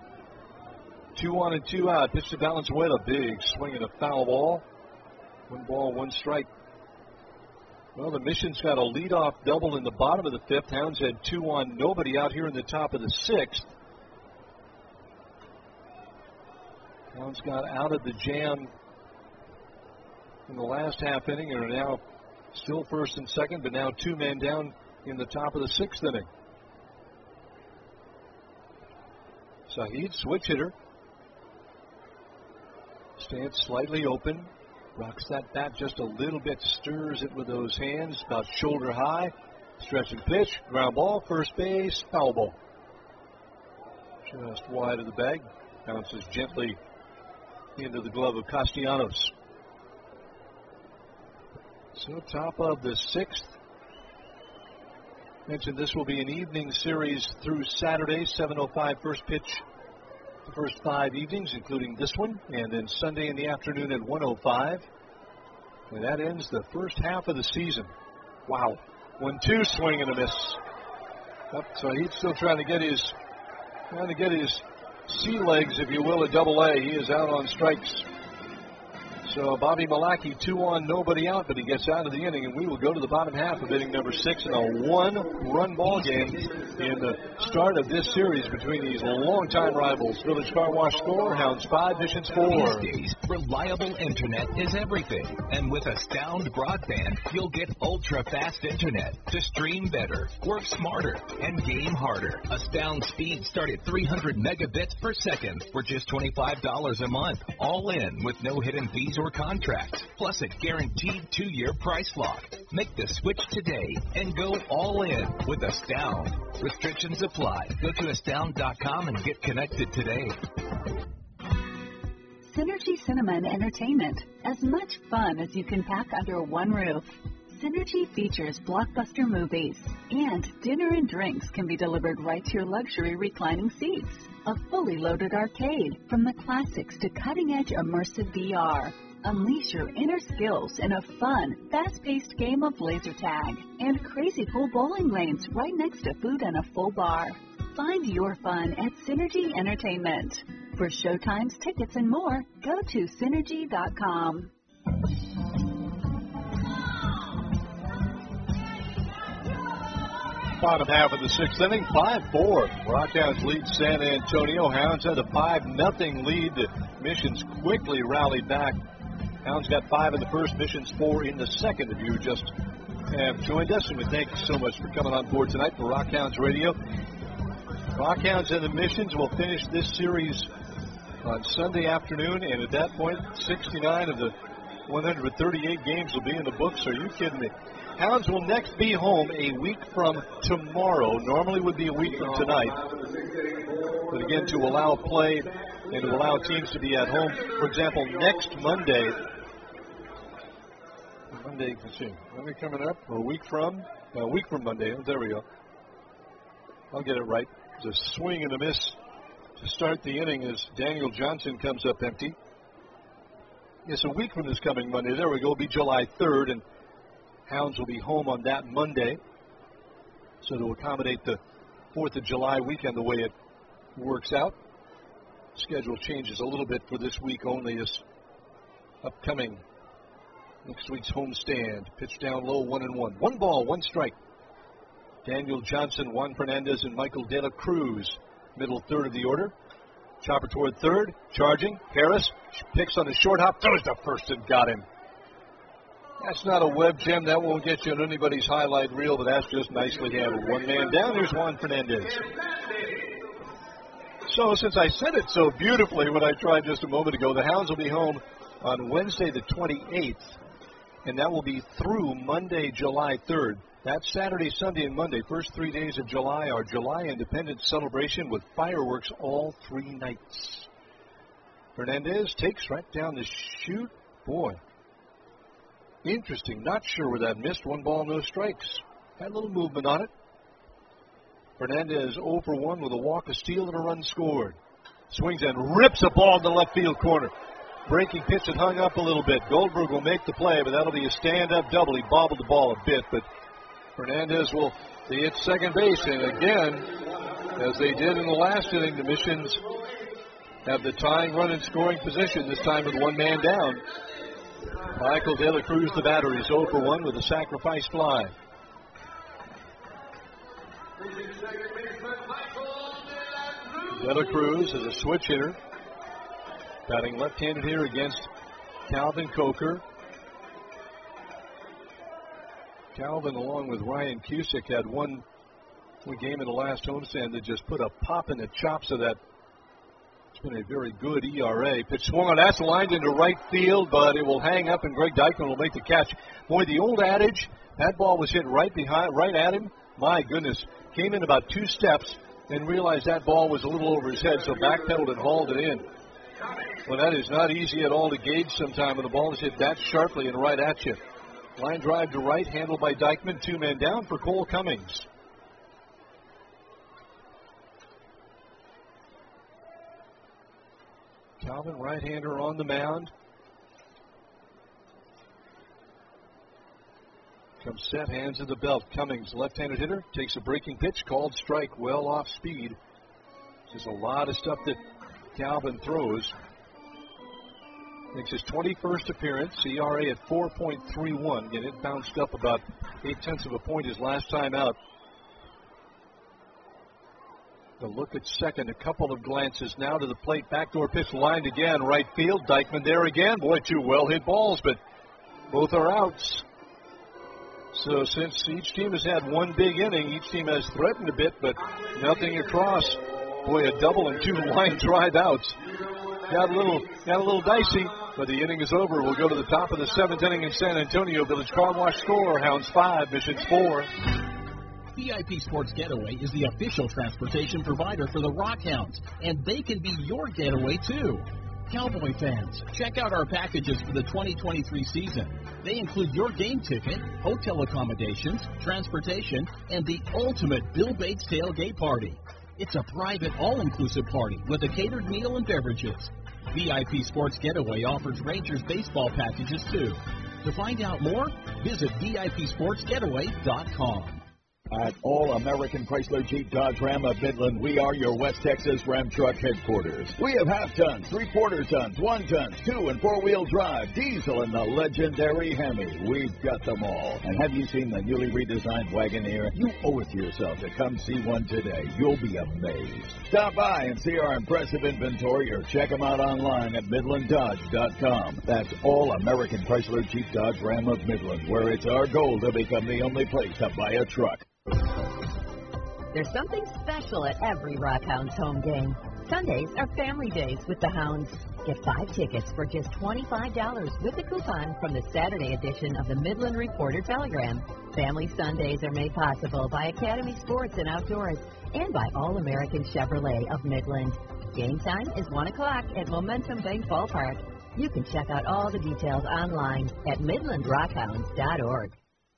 2-on-2 out. Pitch to Valenzuela. Big swing and a foul ball. 1 ball, 1 strike. Well, the Missions got a leadoff double in the bottom of the 5th. Hounds had 2 on nobody out here in the top of the 6th. Hounds got out of the jam in the last half inning and are now still first and second, but now 2 men down in the top of the 6th inning. Saheed, switch hitter. Stance slightly open. Rocks that bat just a little bit, stirs it with those hands, about shoulder high. Stretch and pitch, ground ball, first base, foul ball. Just wide of the bag, bounces gently into the glove of Castellanos. So top of the 6th. Mentioned this will be an evening series through Saturday, 7:05 first pitch. The first 5 evenings, including this one, and then Sunday in the afternoon at 1:05. And that ends the first half of the season. Wow. 1-2, swing and a miss. So he's still trying to get his sea legs, if you will, at Double-A. He is out on strikes. So Bobby Malaki, 2 on, nobody out, but he gets out of the inning, and we will go to the bottom half of inning number 6 in a 1-run ball game in the start of this series between these longtime rivals. Village Car Wash score, Hounds 5, Missions 4.
These days, reliable internet is everything. And with Astound Broadband, you'll get ultra-fast internet to stream better, work smarter, and game harder. Astound speeds start at 300 megabits per second for just $25 a month, all in with no hidden fees or contracts, plus a guaranteed 2-year price lock. Make the switch today and go all in with Astound. Restrictions apply. Go to astound.com and get connected today.
Synergy Cinema and Entertainment. As much fun as you can pack under one roof. Synergy features blockbuster movies, and dinner and drinks can be delivered right to your luxury reclining seats. A fully loaded arcade, from the classics to cutting-edge immersive VR. Unleash your inner skills in a fun, fast-paced game of laser tag. And crazy cool bowling lanes right next to food and a full bar. Find your fun at Synergy Entertainment. For showtimes, tickets, and more, go to Synergy.com.
Bottom half of the 6th inning, 5-4. Rockhounds lead San Antonio. Hounds had a 5-0 lead. Missions quickly rallied back. Hounds got 5 in the first, Missions 4 in the second. If you just have joined us, and we thank you so much for coming on board tonight for Rockhounds Radio. Rockhounds and the Missions will finish this series on Sunday afternoon, and at that point, 69 of the 138 games will be in the books. Are you kidding me? Hounds will next be home a week from tomorrow. Normally would be a week from tonight. But again, to allow play and to allow teams to be at home. For example, next Monday, let's see, Monday coming up, a week from Monday. There we go. I'll get it right. It's a swing and a miss to start the inning as Daniel Johnson comes up empty. Yes, a week from this coming Monday. There we go. It'll be July 3rd, and Hounds will be home on that Monday. So to accommodate the 4th of July weekend the way it works out. Schedule changes a little bit for this week only as upcoming next week's homestand. Pitch down low, 1-1. 1 ball, 1 strike. Daniel Johnson, Juan Fernandez, and Michael De La Cruz. Middle third of the order. Chopper toward third, charging. Harris picks on the short hop, throws to first and got him. That's not a web gem. That won't get you on anybody's highlight reel, but that's just nicely handled. 1 man down. Here's Juan Fernandez. So since I said it so beautifully when I tried just a moment ago, the Hounds will be home on Wednesday the 28th, and that will be through Monday, July 3rd. That's Saturday, Sunday, and Monday. First 3 days of July, our July Independence celebration with fireworks all 3 nights. Fernandez takes right down the chute. Boy, interesting. Not sure where that missed. 1 ball, no strikes. Had a little movement on it. Fernandez 0 for 1 with a walk, a steal, and a run scored. Swings and rips a ball in the left field corner. Breaking pitch and hung up a little bit. Goldberg will make the play, but that'll be a stand-up double. He bobbled the ball a bit, but Fernandez will be at second base. And again, as they did in the last inning, the Missions have the tying run in scoring position, this time with 1 man down. Michael De La Cruz, the batter, is 0 for 1 with a sacrifice fly. De La Cruz is a switch hitter, batting left-handed here against Calvin Coker. Calvin, along with Ryan Cusick, had one game in the last homestand that just put a pop in the chops of that. It's been a very good ERA. Pitch swung on, that's lined into right field, but it will hang up, and Greg Dykman will make the catch. Boy, the old adage, that ball was hit right at him. My goodness, came in about 2 steps and realized that ball was a little over his head, so backpedaled and hauled it in. Well, that is not easy at all to gauge sometime when the ball is hit that sharply and right at you. Line drive to right, handled by Dykman. 2 men down for Cole Cummings. Calvin, right-hander on the mound. Comes set, hands in the belt. Cummings, left-handed hitter, takes a breaking pitch, called strike, well off speed. There's a lot of stuff that Calvin throws. Makes his 21st appearance, ERA at 4.31. Again, it bounced up about 0.8 of a point his last time out. The look at second, a couple of glances now to the plate. Backdoor pitch lined again, right field. Dykman there again. Boy, two well-hit balls, but both are outs. So since each team has had one big inning, each team has threatened a bit, but nothing across. Boy, a double and two line drive outs. Got a little dicey, but the inning is over. We'll go to the top of the seventh inning in San Antonio. Village Car Wash score, Hounds 5, Missions 4.
VIP Sports Getaway is the official transportation provider for the Rockhounds, and they can be your getaway too. Cowboy fans, check out our packages for the 2023 season. They include your game ticket, hotel accommodations, transportation, and the ultimate Bill Bates tailgate party. It's a private, all-inclusive party with a catered meal and beverages. VIP Sports Getaway offers Rangers baseball packages too. To find out more, visit VIPSportsGetaway.com.
At All American Chrysler Jeep Dodge Ram of Midland, we are your West Texas Ram Truck headquarters. We have half-tons, three-quarter tons, 1-tons, 2- and 4-wheel drive, diesel, and the legendary Hemi. We've got them all. And have you seen the newly redesigned Wagoneer? You owe it to yourself to come see one today. You'll be amazed. Stop by and see our impressive inventory or check them out online at MidlandDodge.com. That's All American Chrysler Jeep Dodge Ram of Midland, where it's our goal to become the only place to buy a truck.
There's something special at every Rockhounds home game. Sundays are family days with the Hounds. Get 5 tickets for just $25 with a coupon from the Saturday edition of the Midland Reporter Telegram. Family Sundays are made possible by Academy Sports and Outdoors and by All American Chevrolet of Midland. Game time is 1 o'clock at Momentum Bank Ballpark. You can check out all the details online at MidlandRockhounds.org.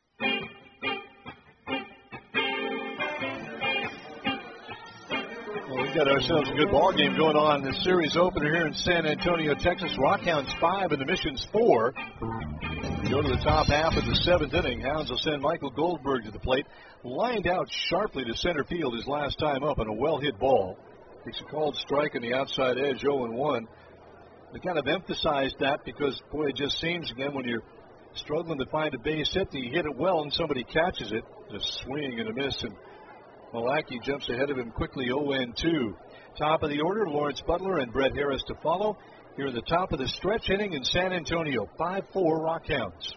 Well, we've got ourselves a good ball game going on. The series opener here in San Antonio, Texas. Rockhounds 5 and the Missions 4. We go to the top half of the seventh inning. Hounds will send Michael Goldberg to the plate. Lined out sharply to center field his last time up on a well-hit ball. Takes a called strike on the outside edge, 0-1. They kind of emphasized that because, boy, it just seems, again, when you're struggling to find a base hit, you hit it well and somebody catches it. Just swing and a miss, and Malachy jumps ahead of him quickly, 0-2. Top of the order, Lawrence Butler and Brett Harris to follow. Here at the top of the stretch inning in San Antonio, 5-4 Rockhounds.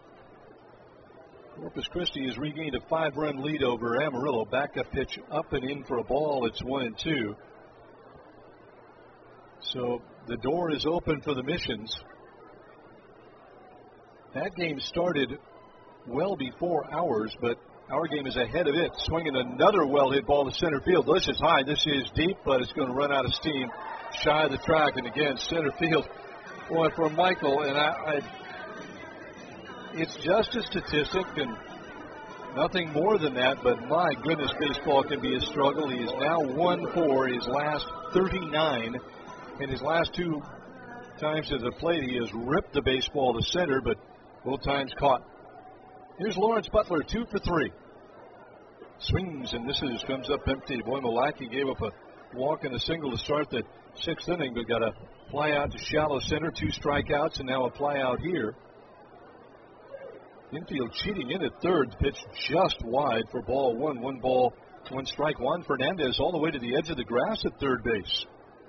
Corpus Christi has regained a 5-run lead over Amarillo. Backup pitch up and in for a ball. It's 1-2. So the door is open for the Missions. That game started well before ours, but our game is ahead of it. Swinging another well-hit ball to center field. This is high. This is deep, but it's going to run out of steam shy of the track. And again, center field. Boy, for Michael, and it's just a statistic and nothing more than that, but my goodness, baseball can be a struggle. He is now 1-4 his last 39. In his last 2 times at the plate, he has ripped the baseball to center, but both times caught. Here's Lawrence Butler, 2 for 3. Swings and misses, comes up empty. Boy, Malachy gave up a walk and a single to start the 6th inning, but got a fly out to shallow center, 2 strikeouts, and now a fly out here. Infield cheating in at third, pitch just wide for ball 1. 1 ball, 1 strike. Juan Fernandez all the way to the edge of the grass at third base.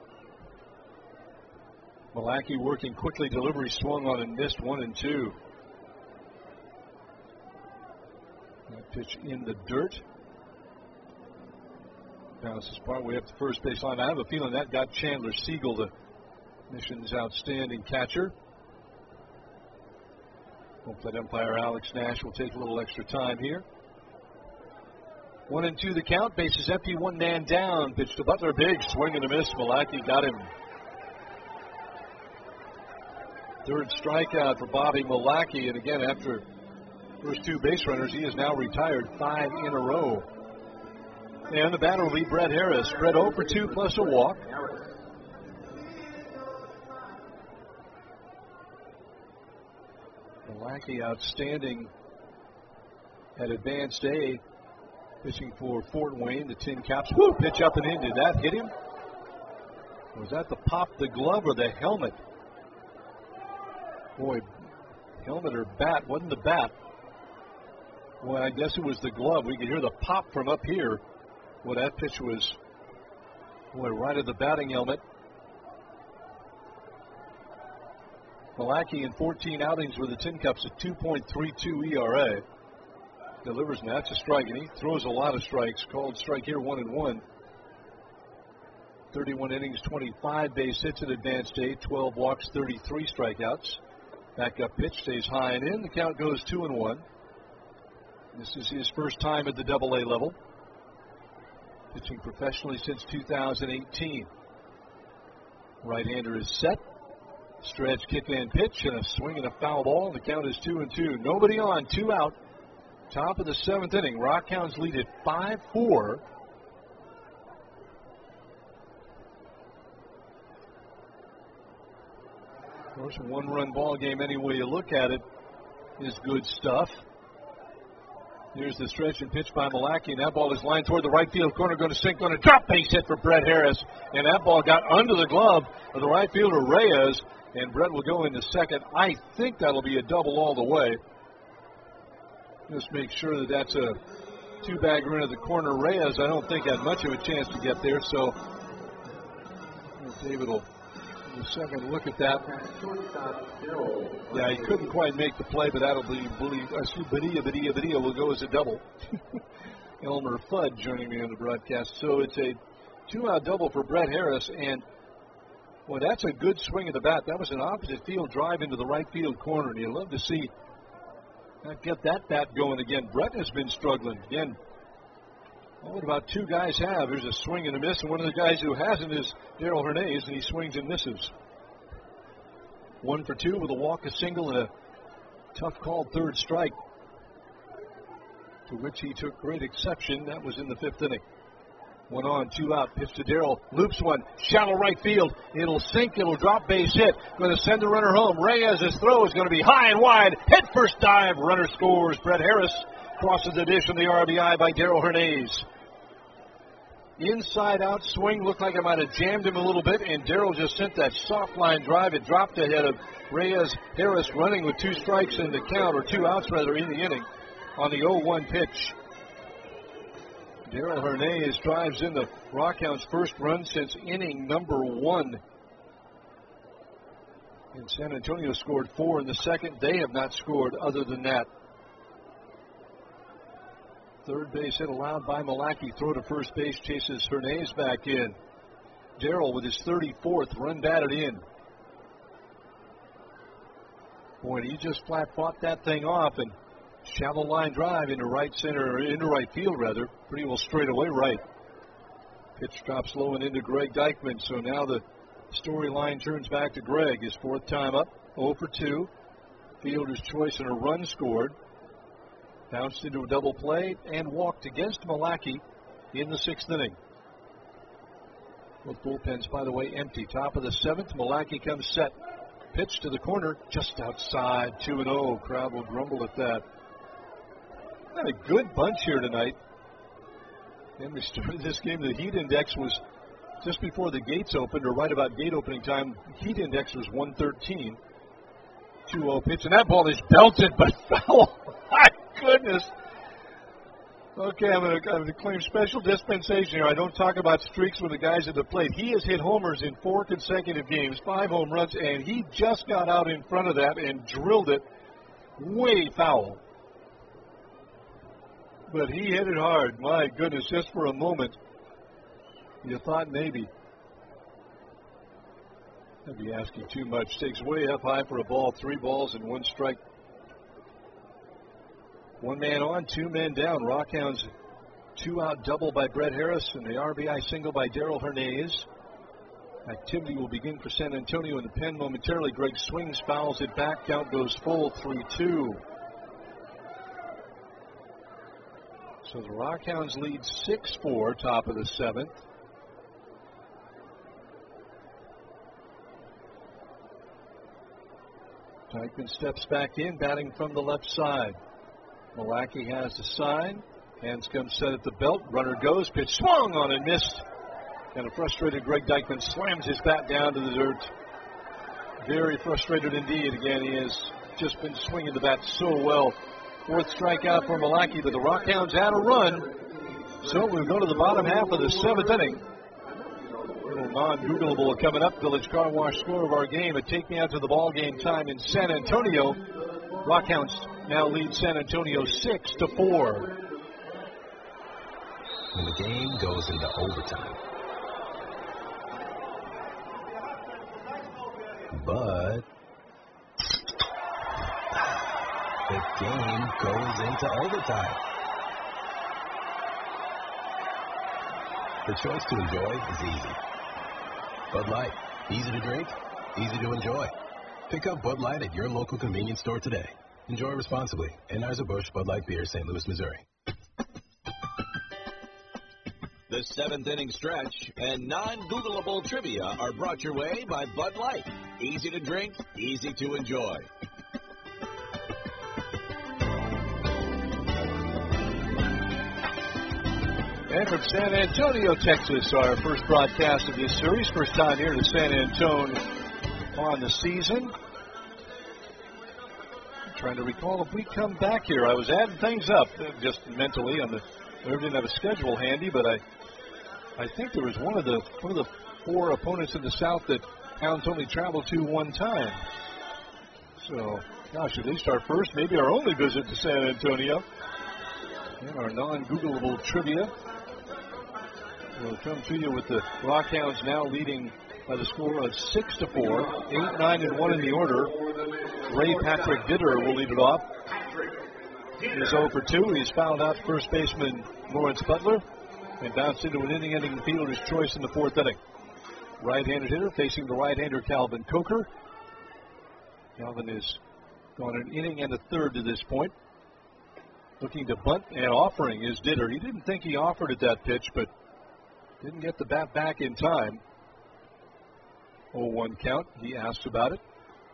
Malachy working quickly, delivery swung on and missed, 1-2. That pitch in the dirt. Bounces partway up the first base line. I have a feeling that got Chandler Siegel, the Mission's outstanding catcher. Hope that umpire Alex Nash will take a little extra time here. 1-2 the count. Bases empty, 1 man down. Pitch to Butler, big swing and a miss. Malachy got him. Third strikeout for Bobby Malachy, and again, after first 2 base runners, he is now retired 5 in a row. And the batter will be Brett Harris. Brett 0 for 2 plus a walk. Malachy outstanding at Advanced A, pitching for Fort Wayne, the Tin Caps. Woo, pitch up and in. Did that hit him? Was that the pop the glove or the helmet? Boy, helmet or bat, wasn't the bat. Well, I guess it was the glove. We could hear the pop from up here. Well, that pitch was, boy, right at the batting helmet. Malachi in 14 outings with the Tin Cups at 2.32 ERA. Delivers, and that's a strike, and he throws a lot of strikes. Called strike here, 1-1. 31 innings, 25 base hits at advanced stage, 12 walks, 33 strikeouts. Backup pitch stays high and in. The count goes 2-1. This is his first time at the Double-A level. Pitching professionally since 2018. Right-hander is set. Stretch, kick, and pitch, and a swing and a foul ball. And the count is 2-2. Nobody on, 2 out. Top of the 7th inning. Rockhounds lead at 5-4. Of course, a one-run ball game, any way you look at it, is good stuff. Here's the stretch and pitch by Malachi, and that ball is lined toward the right field corner, going to sink on a drop base hit for Brett Harris, and that ball got under the glove of the right fielder Reyes, and Brett will go into second. I think that'll be a double all the way. Just make sure that that's a two-bagger into the corner. Reyes, I don't think had much of a chance to get there, so David will take a second look at that. Yeah, he couldn't quite make the play, but that'll be, Badia will go as a double. Elmer Fudd joining me on the broadcast. So it's a 2-out double for Brett Harris, and well, that's a good swing of the bat. That was an opposite field drive into the right field corner, and you love to see get that bat going again. Brett has been struggling. Again, what about 2 guys have? There's a swing and a miss, and one of the guys who hasn't is Darrell Hernandez, and he swings and misses. 1 for 2 with a walk, a single, and a tough called third strike, to which he took great exception. That was in the 5th inning. 1 on, 2 out. Pitch to Darrell. Loops one. Shallow right field. It'll sink. It'll drop, base hit. Going to send the runner home. Reyes' throw is going to be high and wide. Head first dive. Runner scores. Brett Harris crosses the dish on the RBI by Darrell Hernandez. Inside out swing. Looked like I might have jammed him a little bit, and Darrell just sent that soft line drive. It dropped ahead of Reyes. Harris running with 2 strikes in the count, or 2 outs rather, in the inning on the 0-1 pitch. Darrell Hernandez drives in the Rockhounds' first run since inning number 1. And San Antonio scored 4 in the second. They have not scored other than that. Third base hit allowed by Malachi. Throw to first base chases Hernandez back in. Darrell with his 34th run batted in. Boy, he just flat fought that thing off, and shallow line drive into right center, or into right field rather, pretty well straight away right. Pitch drops low and into Greg Deichmann, so now the storyline turns back to Greg. His 4th time up, 0 for 2. Fielder's choice and a run scored. Bounced into a double play and walked against Malachi in the 6th inning. Both bullpens, by the way, empty. Top of the 7th, Malachi comes set. Pitch to the corner, just outside, 2-0. Crowd will grumble at that. Had a good bunch here tonight. And we started this game. The heat index was just before the gates opened, or right about gate opening time. Heat index was 113. 2-0 pitch, and that ball is belted, but foul. My goodness. Okay, I'm going to claim special dispensation here. I don't talk about streaks with the guys at the plate. He has hit homers in 4 consecutive games, 5 home runs, and he just got out in front of that and drilled it way foul. But he hit it hard. My goodness, just for a moment, you thought maybe. That'd be asking too much. Takes way up high for a ball. 3 balls and 1 strike. 1 man on, 2 men down. Rockhounds 2-out double by Brett Harris and the RBI single by Darrell Hernandez. Activity will begin for San Antonio in the pen momentarily. Greg swings, fouls it back. Count goes full, 3-2. So the Rockhounds lead 6-4, top of the 7th. Deichmann steps back in, batting from the left side. Malachi has the sign. Hands come set at the belt. Runner goes. Pitch swung on and missed. And a frustrated Greg Deichmann slams his bat down to the dirt. very frustrated indeed. Again, he has just been swinging the bat so well. Fourth strikeout for Malaki, but the Rockhounds had a run. So we'll go to the bottom half of the seventh inning. A little non-Googleable coming up. Village Car Wash score of our game. It take me out to the ball game time in San Antonio. Rockhounds now lead San Antonio 6-4.
When the game goes into overtime. But the game goes into overtime. The choice to enjoy is easy. Bud Light, easy to drink, easy to enjoy. Pick up Bud Light at your local convenience store today. Enjoy responsibly. Anheuser-Busch Bud Light Beer, St. Louis, Missouri.
The seventh inning stretch and non-Googleable trivia are brought your way by Bud Light. Easy to drink, easy to enjoy.
And from San Antonio, Texas, our first broadcast of this series. First time here to San Antonio on the season. I'm trying to recall if we come back here. I was adding things up just mentally. I didn't have a schedule handy, but I think there was one of the four opponents in the South that Hounds only traveled to one time. So, gosh, at least our first, maybe our only visit to San Antonio. And our non-Googleable trivia. We'll come to you with the Rockhounds now leading by the score of 6-4, 8-9-1 in the order. Ray Patrick Ditter will lead it off. He's 0 for 2. He's fouled out first baseman Lawrence Butler and bounced into an inning-ending fielder's choice in the fourth inning. Right-handed hitter facing the right-hander Calvin Coker. Calvin has gone an inning and a third to this point. Looking to bunt and offering is Ditter. He didn't think he offered at that pitch, but didn't get the bat back in time. 0-1 count. He asked about it.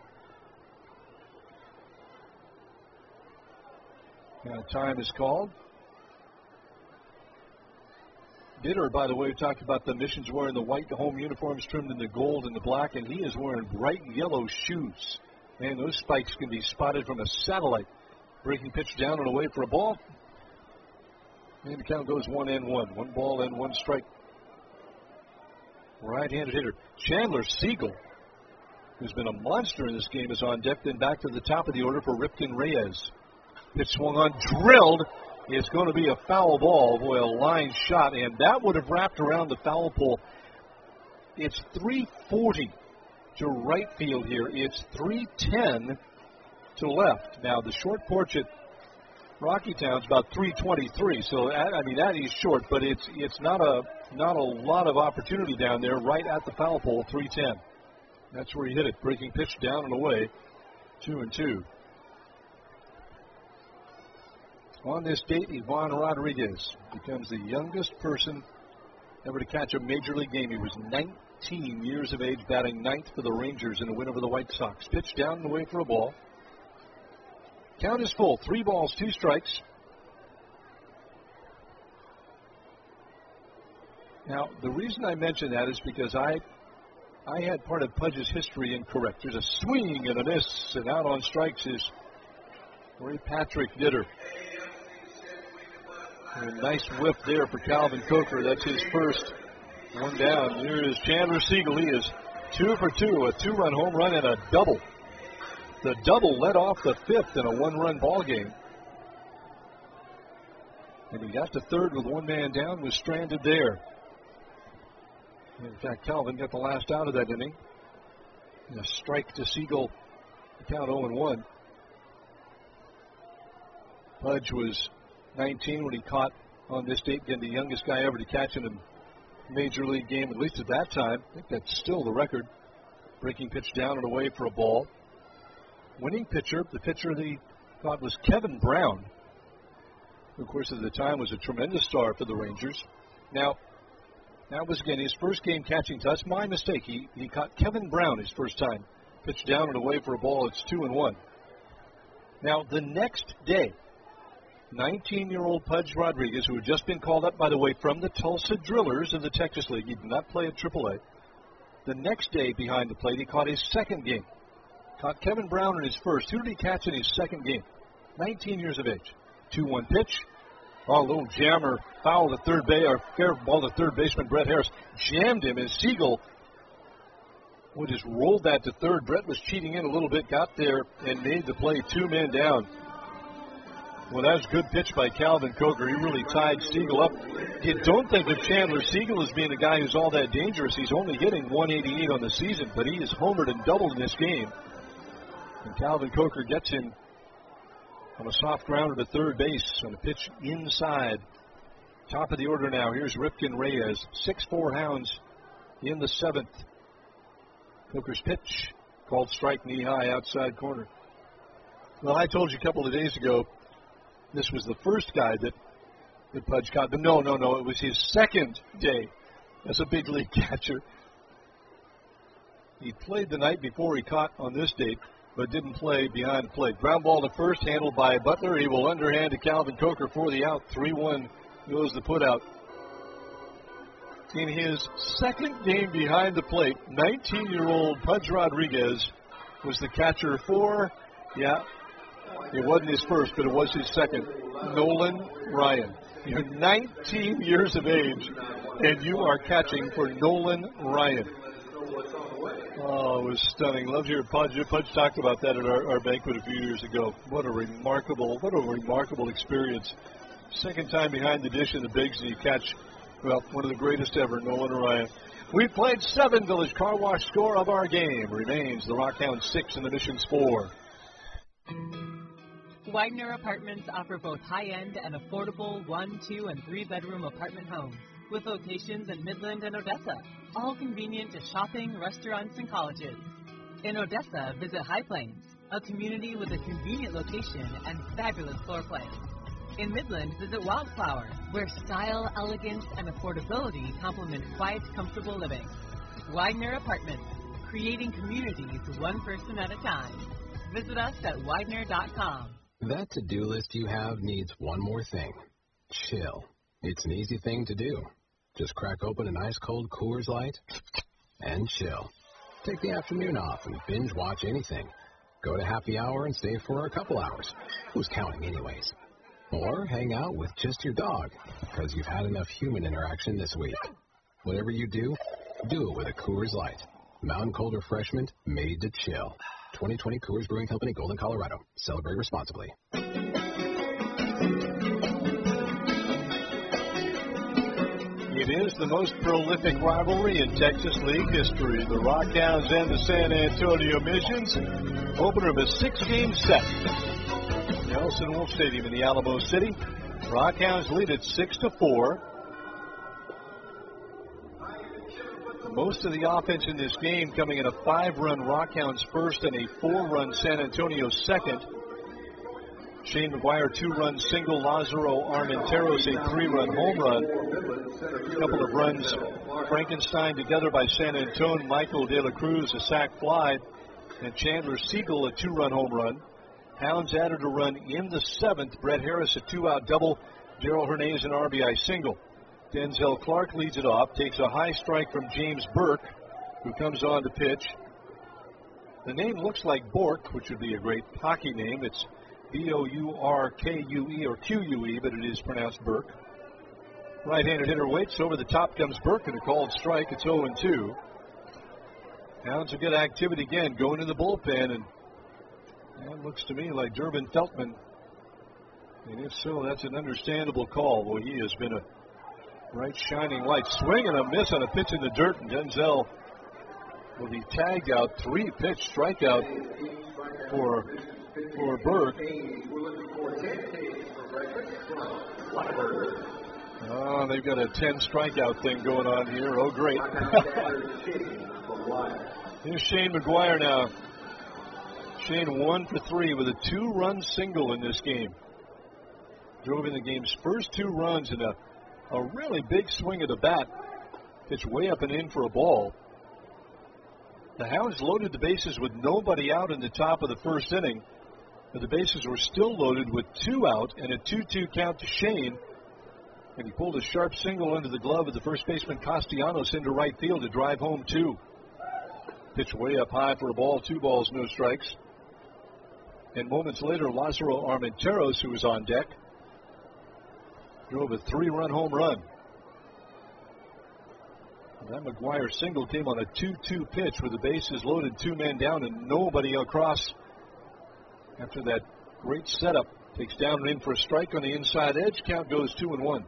Now time is called. Ditter, by the way, we talked about the Missions wearing the white home uniforms trimmed in the gold and the black, and he is wearing bright yellow shoes. Man, those spikes can be spotted from a satellite. Breaking pitch down and away for a ball. And the count goes 1-1. 1 ball and 1 strike. Right-handed hitter Chandler Siegel, who's been a monster in this game, is on deck. Then back to the top of the order for Ripken Reyes. Pitch swung on, drilled. It's going to be a foul ball. Boy, a line shot, and that would have wrapped around the foul pole. It's 340 to right field here. It's 310 to left. Now, the short porch at Rocky Town's about 323, so that is short, but it's not a lot of opportunity down there. Right at the foul pole, 310. That's where he hit it. Breaking pitch down and away, 2-2. On this date, Ivan Rodriguez becomes the youngest person ever to catch a major league game. He was 19 years of age, batting ninth for the Rangers in a win over the White Sox. Pitch down and away for a ball. Count is full. 3 balls, 2 strikes. Now, the reason I mention that is because I had part of Pudge's history incorrect. There's a swing and a miss, and out on strikes is Ray Patrick Ditter. A nice whiff there for Calvin Coker. That's his first one down. Here is Chandler Siegel. He is 2 for 2, a 2-run home run and a double. The double led off the 5th in a 1-run ball game. And he got to third with 1 man down, was stranded there. In fact, Calvin got the last out of that inning. And a strike to Siegel, count 0-1. Pudge was 19 when he caught on this date, again, the youngest guy ever to catch in a major league game, at least at that time. I think that's still the record. Breaking pitch down and away for a ball. Winning pitcher, the pitcher that he caught was Kevin Brown, who, of course, at the time was a tremendous star for the Rangers. Now, that was, again, his first game catching. That's my mistake. He caught Kevin Brown his first time. Pitch down and away for a ball. It's 2-1. Now, the next day, 19-year-old Pudge Rodriguez, who had just been called up, by the way, from the Tulsa Drillers of the Texas League. He did not play at AAA. The next day behind the plate, he caught his second game Caught Kevin Brown in his first. Who did he catch in his second game? 19 years of age. 2-1 pitch. Oh, a little jammer. Foul to third base, or fair ball to third baseman Brett Harris. Jammed him, and Siegel just rolled that to third. Brett was cheating in a little bit, got there, and made the play. 2 men down. Well, that was a good pitch by Calvin Coker. He really tied Siegel up. You don't think of Chandler Siegel as being a guy who's all that dangerous. He's only hitting 188 on the season, but he has homered and doubled in this game. And Calvin Coker gets him on a soft grounder to third base on a pitch inside. Top of the order now. Here's Ripken Reyes. 6'4" Hounds in the 7th. Coker's pitch called strike, knee high, outside corner. Well, I told you a couple of days ago this was the first guy that Pudge caught. But no. It was his second day as a big league catcher. He played the night before he caught on this date, but didn't play behind the plate. Ground ball to first, handled by Butler. He will underhand to Calvin Coker for the out. 3-1 goes the putout. In his second game behind the plate, 19-year-old Pudge Rodriguez was the catcher for, it wasn't his first, but it was his second, Nolan Ryan. You're 19 years of age, and you are catching for Nolan Ryan. Oh, it was stunning. Love to hear Pudge. Pudge talked about that at our banquet a few years ago. What a remarkable experience. Second time behind the dish in the bigs, and you catch, one of the greatest ever, Nolan Ryan. We've played 7. Village Car Wash. Score of our game remains the Rockhounds 6 and the Missions 4.
Widener Apartments offer both high-end and affordable 1, 2, and 3-bedroom apartment homes with locations in Midland and Odessa, all convenient to shopping, restaurants, and colleges. In Odessa, visit High Plains, a community with a convenient location and fabulous floor plans. In Midland, visit Wildflower, where style, elegance, and affordability complement quiet, comfortable living. Widener Apartments, creating communities one person at a time. Visit us at Widener.com.
That to-do list you have needs one more thing. Chill. It's an easy thing to do. Just crack open an ice-cold Coors Light and chill. Take the afternoon off and binge watch anything. Go to happy hour and stay for a couple hours. Who's counting anyways? Or hang out with just your dog, because you've had enough human interaction this week. Whatever you do it with a Coors Light. Mountain cold refreshment made to chill. 2020 Coors Brewing Company, Golden, Colorado. Celebrate responsibly.
It is the most prolific rivalry in Texas League history. The Rockhounds and the San Antonio Missions. Opener of a 6-game set. Nelson Wolf Stadium in the Alamo City. Rockhounds lead at 6-4. Most of the offense in this game coming in a 5-run Rockhounds first and a 4-run San Antonio second. Shane McGuire, 2-run single. Lazaro Armenteros, a 3-run home run. A couple of runs Frankenstein together by San Antonio. Michael De La Cruz, a sac fly. And Chandler Siegel, a 2-run home run. Hounds added a run in the 7th. Brett Harris, a 2-out double. Darrell Hernandez, an RBI single. Denzel Clark leads it off, takes a high strike from James Burke, who comes on to pitch. The name looks like Bork, which would be a great hockey name. It's B-O-U-R-K-U-E or Q-U-E, but it is pronounced Burke. Right-handed hitter waits. Over the top comes Burke, and a called strike. It's 0-2. Hounds will get activity again, going in the bullpen, and that looks to me like Durbin Feltman. And if so, that's an understandable call. Boy, he has been a bright, shining light. Swing and a miss on a pitch in the dirt, and Denzel will be tagged out. 3-pitch strikeout for Burke. Oh, they've got a 10 strikeout thing going on here. Oh, great. Here's Shane McGuire now. Shane 1 for 3 with a 2-run single in this game. Drove in the game's first 2 runs and a really big swing of the bat. Pitch way up and in for a ball. The Hounds loaded the bases with nobody out in the top of the first inning. But the bases were still loaded with 2 out and a 2-2 count to Shane. And he pulled a sharp single under the glove of the first baseman Castellanos into right field to drive home 2. Pitch way up high for a ball, 2 balls, no strikes. And moments later, Lazaro Armenteros, who was on deck, drove a 3-run home run. That McGuire single came on a 2-2 pitch with the bases loaded, 2 men down, and nobody across. After that great setup, takes down and in for a strike on the inside edge. Count goes 2-1.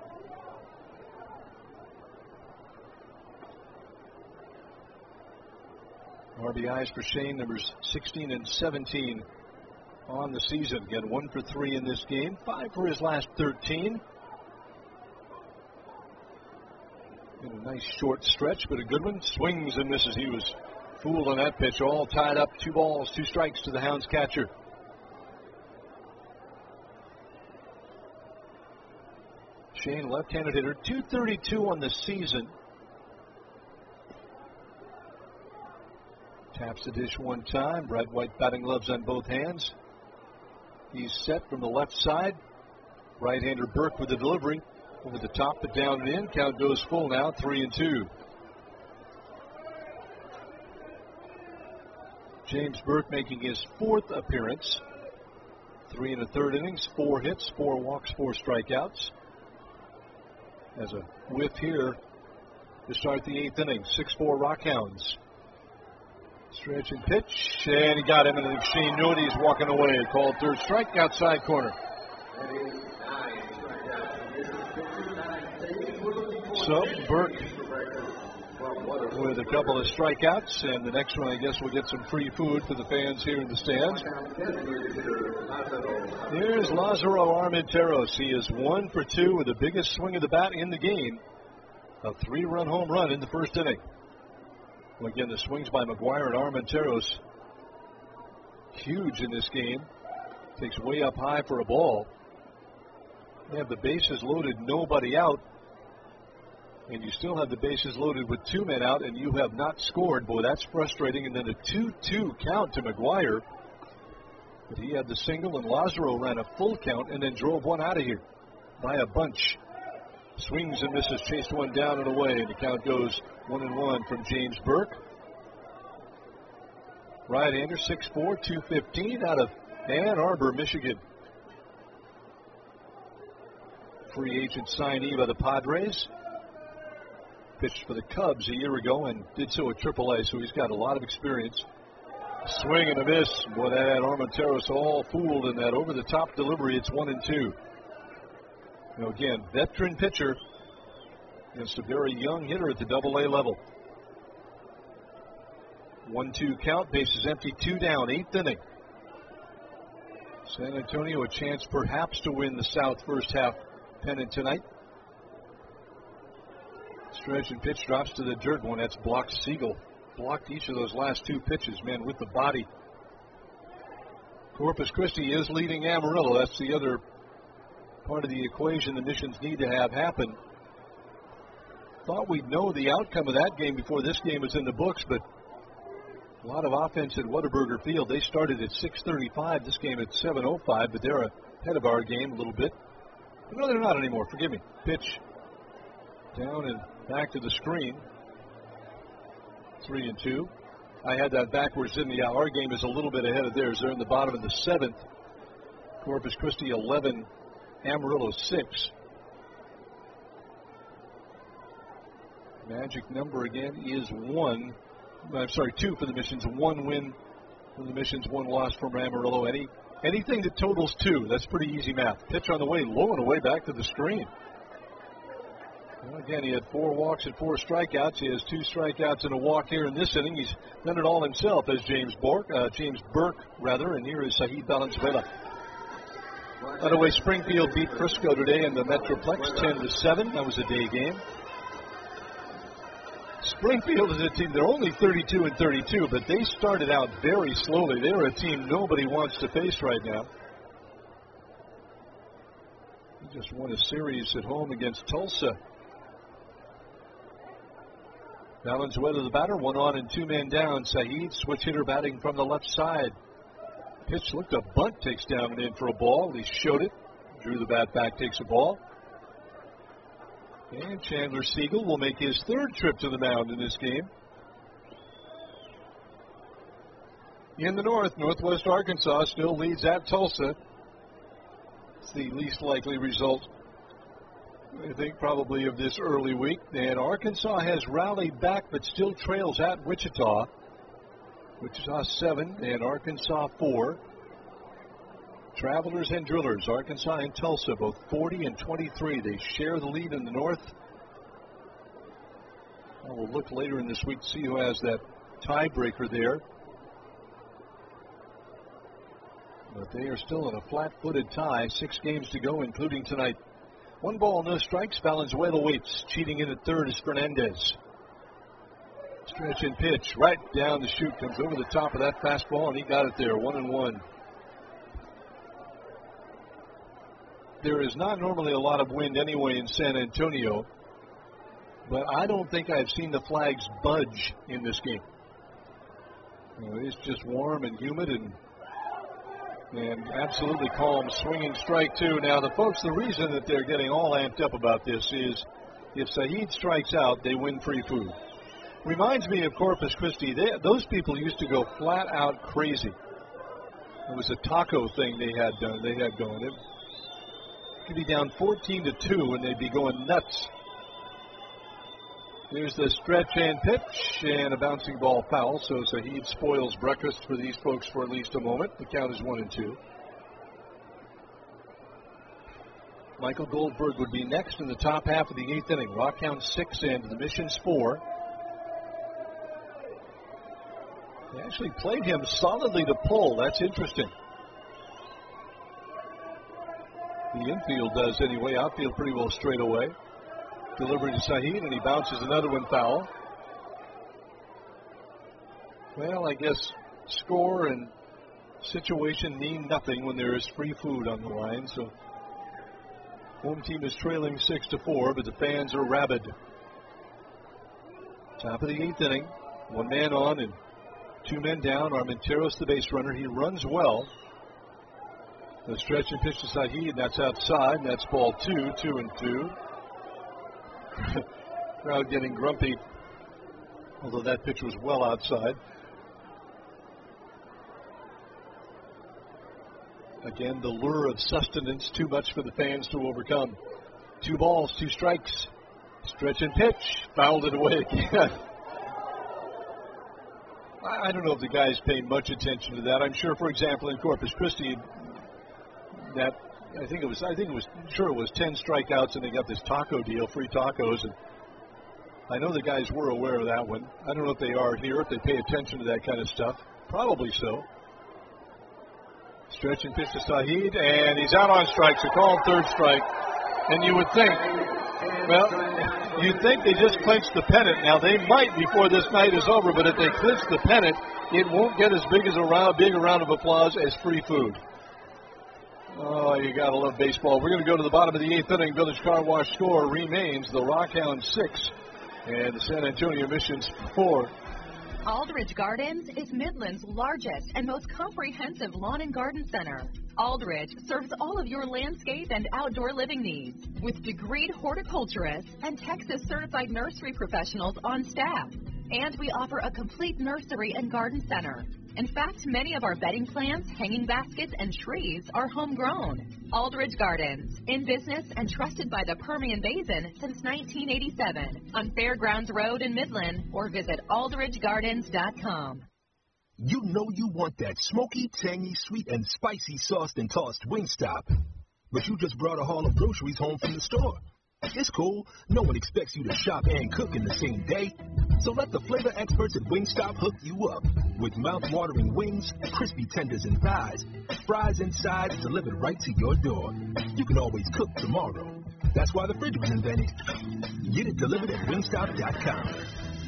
RBIs for Shane, numbers 16 and 17 on the season. Again, 1 for 3 in this game, 5 for his last 13. In a nice short stretch, but a good one. Swings and misses. He was fooled on that pitch. All tied up. 2 balls, 2 strikes to the Hounds catcher. Shane, left-handed hitter, .232 on the season. Taps the dish one time. Bright white batting gloves on both hands. He's set from the left side. Right-hander Burke with the delivery. Over the top, but down and in. Count goes full now, 3-2. James Burke making his 4th appearance. 3 1/3 innings, 4 hits, 4 walks, 4 strikeouts. As a whiff here to start the 8th inning. 6-4 Rockhounds. Stretch and pitch, and he got him, and I think Shane Nody's walking away. Called third strike, outside corner. So Burke with a couple of strikeouts, and the next one I guess will get some free food for the fans here in the stands. Here's Lazaro Armenteros. He is 1 for 2 with the biggest swing of the bat in the game. A 3-run home run in the first inning. Well, again, the swings by McGuire and Armenteros huge in this game. Takes way up high for a ball. They have the bases loaded, nobody out. And you still have the bases loaded with 2 men out, and you have not scored. Boy, that's frustrating. And then a 2-2 count to McGuire. But he had the single, and Lazaro ran a full count and then drove one out of here by a bunch. Swings and misses, chased one down and away, and the count goes 1-1 from James Burke. Right-hander, 6'4", 215 out of Ann Arbor, Michigan. Free agent signee by the Padres. Pitched for the Cubs a year ago and did so at AAA, so he's got a lot of experience. Swing and a miss. Boy, that had Armenteros all fooled in that over-the-top delivery. It's 1-2. Now again, veteran pitcher against a very young hitter at the AA level. 1-2 count, bases empty, 2 down, 8th inning. San Antonio a chance perhaps to win the South first half pennant tonight. Stretch and pitch drops to the dirt one. That's blocked. Siegel blocked each of those last 2 pitches, man, with the body. Corpus Christi is leading Amarillo. That's the other part of the equation the Missions need to have happen. Thought we'd know the outcome of that game before this game was in the books, but a lot of offense at Whataburger Field. They started at 6:35. This game at 7:05, but they're ahead of our game a little bit. No, they're not anymore. Forgive me. Pitch down and back to the screen. 3-2. I had that backwards in the our game is a little bit ahead of theirs. They're in the bottom of the 7th. Corpus Christi 11, Amarillo 6. Magic number again is 1. I'm sorry, 2 for the Missions. 1 win from the Missions, 1 loss from Amarillo. Anything that totals 2, that's pretty easy math. Pitch on the way, low and away back to the screen. Well, again, he had 4 walks and 4 strikeouts. He has 2 strikeouts and a walk here in this inning. He's done it all himself as James Burke, and here is Saheed Valenzuela. By the way, Springfield beat Frisco today in the Metroplex 10-7. That was a day game. Springfield is a team, they're only 32-32, but they started out very slowly. They're a team nobody wants to face right now. They just won a series at home against Tulsa. Valenzuela the batter, 1 on and 2 men down. Saheed, switch hitter batting from the left side. Pitch looked a bunt, takes down and in for a ball. He showed it, drew the bat back, takes a ball. And Chandler Siegel will make his 3rd trip to the mound in this game. In the north, Northwest Arkansas still leads at Tulsa. It's the least likely result, I think, probably of this early week. And Arkansas has rallied back but still trails at Wichita. Wichita 7 and Arkansas 4. Travelers and Drillers, Arkansas and Tulsa, both 40 and 23. They share the lead in the north. We'll look later in this week to see who has that tiebreaker there. But they are still in a flat-footed tie. 6 games to go, including tonight. 1 ball, no strikes. Valenzuela waits. Cheating in at third is Fernandez. Stretch and pitch. Right down the chute. Comes over the top of that fastball, and he got it there. 1-1. There is not normally a lot of wind anyway in San Antonio, but I don't think I've seen the flags budge in this game. It's just warm and humid and absolutely calm. Swinging strike two. Now, the reason that they're getting all amped up about this is if Saheed strikes out, they win free food. Reminds me of Corpus Christi. Those people used to go flat out crazy. It was a taco thing they had going. It could be down 14-2 and they'd be going nuts. There's the stretch and pitch and a bouncing ball foul. So Saheed spoils breakfast for these folks for at least a moment. The count is 1-2. Michael Goldberg would be next in the top half of the 8th inning. Rockhound 6 and the Missions 4. They actually played him solidly to pull. That's interesting. The infield does anyway. Outfield pretty well straight away. Delivery to Saheed, and he bounces another one foul. Well, I guess score and situation mean nothing when there is free food on the line. So home team is trailing 6-4, but the fans are rabid. Top of the 8th inning. 1 man on and 2 men down. Armenteros, the base runner. He runs well. The stretch and pitch to Saheed. That's outside, and that's ball 2. 2-2. Crowd getting grumpy, although that pitch was well outside. Again, the lure of sustenance, too much for the fans to overcome. 2 balls, 2 strikes. Stretch and pitch. Fouled it away again. I don't know if the guys pay much attention to that. I'm sure, for example, in Corpus Christi, that I think it was 10 strikeouts, and they got this taco deal, free tacos, and I know the guys were aware of that one. I don't know if they are here, if they pay attention to that kind of stuff. Probably so. Stretch and pitch to Saheed, and he's out on strikes. A called third strike, and you would think, well, you'd think they just clinched the pennant. Now, they might before this night is over, but if they clinch the pennant, it won't get as big a round of applause as free food. Oh, you got to love baseball. We're going to go to the bottom of the 8th inning. Village Car Wash score remains the Rockhound 6 and the San Antonio Missions 4.
Aldridge Gardens is Midland's largest and most comprehensive lawn and garden center. Aldridge serves all of your landscape and outdoor living needs with degreed horticulturists and Texas certified nursery professionals on staff. And we offer a complete nursery and garden center. In fact, many of our bedding plants, hanging baskets, and trees are homegrown. Aldridge Gardens, in business and trusted by the Permian Basin since 1987 on Fairgrounds Road in Midland, or visit aldridgegardens.com.
You know you want that smoky, tangy, sweet, and spicy sauced and tossed Wingstop, but you just brought a haul of groceries home from the store. It's cool. No one expects you to shop and cook in the same day. So let the flavor experts at Wingstop hook you up with mouth-watering wings, crispy tenders and thighs, fries and sides delivered right to your door. You can always cook tomorrow. That's why the fridge was invented. Get it delivered at Wingstop.com.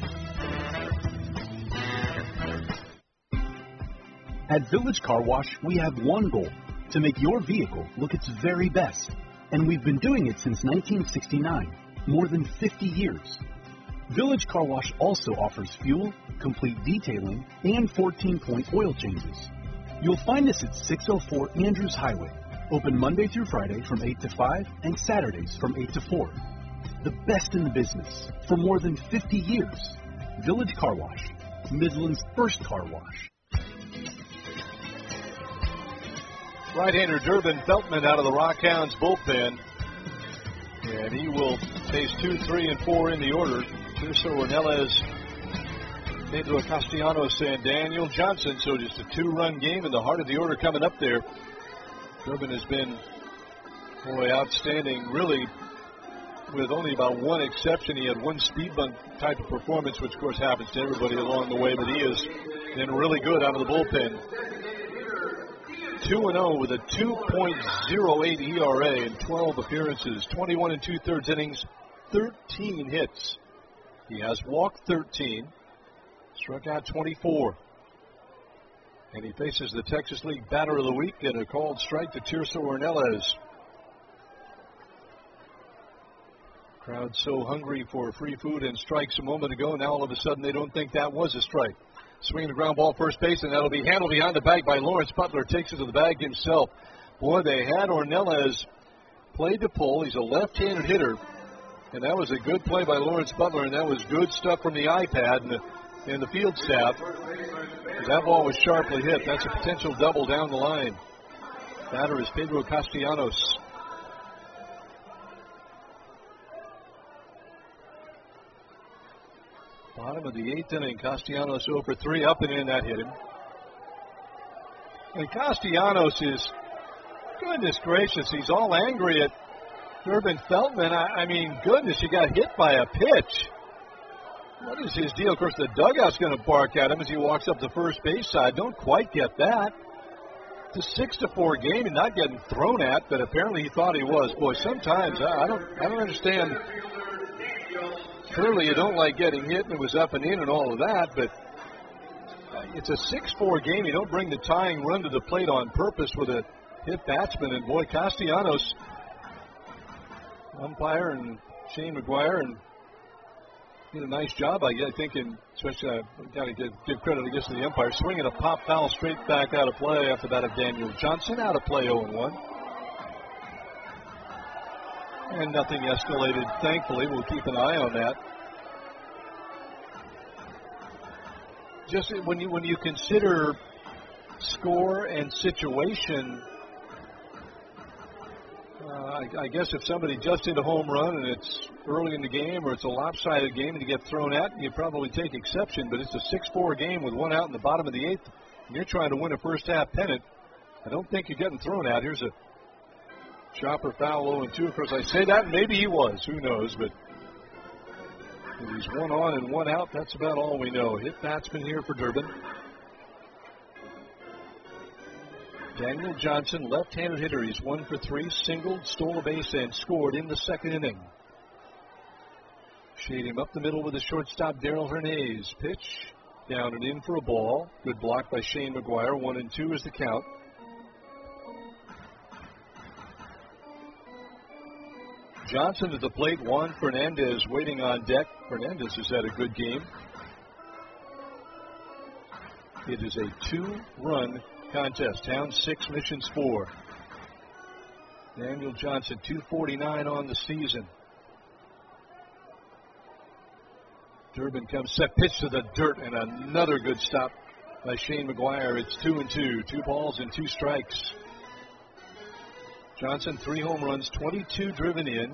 At Village Car Wash, we have one goal: to make your vehicle look its very best. And we've been doing it since 1969, more than 50 years. Village Car Wash also offers fuel, complete detailing, and 14-point oil changes. You'll find us at 604 Andrews Highway, open Monday through Friday from 8 to 5 and Saturdays from 8 to 4. The best in the business for more than 50 years. Village Car Wash, Midland's first car wash.
Right-hander Durbin Feltman out of the Rockhounds bullpen. And he will face 2, 3, and 4 in the order. Tirso Ornelas, Pedro Castellanos, and Daniel Johnson. So just a 2-run game in the heart of the order coming up there. Durbin has been, outstanding, really, with only about one exception. He had one speed bump type of performance, which, of course, happens to everybody along the way, but he has been really good out of the bullpen. 2-0 with a 2.08 ERA in 12 appearances, 21 2/3 innings, 13 hits. He has walked 13, struck out 24. And he faces the Texas League Batter of the Week and a called strike to Tirso Ornelas. Crowd so hungry for free food and strikes a moment ago, now all of a sudden they don't think that was a strike. Swinging the ground ball first base, and that'll be handled behind the bag by Lawrence Butler. Takes it to the bag himself. Boy, they had Ornelas played to pull. He's a left-handed hitter, and that was a good play by Lawrence Butler, and that was good stuff from the iPad and the field staff. That ball was sharply hit. That's a potential double down the line. Batter is Pedro Castellanos. Bottom of the 8th inning, Castellanos 0 for 3, up and in, that hit him. And Castellanos is, goodness gracious, he's all angry at Durbin Feltman. I mean, goodness, he got hit by a pitch. What is his deal? Of course, the dugout's going to bark at him as he walks up the first base side. Don't quite get that. It's a 6-4 game and not getting thrown at, but apparently he thought he was. Boy, sometimes I don't understand. Clearly, you don't like getting hit, and it was up and in and all of that, but it's a 6-4 game. You don't bring the tying run to the plate on purpose with a hit batsman. And, boy, Castellanos, umpire and Shane McGuire, and did a nice job, I think, and especially got to give credit, I guess, to the umpire. Swinging a pop foul straight back out of play after that of Daniel Johnson. Out of play 0-1. And nothing escalated, thankfully. We'll keep an eye on that. Just when you consider score and situation, I guess if somebody just hit a home run and it's early in the game or it's a lopsided game and you get thrown at, you probably take exception. But it's a 6-4 game with one out in the bottom of the 8th, and you're trying to win a first-half pennant. I don't think you're getting thrown at. Here's a chopper foul 0-2. Of course, I say that, and maybe he was. Who knows? But if he's one on and one out, that's about all we know. Hit batsman here for Durbin. Daniel Johnson, left-handed hitter. He's 1 for 3, singled, stole a base, and scored in the second inning. Shade him up the middle with the shortstop, Darrell Hernandez. Pitch, down and in for a ball. Good block by Shane McGuire. 1-2 is the count. Johnson to the plate. Juan Fernandez waiting on deck. Fernandez has had a good game. It is a 2-run contest. Town 6, Missions 4. Daniel Johnson, 249 on the season. Durbin comes set pitch to the dirt, and another good stop by Shane McGuire. It's 2-2. 2 balls and 2 strikes. Johnson, 3 home runs, 22 driven in.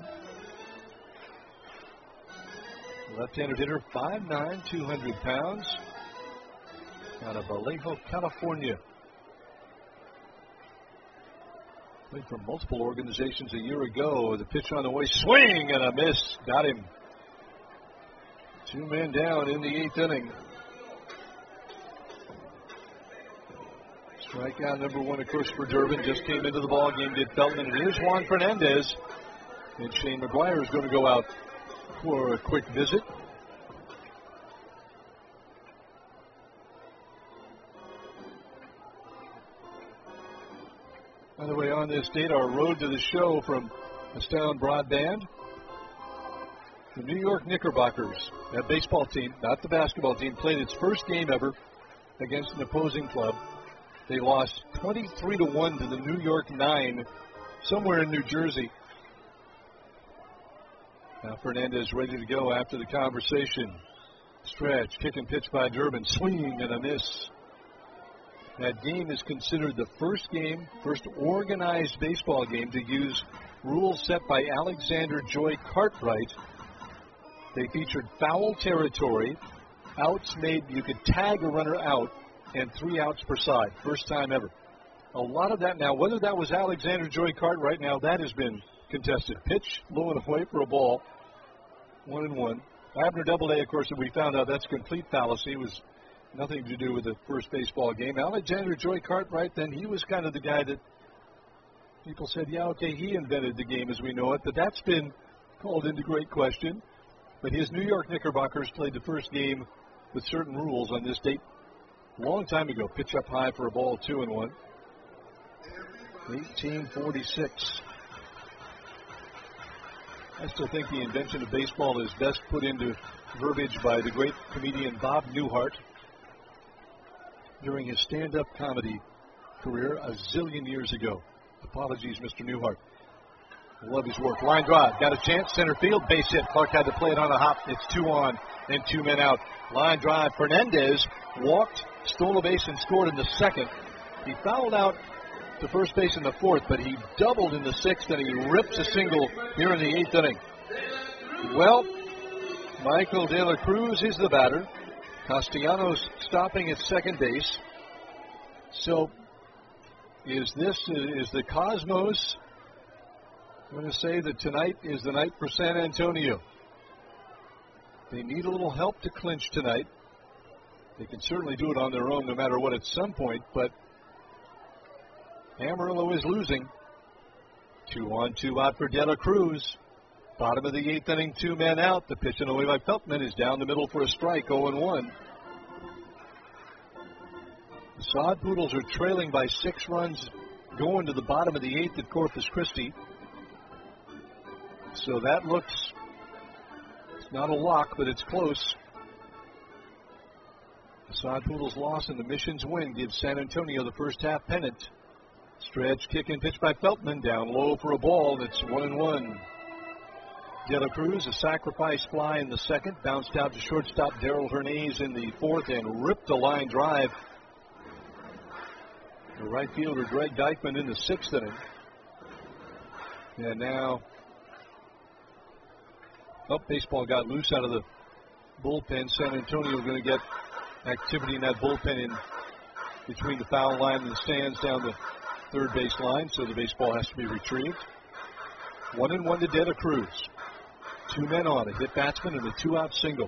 Left-handed hitter, 5'9", 200 pounds. Out of Vallejo, California. Played for multiple organizations a year ago. The pitch on the way, swing and a miss. Got him. 2 men down in the 8th inning. Strikeout number 1, of course, for Durbin. Just came into the ball game, did Feltman. And here's Juan Fernandez. And Shane McGuire is going to go out for a quick visit. By the way, on this date, our road to the show from Astound Broadband. The New York Knickerbockers, that baseball team, not the basketball team, played its first game ever against an opposing club. They lost 23-1 to the New York 9, somewhere in New Jersey. Now Fernandez ready to go after the conversation. Stretch, kick and pitch by Durbin, swing and a miss. That game is considered the first organized baseball game to use rules set by Alexander Joy Cartwright. They featured foul territory, outs made, you could tag a runner out, and 3 outs per side. First time ever. A lot of that now, whether that was Alexander Joy Cartwright, now that has been contested. Pitch, low and away for a ball. 1-1. Abner Doubleday, of course, we found out that's a complete fallacy. It was nothing to do with the first baseball game. Alexander Joy Cartwright, then he was kind of the guy that people said, yeah, okay, he invented the game as we know it, but that's been called into great question. But his New York Knickerbockers played the first game with certain rules on this date a long time ago. Pitch up high for a ball, 2-1. 1846. I still think the invention of baseball is best put into verbiage by the great comedian Bob Newhart during his stand-up comedy career a zillion years ago. Apologies, Mr. Newhart. I love his work. Line drive. Got a chance. Center field. Base hit. Clark had to play it on a hop. It's 2 on and 2 men out. Line drive. Fernandez walked, stole a base, and scored in the second. He fouled out to first base in the fourth, but he doubled in the sixth, and he rips a single here in the 8th inning. Well, Michael De La Cruz is the batter. Castellanos stopping at second base. So is the Cosmos going to say that tonight is the night for San Antonio? They need a little help to clinch tonight. They can certainly do it on their own no matter what at some point, but Amarillo is losing. 2-on-2 out for De La Cruz. Bottom of the 8th inning, 2 men out. The pitch and away by Feltman is down the middle for a strike, 0-1. The Sod Poodles are trailing by 6 runs going to the bottom of the 8th at Corpus Christi. So that looks, it's not a lock, but it's close. The Sod Poodles' loss and the Mission's win gives San Antonio the first half pennant. Stretch, kick, and pitch by Feltman, down low for a ball. That's 1-1. De La Cruz, a sacrifice fly in the second, bounced out to shortstop Darrell Hernandez in the fourth and ripped a line drive. The right fielder Greg Dykman in the 6th inning. And now, baseball got loose out of the bullpen. San Antonio going to get activity in that bullpen in between the foul line and the stands down the third base line, so the baseball has to be retrieved. 1-1 to De La Cruz. 2 men on, a hit batsman and a 2-out single.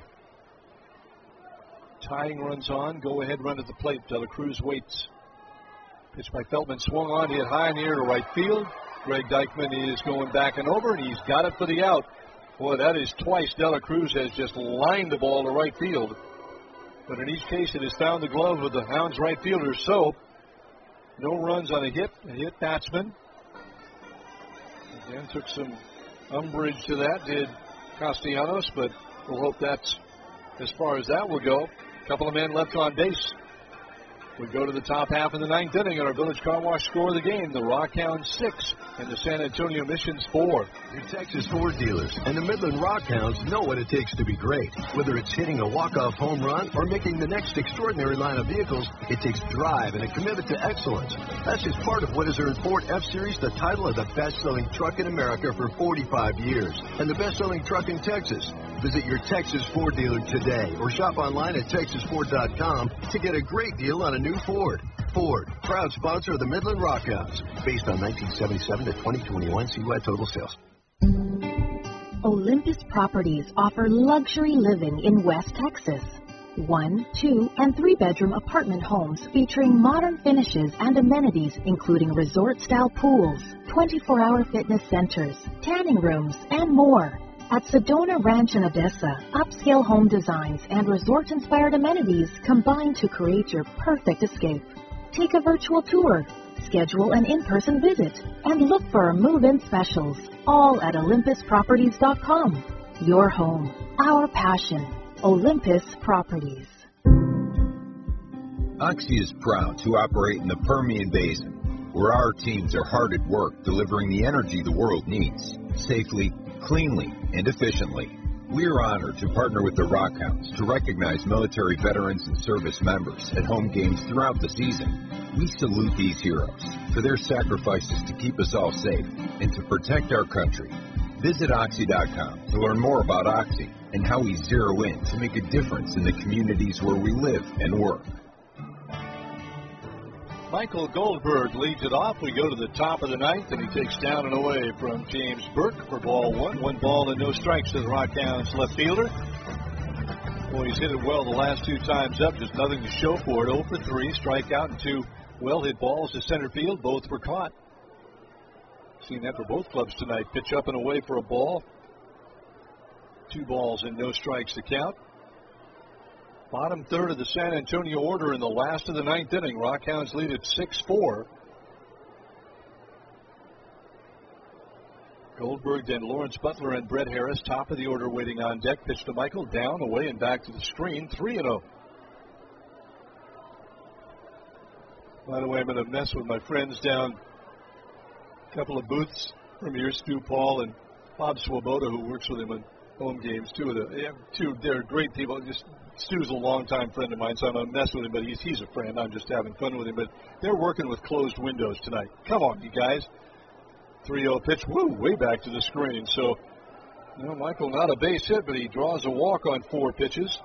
Tying runs on, go ahead run at the plate. De La Cruz waits. Pitch by Feltman, swung on, hit high in the air to right field. Greg Dykman is going back and over, and he's got it for the out. Boy, that is twice De La Cruz has just lined the ball to right field. But in each case, it has found the glove of the Hounds right fielder. So, no runs on a hit batsman. Again, took some umbrage to that, did Castellanos, but we'll hope that's as far as that will go. A couple of men left on base. We go to the top half of the 9th inning, and our Village Car Wash score of the game. The Rockhounds 6 and the San Antonio Missions 4.
Your Texas Ford dealers and the Midland Rockhounds know what it takes to be great. Whether it's hitting a walk-off home run or making the next extraordinary line of vehicles, it takes drive and a commitment to excellence. That's just part of what has earned Ford F-Series the title of the best-selling truck in America for 45 years and the best-selling truck in Texas. Visit your Texas Ford dealer today or shop online at texasford.com to get a great deal on a new Ford. Ford, proud sponsor of the Midland Rockhounds, based on 1977 to 2021 CY total sales.
Olympus Properties offer luxury living in West Texas. 1, 2, and 3-bedroom apartment homes featuring modern finishes and amenities including resort-style pools, 24-hour fitness centers, tanning rooms, and more. At Sedona Ranch in Odessa, upscale home designs and resort-inspired amenities combine to create your perfect escape. Take a virtual tour, schedule an in-person visit, and look for our move-in specials, all at olympusproperties.com. Your home, our passion. Olympus Properties.
Oxy is proud to operate in the Permian Basin, where our teams are hard at work delivering the energy the world needs, safely, cleanly, and efficiently. We're honored to partner with the Rockhounds to recognize military veterans and service members at home games throughout the season. We salute these heroes for their sacrifices to keep us all safe and to protect our country. Visit Oxy.com to learn more about Oxy and how we zero in to make a difference in the communities where we live and work.
Michael Goldberg leads it off. We go to the top of the ninth, and he takes down and away from James Burke for ball one. 1 ball and no strikes to the Rockhounds left fielder. Boy, he's hit it well the last 2 times up. Just nothing to show for it. 0 for 3, strikeout, and 2 well-hit balls to center field. Both were caught. Seen that for both clubs tonight. Pitch up and away for a ball. 2 balls and no strikes to count. Bottom third of the San Antonio order in the last of the 9th inning. Rockhounds lead at 6-4. Goldberg, then Lawrence Butler and Brett Harris, top of the order waiting on deck. Pitch to Michael, down, away, and back to the screen. 3-0. By the way, I'm going to mess with my friends down a couple of booths from here, Stu Paul and Bob Swoboda, who works with him on home games. They're great people. Stu's a longtime friend of mine, so I'm going to mess with him, but he's a friend. I'm just having fun with him. But they're working with closed windows tonight. Come on, you guys. 3-0 pitch, way back to the screen. So, Michael, not a base hit, but he draws a walk on 4 pitches.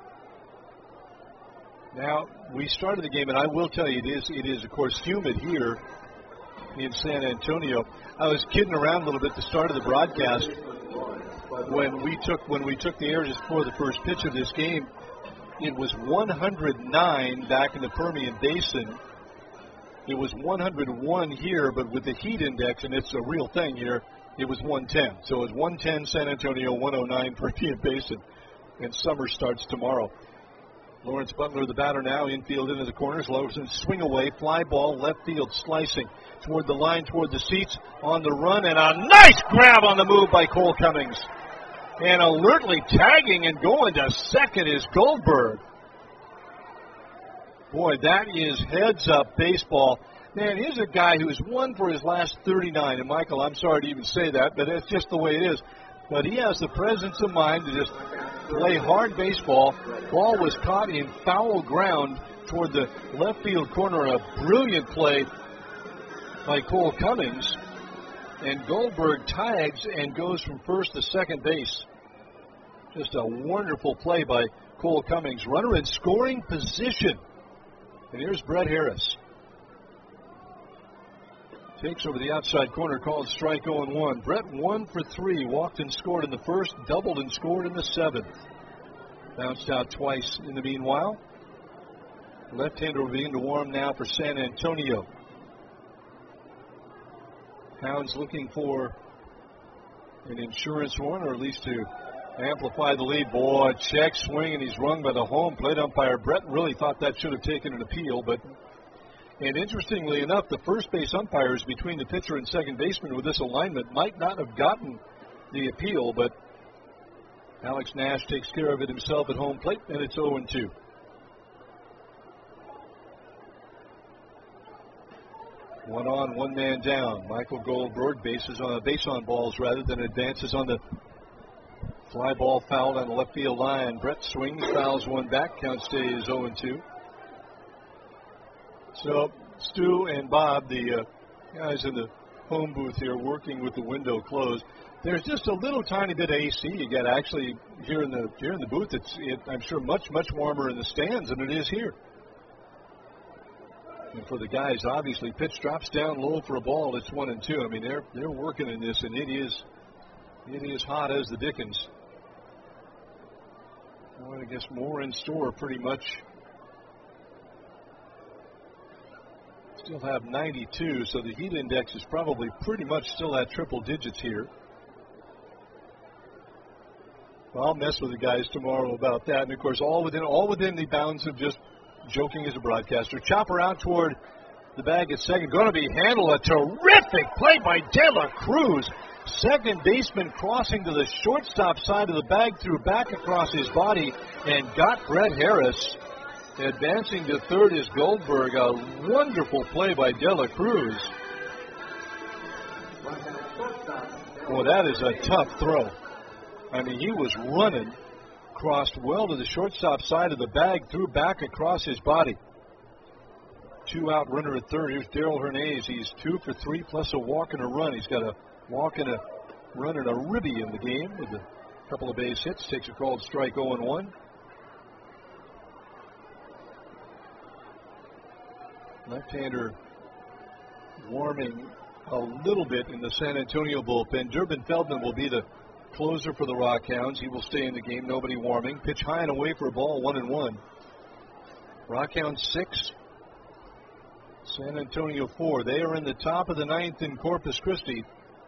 Now, we started the game, and I will tell you, it is, of course, humid here in San Antonio. I was kidding around a little bit at the start of the broadcast when we took the air just before the first pitch of this game. It was 109 back in the Permian Basin. It was 101 here, but with the heat index, and it's a real thing here, it was 110. So it was 110 San Antonio, 109 Permian Basin, and summer starts tomorrow. Lawrence Butler, the batter now, infield into the corners. Lawson swing away, fly ball, left field slicing toward the line, toward the seats, on the run, and a nice grab on the move by Cole Cummings. And alertly tagging and going to second is Goldberg. Boy, that is heads-up baseball. Man, here's a guy who's won for his last 39. And, Michael, I'm sorry to even say that, but it's just the way it is. But he has the presence of mind to just play hard baseball. Ball was caught in foul ground toward the left field corner. A brilliant play by Cole Cummings. And Goldberg tags and goes from first to second base. Just a wonderful play by Cole Cummings. Runner in scoring position. And here's Brett Harris. Takes over the outside corner, called strike 0-1. Brett 1 for 3. Walked and scored in the first, doubled and scored in the 7th. Bounced out twice in the meanwhile. Left-hander will begin to warm now for San Antonio. Hounds looking for an insurance horn, or at least to amplify the lead. Boy, check swing, and he's rung by the home plate umpire. Brett really thought that should have taken an appeal, and interestingly enough, the first base umpires between the pitcher and second baseman with this alignment might not have gotten the appeal, but Alex Nash takes care of it himself at home plate, and it's 0-2. One on, one man down. Michael Goldberg base on balls rather than advances on the fly ball, fouled on the left field line. Brett swings, fouls one back. Count stays 0-2. So Stu and Bob, the guys in the home booth here, working with the window closed. There's just a little tiny bit of AC you get actually here in the booth. I'm sure much warmer in the stands than it is here. And for the guys, obviously, pitch drops down low for a ball. It's 1-2. I mean, they're working in this, and it is hot as the dickens. Well, I guess more in store, pretty much. Still have 92, so the heat index is probably pretty much still at triple digits here. Well, I'll mess with the guys tomorrow about that, and of course, all within the bounds of just joking as a broadcaster. Chopper out toward the bag at second. Going to be handled. A terrific play by De La Cruz. Second baseman crossing to the shortstop side of the bag, threw back across his body and got Brett Harris. Advancing to third is Goldberg. A wonderful play by De La Cruz. Well, that is a tough throw. I mean, he was running, crossed well to the shortstop side of the bag, threw back across his body. 2-out runner at third. Here's Darrell Hernandez. He's 2 for 3 plus a walk and a run. He's got a walk and a run and a ribby in the game with a couple of base hits. Takes a called strike 0-1. Left-hander warming a little bit in the San Antonio bullpen. Durbin Feldman will be the closer for the Rockhounds. He will stay in the game. Nobody warming. Pitch high and away for a ball. 1-1. Rockhounds 6. San Antonio 4. They are in the top of the ninth in Corpus Christi.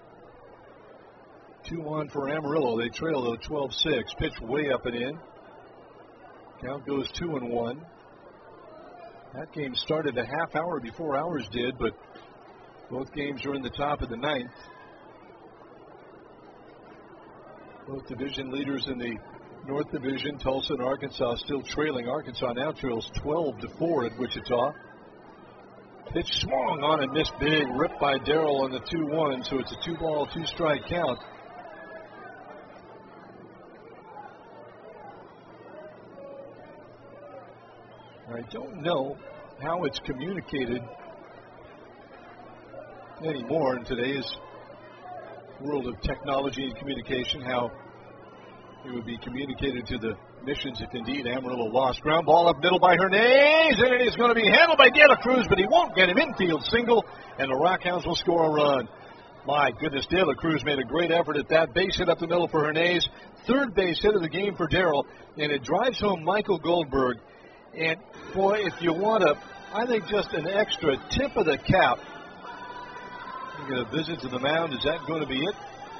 2-1 for Amarillo. They trail though 12-6. Pitch way up and in. Count goes 2-1. That game started a half hour before ours did, but both games are in the top of the ninth. Both division leaders in the North Division, Tulsa and Arkansas, still trailing. Arkansas now trails 12-4 at Wichita. Pitch swung on and missed big. Ripped by Darrell on the 2-1, so it's a 2-ball, 2-strike count. I don't know how it's communicated anymore in today's world of technology and communication, how it would be communicated to the Missions if indeed Amarillo lost. Ground ball up middle by Hernandez, and it is going to be handled by De La Cruz, but he won't get him. Infield single, and the Rockhounds will score a run. My goodness, De La Cruz made a great effort at that. Base hit up the middle for Hernandez. Third base hit of the game for Darrell, and it drives home Michael Goldberg. And, boy, if you want to, I think just an extra tip of the cap. You get a visit to the mound. Is that going to be it?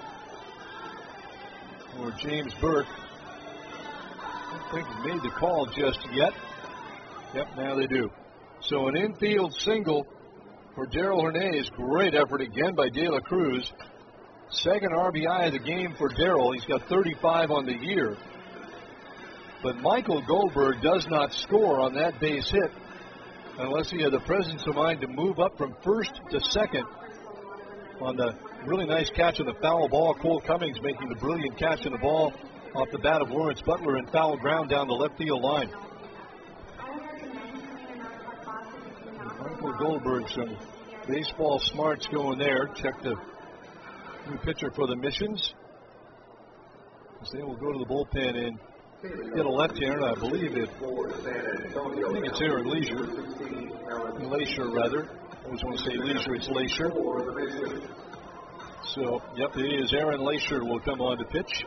Or James Burke? I don't think he made the call just yet. Yep, now they do. So an infield single for Darrell Hernandez. Great effort again by De La Cruz. Second RBI of the game for Darrell. He's got 35 on the year. But Michael Goldberg does not score on that base hit unless he had the presence of mind to move up from first to second on the really nice catch of the foul ball. Cole Cummings making the brilliant catch of the ball off the bat of Lawrence Butler and foul ground down the left field line. Michael Goldberg, some baseball smarts going there. Check the new pitcher for the Missions. As they will go to the bullpen and get a left-hander. I believe I think it's Aaron Leisure, rather. I always want to say Leisure, it's Leisure. So, yep, it is Aaron Leisure will come on to pitch.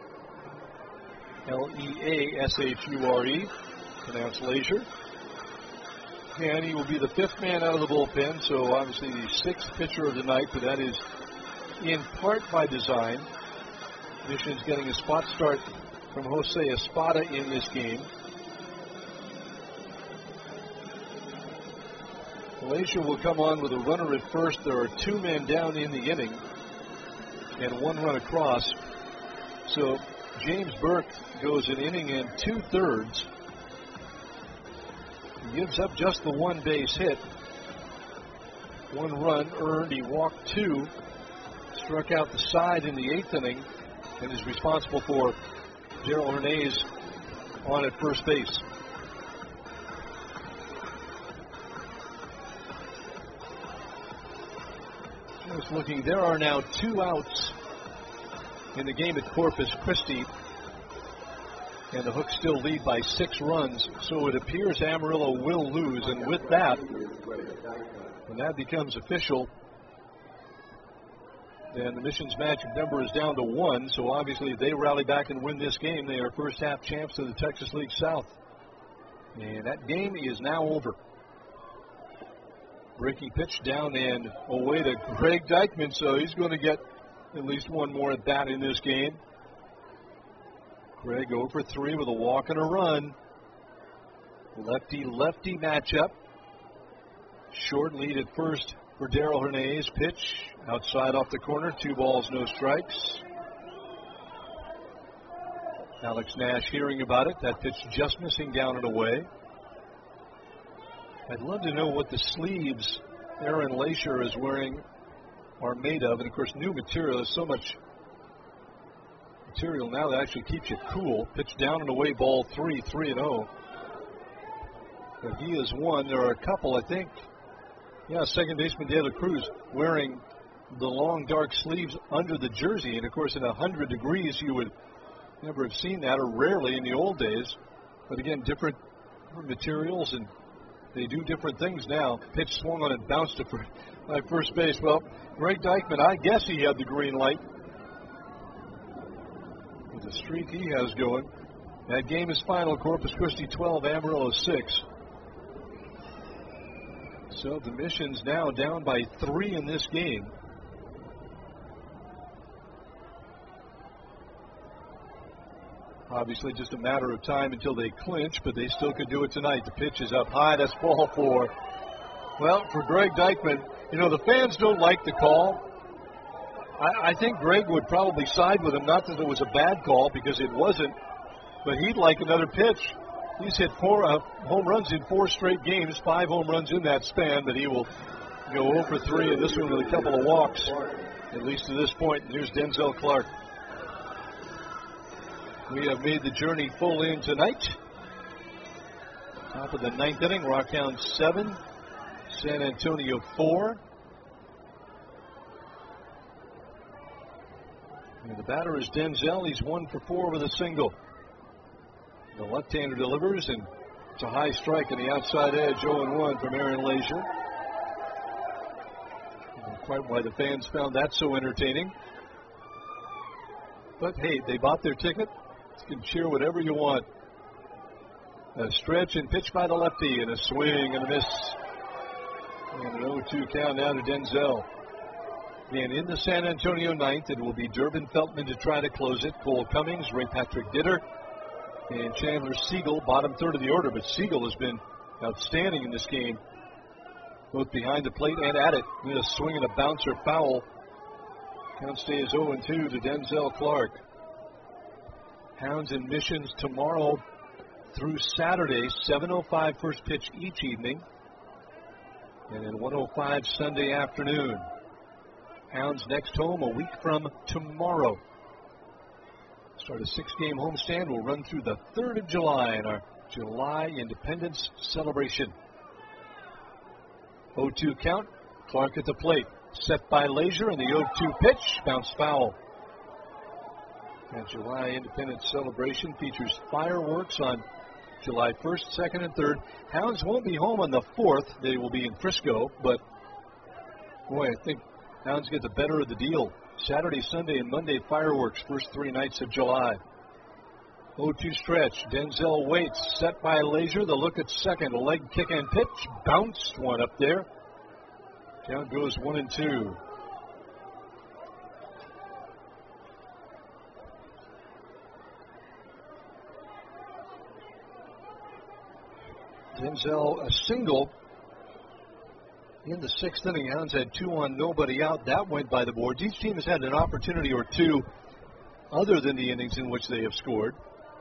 Leashure, pronounced Leisure. And he will be the fifth man out of the bullpen, so obviously the sixth pitcher of the night, but that is in part by design. Missions getting a spot start from Jose Espada in this game. Malaysia will come on with a runner at first. There are two men down in the inning and one run across. So James Burke goes an inning and 2/3. He gives up just the one base hit. One run earned. He walked two. Struck out the side in the eighth inning and is responsible for Darrell Hernandez on at first base. Just looking, there are now 2 outs in the game at Corpus Christi, and the Hooks still lead by 6 runs, so it appears Amarillo will lose, and with that, when that becomes official, then the Missions magic number is down to 1, so obviously if they rally back and win this game, they are first half champs of the Texas League South. And that game is now over. Breaking pitch down and away to Greg Dykman, so he's going to get at least one more at bat in this game. Greg 0 for 3 with a walk and a run. Lefty-lefty matchup. Short lead at first for Darrell Hernandez. Pitch outside off the corner. 2 balls, no strikes. Alex Nash hearing about it. That pitch just missing down and away. I'd love to know what the sleeves Aaron Leisure is wearing are made of. And, of course, new material. There's so much material now that actually keeps you cool. Pitch down and away, ball 3-0. But he is one. There are a couple, I think. Yeah, second baseman De La Cruz wearing the long dark sleeves under the jersey. And, of course, in 100 degrees, you would never have seen that, or rarely in the old days. But, again, different materials, and they do different things now. Pitch swung on and bounced to first base. Well, Greg Deichmann, I guess he had the green light. With the streak he has going. That game is final. Corpus Christi 12, Amarillo 6. So the Mission's now down by 3 in this game. Obviously just a matter of time until they clinch, but they still could do it tonight. The pitch is up high. That's ball 4. Well, for Greg Deichmann, you know, the fans don't like the call. I think Greg would probably side with him, not that it was a bad call, because it wasn't, but he'd like another pitch. He's hit 4 home runs in 4 straight games, 5 home runs in that span, but he will go 0 for 3 in this one with a couple of walks, at least to this point. Here's Denzel Clark. We have made the journey full in tonight. Top of the 9th inning, Rockhounds 7, San Antonio 4. And the batter is Denzel. He's 1 for 4 with a single. The left-hander delivers, and it's a high strike on the outside edge, 0-1 from Aaron Leisure. Not quite why the fans found that so entertaining. But, hey, they bought their ticket. You can cheer whatever you want. A stretch and pitch by the lefty, and a swing and a miss. And an 0-2 count now to Denzel. And in the San Antonio 9th, it will be Durbin Feltman to try to close it. Cole Cummings, Ray Patrick Ditter, and Chandler Siegel, bottom third of the order. But Siegel has been outstanding in this game, both behind the plate and at it. With a swing and a bouncer foul. Count stays 0-2 to Denzel Clark. Hounds and Missions tomorrow through Saturday, 7:05 first pitch each evening, and then 1:05 Sunday afternoon. Hounds next home a week from tomorrow. Start a 6-game homestand. We'll run through the 3rd of July in our July Independence celebration. 0-2 count. Clark at the plate. Set by Leisure, and the 0-2 pitch. Bounce foul. And July Independence celebration features fireworks on July 1st, 2nd, and 3rd. Hounds won't be home on the 4th. They will be in Frisco, but boy, I think Hounds get the better of the deal. Saturday, Sunday, and Monday fireworks, first 3 nights of July. 0-2 stretch. Denzel waits. Set by Leisure. The look at second. A leg kick and pitch. Bounced one up there. Count goes 1-2. Denzel, a single in the 6th inning. Hounds had 2 on, nobody out. That went by the boards. Each team has had an opportunity or 2 other than the innings in which they have scored.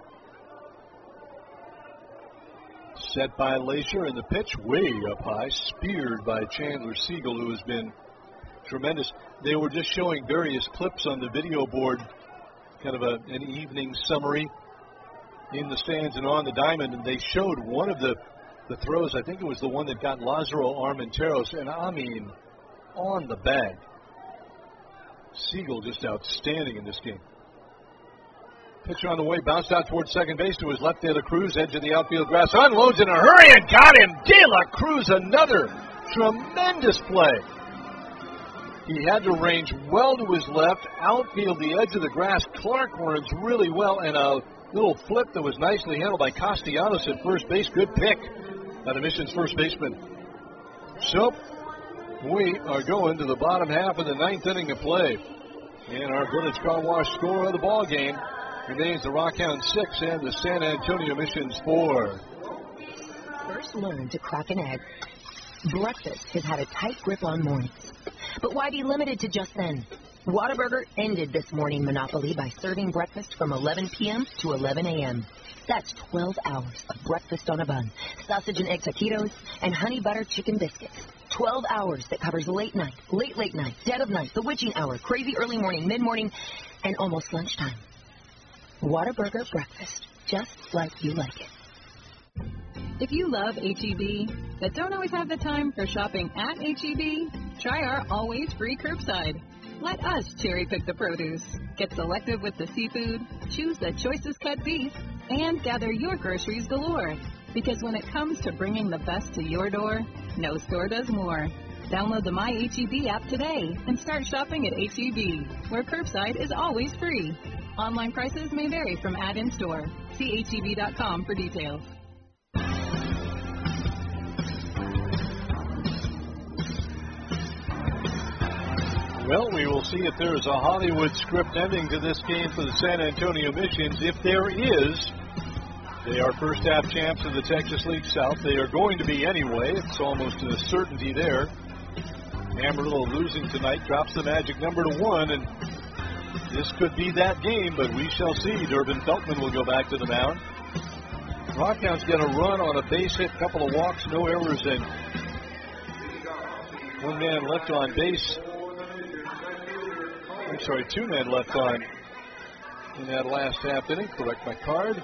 Set by Leisure, and the pitch way up high, speared by Chandler Siegel, who has been tremendous. They were just showing various clips on the video board, kind of an evening summary in the stands and on the diamond, and they showed one of the throws. I think it was the one that got Lazaro Armenteros, and I mean, on the bag. Siegel just outstanding in this game. Pitcher on the way, bounced out towards second base to his left. De La Cruz, edge of the outfield grass, unloads in a hurry and got him. De La Cruz, another tremendous play. He had to range well to his left, outfield the edge of the grass. Clark learns really well, and a little flip that was nicely handled by Castellanos at first base. Good pick by the Mission's first baseman. So, we are going to the bottom half of the 9th inning of play. And our Village Car Wash score of the ball game remains the Rockhounds 6 and the San Antonio Missions 4.
First learn to crack an egg. Breakfast has had a tight grip on mornings. But why be limited to just then? Whataburger ended this morning monopoly by serving breakfast from 11 p.m. to 11 a.m. That's 12 hours of breakfast on a bun, sausage and egg taquitos, and honey butter chicken biscuits. 12 hours that covers late night, late night, dead of night, the witching hour, crazy early morning, mid-morning, and almost lunchtime. Whataburger breakfast, just like you like it.
If you love H-E-B, but don't always have the time for shopping at H-E-B, try our always free curbside. Let us cherry pick the produce, get selective with the seafood, choose the choicest cut beef, and gather your groceries galore. Because when it comes to bringing the best to your door, no store does more. Download the My H-E-B app today and start shopping at H-E-B, where curbside is always free. Online prices may vary from ad in store. See HEB.com for details.
Well, we will see if there is a Hollywood script ending to this game for the San Antonio Missions. If there is, they are first half champs of the Texas League South. They are going to be anyway. It's almost a certainty there. Amarillo losing tonight drops the magic number to 1, and this could be that game, but we shall see. Durbin Feltman will go back to the mound. Rockhounds get a run on a base hit, couple of walks, no errors, and one man left on base. I'm sorry, 2 men left on in that last half inning. Correct my card.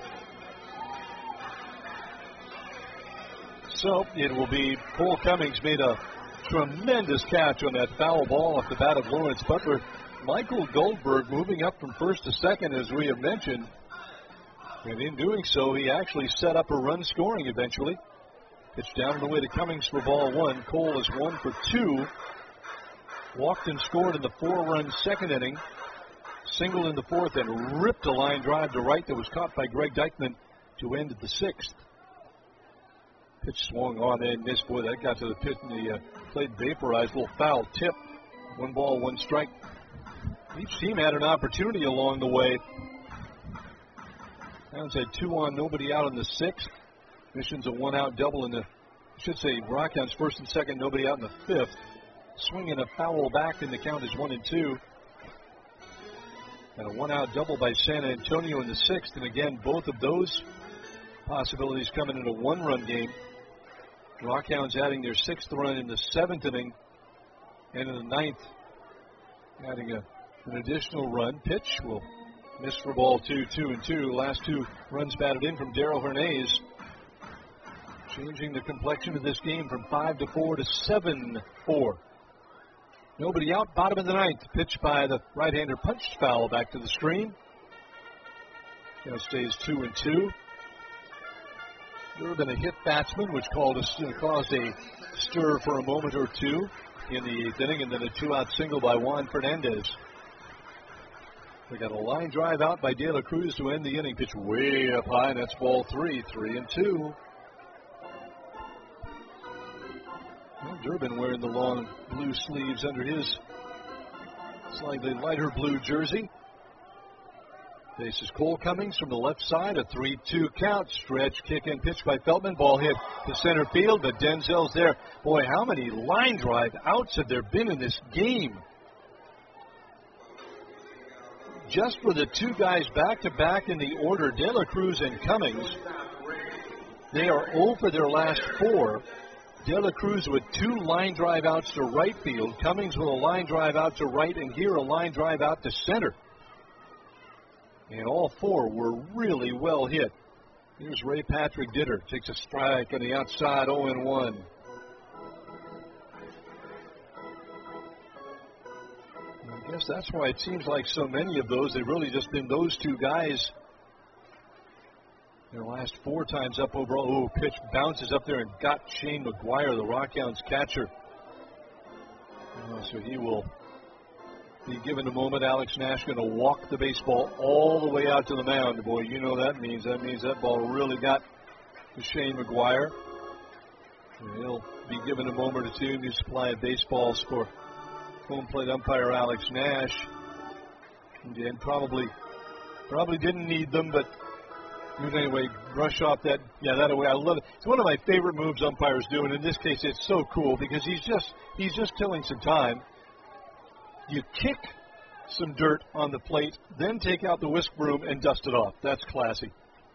So it will be Cole Cummings made a tremendous catch on that foul ball off the bat of Lawrence Butler. Michael Goldberg moving up from first to second, as we have mentioned. And in doing so, he actually set up a run scoring eventually. Pitch down and away to Cummings for ball 1. Cole is 1 for 2. Walked and scored in the 4-run second inning. Singled in the 4th and ripped a line drive to right that was caught by Greg Deichmann to end at the 6th. Pitch swung on and missed. Boy, that got to the pit and the plate vaporized. Little foul tip. 1 ball, 1 strike. Each team had an opportunity along the way. Towns had 2 on, nobody out in the 6th. Missions a 1-out double in the, Rockhounds first and second, nobody out in the 5th. Swinging a foul back, and the count is 1-2. And a 1-out double by San Antonio in the 6th. And again, both of those possibilities coming in a 1-run game. Rockhounds adding their 6th run in the 7th inning. And in the 9th, adding an additional run. Pitch will miss for ball 2, 2-2. Last 2 runs batted in from Darryl Hernandez. Changing the complexion of this game from 5-4 to 7-4. Nobody out, bottom of the 9th. Pitch by the right-hander, punched foul back to the screen. Now stays 2-2. Durbin a hit batsman, which caused a stir for a moment or two in the 8th inning, and then a 2-out single by Juan Fernandez. We got a line drive out by De La Cruz to end the inning. Pitch way up high, and that's ball 3, 3-2. Well, Durbin wearing the long blue sleeves under his slightly lighter blue jersey. This is Cole Cummings from the left side. A 3-2 count. Stretch kick and pitch by Feltman. Ball hit to center field, but Denzel's there. Boy, how many line drive outs have there been in this game? Just for the 2 guys back-to-back in the order, De La Cruz and Cummings, they are 0 for their last 4. De La Cruz with 2 line drive outs to right field. Cummings with a line drive out to right, and here a line drive out to center. And all 4 were really well hit. Here's Ray Patrick Ditter. Takes a strike on the outside, 0-1. I guess that's why it seems like so many of those, they've really just been those 2 guys. Their last 4 times up overall. Oh, pitch bounces up there and got Shane McGuire, the Rockhounds catcher. So he will be given a moment. Alex Nash going to walk the baseball all the way out to the mound. Boy, you know that means. That means that ball really got to Shane McGuire. And he'll be given a moment or 2. New supply of baseballs for home plate umpire Alex Nash. And probably didn't need them, but anyway, brush off that away. I love it. It's one of my favorite moves umpires do, and in this case, it's so cool because he's just killing some time. You kick some dirt on the plate, then take out the whisk broom and dust it off. That's classy.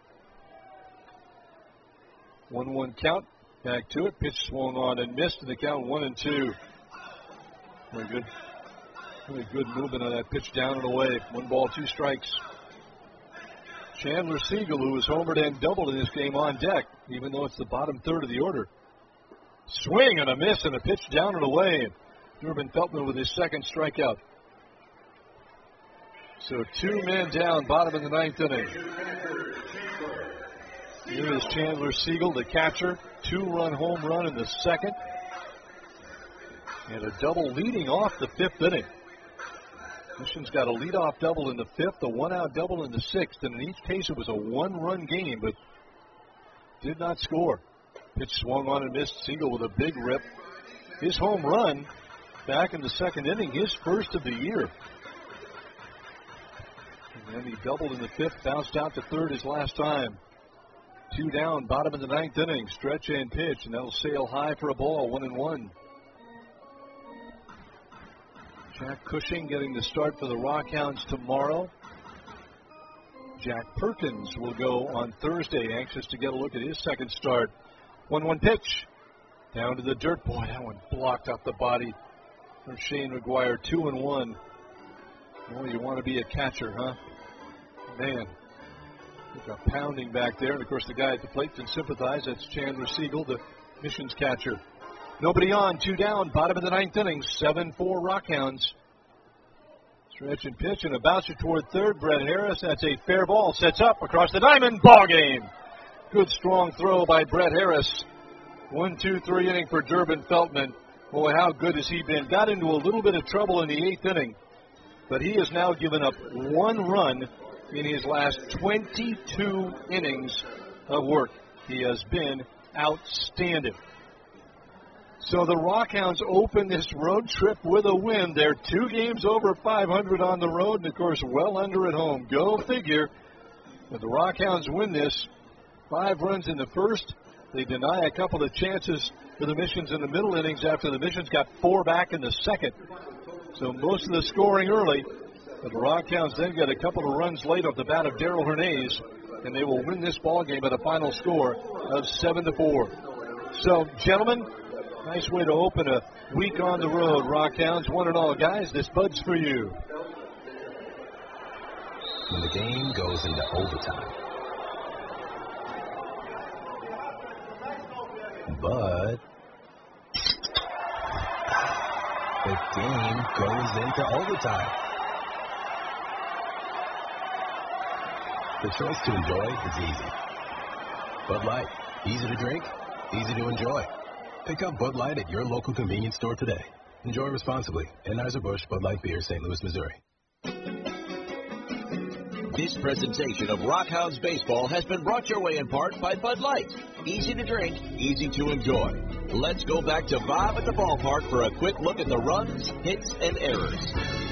1-1 count. Back to it. Pitch swung on and missed, and the count 1-2. Very good. Really good movement on that pitch down and away. 1 ball, 2 strikes. Chandler Siegel, who was homered and doubled in this game, on deck, even though it's the bottom third of the order. Swing and a miss and a pitch down and away. Durbin Feltman with his second strikeout. So 2 men down, bottom of the 9th inning. Here is Chandler Siegel, the catcher. 2-run home run in the second. And a double leading off the 5th inning. Mission's got a leadoff double in the 5th, a 1-out double in the 6th, and in each case it was a 1-run game, but did not score. Pitch swung on and missed. Siegel with a big rip. His home run back in the 2nd inning, his first of the year. And then he doubled in the 5th, bounced out to 3rd his last time. 2 down, bottom of the 9th inning, stretch and pitch, and that'll sail high for a ball, 1-1. Jack Cushing getting the start for the Rockhounds tomorrow. Jack Perkins will go on Thursday, anxious to get a look at his second start. 1-1 pitch. Down to the dirt. Boy, that one blocked off the body from Shane McGuire. 2-1. Boy, you want to be a catcher, huh? Man. Look, a pounding back there. And, of course, the guy at the plate can sympathize. That's Chandler Siegel, the Mission's catcher. Nobody on, 2 down, bottom of the 9th inning, 7-4 Rockhounds. Stretch and pitch and a bouncer toward 3rd. Brett Harris, that's a fair ball, sets up across the diamond, ball game. Good strong throw by Brett Harris. 1-2-3 inning for Durbin Feltman. Boy, how good has he been? Got into a little bit of trouble in the 8th inning, but he has now given up 1 run in his last 22 innings of work. He has been outstanding. So the Rockhounds open this road trip with a win. They're 2 games over 500 on the road, and, of course, well under at home. Go figure. But the Rockhounds win this. 5 runs in the first. They deny a couple of chances for the Missions in the middle innings after the Missions got 4 back in the second. So most of the scoring early. But the Rockhounds then get a couple of runs late off the bat of Darrell Hernandez, and they will win this ball game at a final score of 7-4. So, gentlemen, nice way to open a week on the road. Rockhounds, 1-0. Guys, this Bud's for you.
When the game goes into overtime. But the game goes into overtime. The choice to enjoy is easy. Bud Light, easy to drink, easy to enjoy. Pick up Bud Light at your local convenience store today. Enjoy responsibly. Anheuser-Busch Bud Light Beer, St. Louis, Missouri.
This presentation of Rockhounds Baseball has been brought your way in part by Bud Light. Easy to drink, easy to enjoy. Let's go back to Bob at the ballpark for a quick look at the runs, hits, and errors.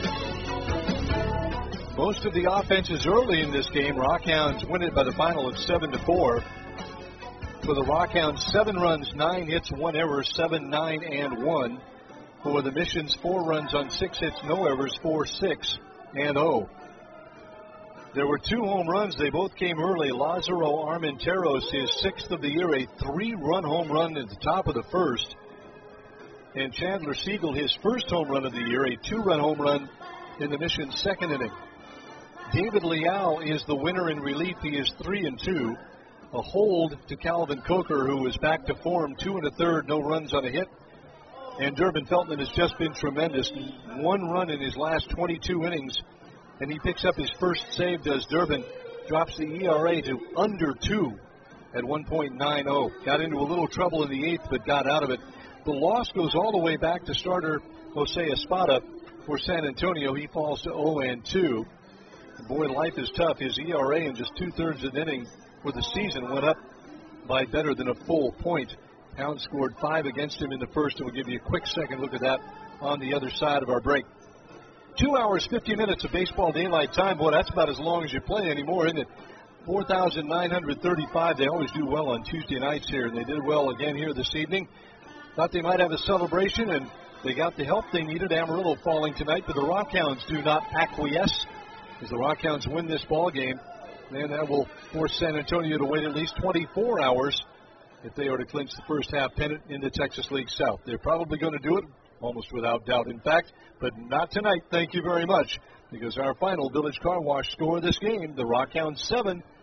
Most of the offense is early in this game. Rockhounds win it by the final of 7-4. For the Rockhounds, 7 runs, 9 hits, 1 error, 7, 9, and 1. For the Missions, 4 runs on 6 hits, no errors, 4, 6, and 0. There were 2 home runs. They both came early. Lazaro Armenteros, his 6th of the year, a 3-run home run at the top of the first. And Chandler Siegel, his first home run of the year, a 2-run home run in the Mission's 2nd inning. David Leal is the winner in relief. He is 3-2. A hold to Calvin Coker, who is back to form, 2 1/3, no runs on a hit. And Durbin Feltman has just been tremendous. 1 run in his last 22 innings, and he picks up his first save, does Durbin. Drops the ERA to under 2 at 1.90. Got into a little trouble in the 8th, but got out of it. The loss goes all the way back to starter Jose Espada for San Antonio. He falls to 0-2. Boy, life is tough. His ERA in just 2/3 of an inning for the season went up by better than a full point. Hounds scored 5 against him in the first, and we'll give you a quick second look at that on the other side of our break. 2 hours, 50 minutes of baseball daylight time. Boy, that's about as long as you play anymore, isn't it? 4,935. They always do well on Tuesday nights here, and they did well again here this evening. Thought they might have a celebration, and they got the help they needed. Amarillo falling tonight, but the Rockhounds do not acquiesce. As the Rockhounds win this ball game, and that will force San Antonio to wait at least 24 hours if they are to clinch the first half pennant in the Texas League South. They're probably going to do it, almost without doubt, in fact, but not tonight, thank you very much, because our final Village Car Wash score of this game, the Rockhounds 7,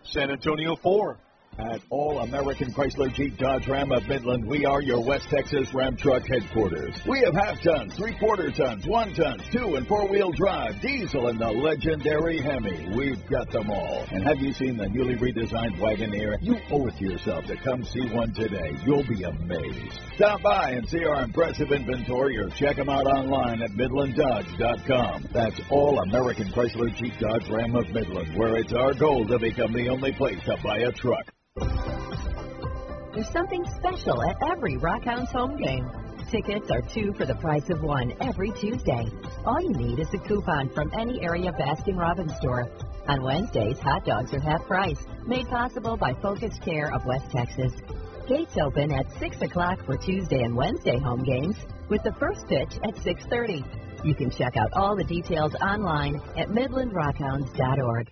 San Antonio 4.
At All American Chrysler Jeep Dodge Ram of Midland, we are your West Texas Ram Truck headquarters. We have half-tons, three-quarter tons, 1-tons, 2- and 4-wheel drive, diesel, and the legendary Hemi. We've got them all. And have you seen the newly redesigned Wagoneer? You owe it to yourself to come see one today. You'll be amazed. Stop by and see our impressive inventory or check them out online at MidlandDodge.com. That's All American Chrysler Jeep Dodge Ram of Midland, where it's our goal to become the only place to buy a truck.
There's something special at every Rockhounds home game. Tickets are 2 for the price of 1 every Tuesday. All you need is a coupon from any area Baskin-Robbins store. On Wednesdays, hot dogs are half price, made possible by Focus Care of West Texas. Gates open at 6 o'clock for Tuesday and Wednesday home games, with the first pitch at 6:30. You can check out all the details online at MidlandRockhounds.org.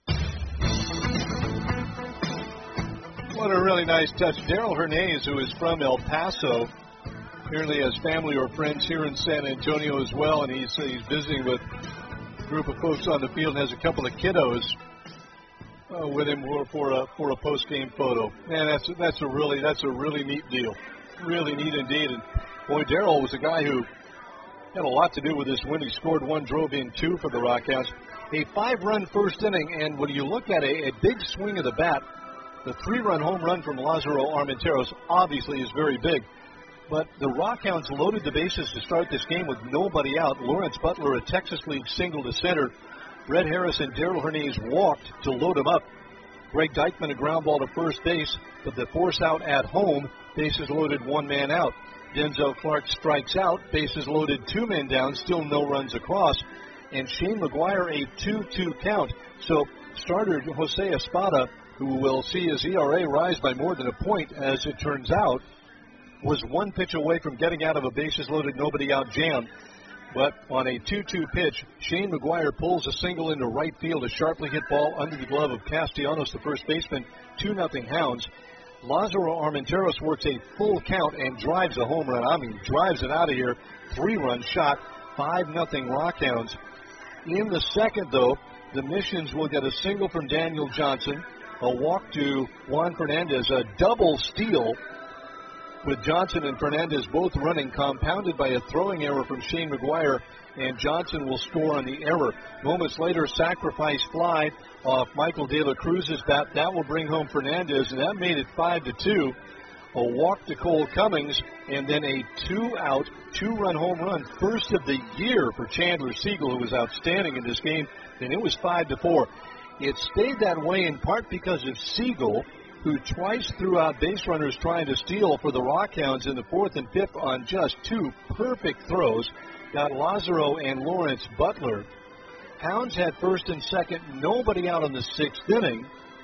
What a really nice touch. Daryl Hernandez, who is from El Paso, apparently has family or friends here in San Antonio as well, and he's visiting with a group of folks on the field and has a couple of kiddos with him for a post-game photo. Man, that's a really neat deal. Really neat indeed. And boy, Daryl was a guy who had a lot to do with this win. He scored 1, drove in 2 for the Rockhounds. A 5-run first inning, and when you look at a big swing of the bat, the 3-run home run from Lazaro Armenteros obviously is very big. But the Rockhounds loaded the bases to start this game with nobody out. Lawrence Butler, a Texas League single to center. Brett Harris and Daryl Hernandez walked to load him up. Greg Dykman, a ground ball to first base, but the force out at home, bases loaded, 1 man out. Denzel Clark strikes out, bases loaded, 2 men down, still no runs across. And Shane McGuire, a 2-2 count. So starter Jose Espada, who will see his ERA rise by more than a point, as it turns out, was 1 pitch away from getting out of a bases-loaded, nobody-out jam. But on a 2-2 pitch, Shane McGuire pulls a single into right field, a sharply hit ball under the glove of Castellanos, the first baseman, 2-0 Hounds. Lazaro Armenteros works a full count and drives a home run. I mean, drives it out of here. 3-run shot, 5-0 Rockhounds. In the second, though, the Missions will get a single from Daniel Johnson, a walk to Juan Fernandez, a double steal with Johnson and Fernandez both running, compounded by a throwing error from Shane McGuire, and Johnson will score on the error. Moments later, sacrifice fly off Michael De La Cruz's bat. That will bring home Fernandez, and that made it 5-2. A walk to Cole Cummings, and then a 2-out, 2-run home run, first of the year for Chandler Siegel, who was outstanding in this game, and it was 5-4. It stayed that way in part because of Siegel, who twice threw out base runners trying to steal for the Rockhounds in the 4th and 5th on just 2 perfect throws. Got Lazaro and Lawrence Butler. Hounds had first and second, nobody out in the 6th inning.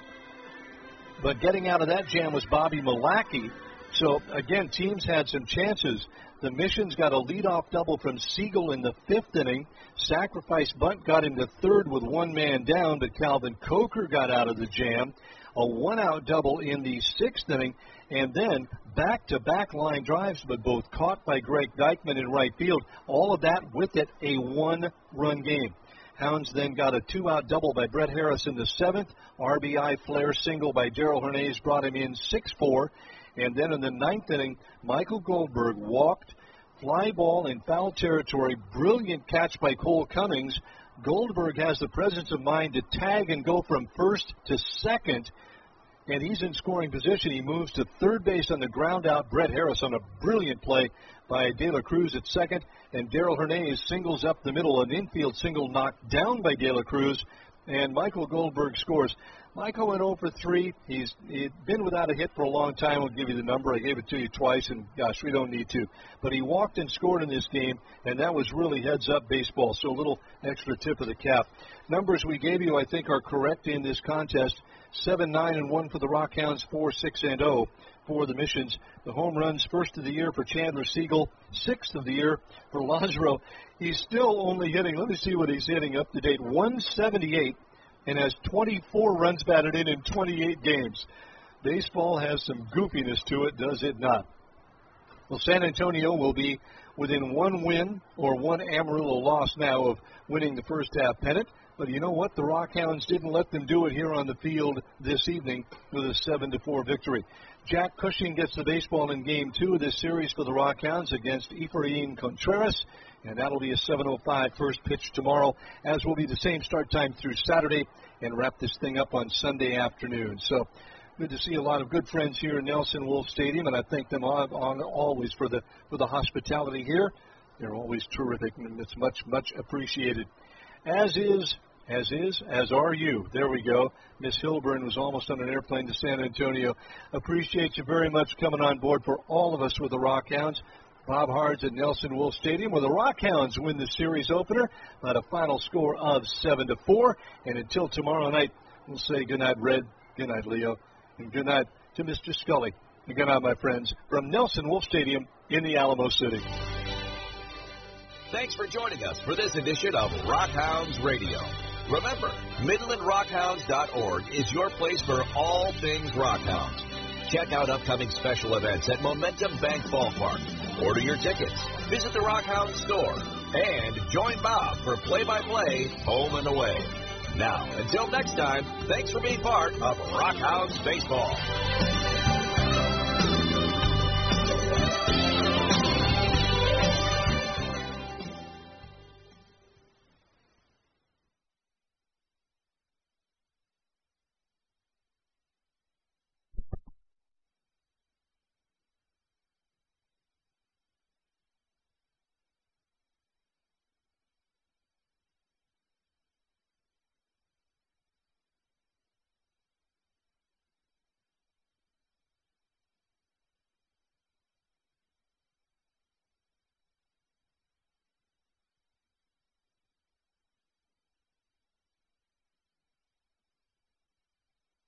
But getting out of that jam was Bobby Malacki. So, again, teams had some chances. The Missions got a leadoff double from Siegel in the 5th inning. Sacrifice bunt got him to 3rd with 1 man down, but Calvin Coker got out of the jam. A 1-out double in the 6th inning, and then back-to-back line drives, but both caught by Greg Dykman in right field. All of that with it, a 1-run game. Hounds then got a 2-out double by Brett Harris in the 7th. RBI flare single by Daryl Hernandez brought him in 6-4. And then in the 9th inning, Michael Goldberg walked, fly ball in foul territory, brilliant catch by Cole Cummings. Goldberg has the presence of mind to tag and go from first to second, and he's in scoring position. He moves to third base on the ground out. Brett Harris on a brilliant play by De La Cruz at second, and Daryl Hernandez singles up the middle, an infield single knocked down by De La Cruz, and Michael Goldberg scores. Michael went 0 for 3. He'd been without a hit for a long time. I'll give you the number. I gave it to you twice, and gosh, we don't need to. But he walked and scored in this game, and that was really heads-up baseball, so a little extra tip of the cap. Numbers we gave you, I think, are correct in this contest. 7-9-1 for the Rockhounds, 4-6-0 for the Missions. The home runs, first of the year for Chandler Siegel, 6th of the year for Lazaro. He's still only hitting, let me see what he's hitting up to date, 178, and has 24 runs batted in 28 games. Baseball has some goofiness to it, does it not? Well, San Antonio will be within one win or one Amarillo loss now of winning the first half pennant. But you know what? The Rockhounds didn't let them do it here on the field this evening with a 7-4 victory. Jack Cushing gets the baseball in Game 2 of this series for the Rockhounds against Efrain Contreras, and that'll be a 7:05 first pitch tomorrow, as will be the same start time through Saturday, and wrap this thing up on Sunday afternoon. So good to see a lot of good friends here in Nelson Wolff Stadium, and I thank them always for the hospitality here. They're always terrific, and it's much, much appreciated. As are you. There we go. Miss Hilburn was almost on an airplane to San Antonio. Appreciate you very much coming on board for all of us with the Rockhounds. Bob Hards at Nelson Wolff Stadium, where the Rockhounds win the series opener at a final score of 7-4. And until tomorrow night, we'll say good night, Red. Good night, Leo. And good night to Mr. Scully. And good night, my friends, from Nelson Wolff Stadium in the Alamo City.
Thanks for joining us for this edition of Rockhounds Radio. Remember, MidlandRockhounds.org is your place for all things Rockhounds. Check out upcoming special events at Momentum Bank Ballpark. Order your tickets, visit the Rockhounds store, and join Bob for play-by-play home and away. Now, until next time, thanks for being part of Rockhounds Baseball.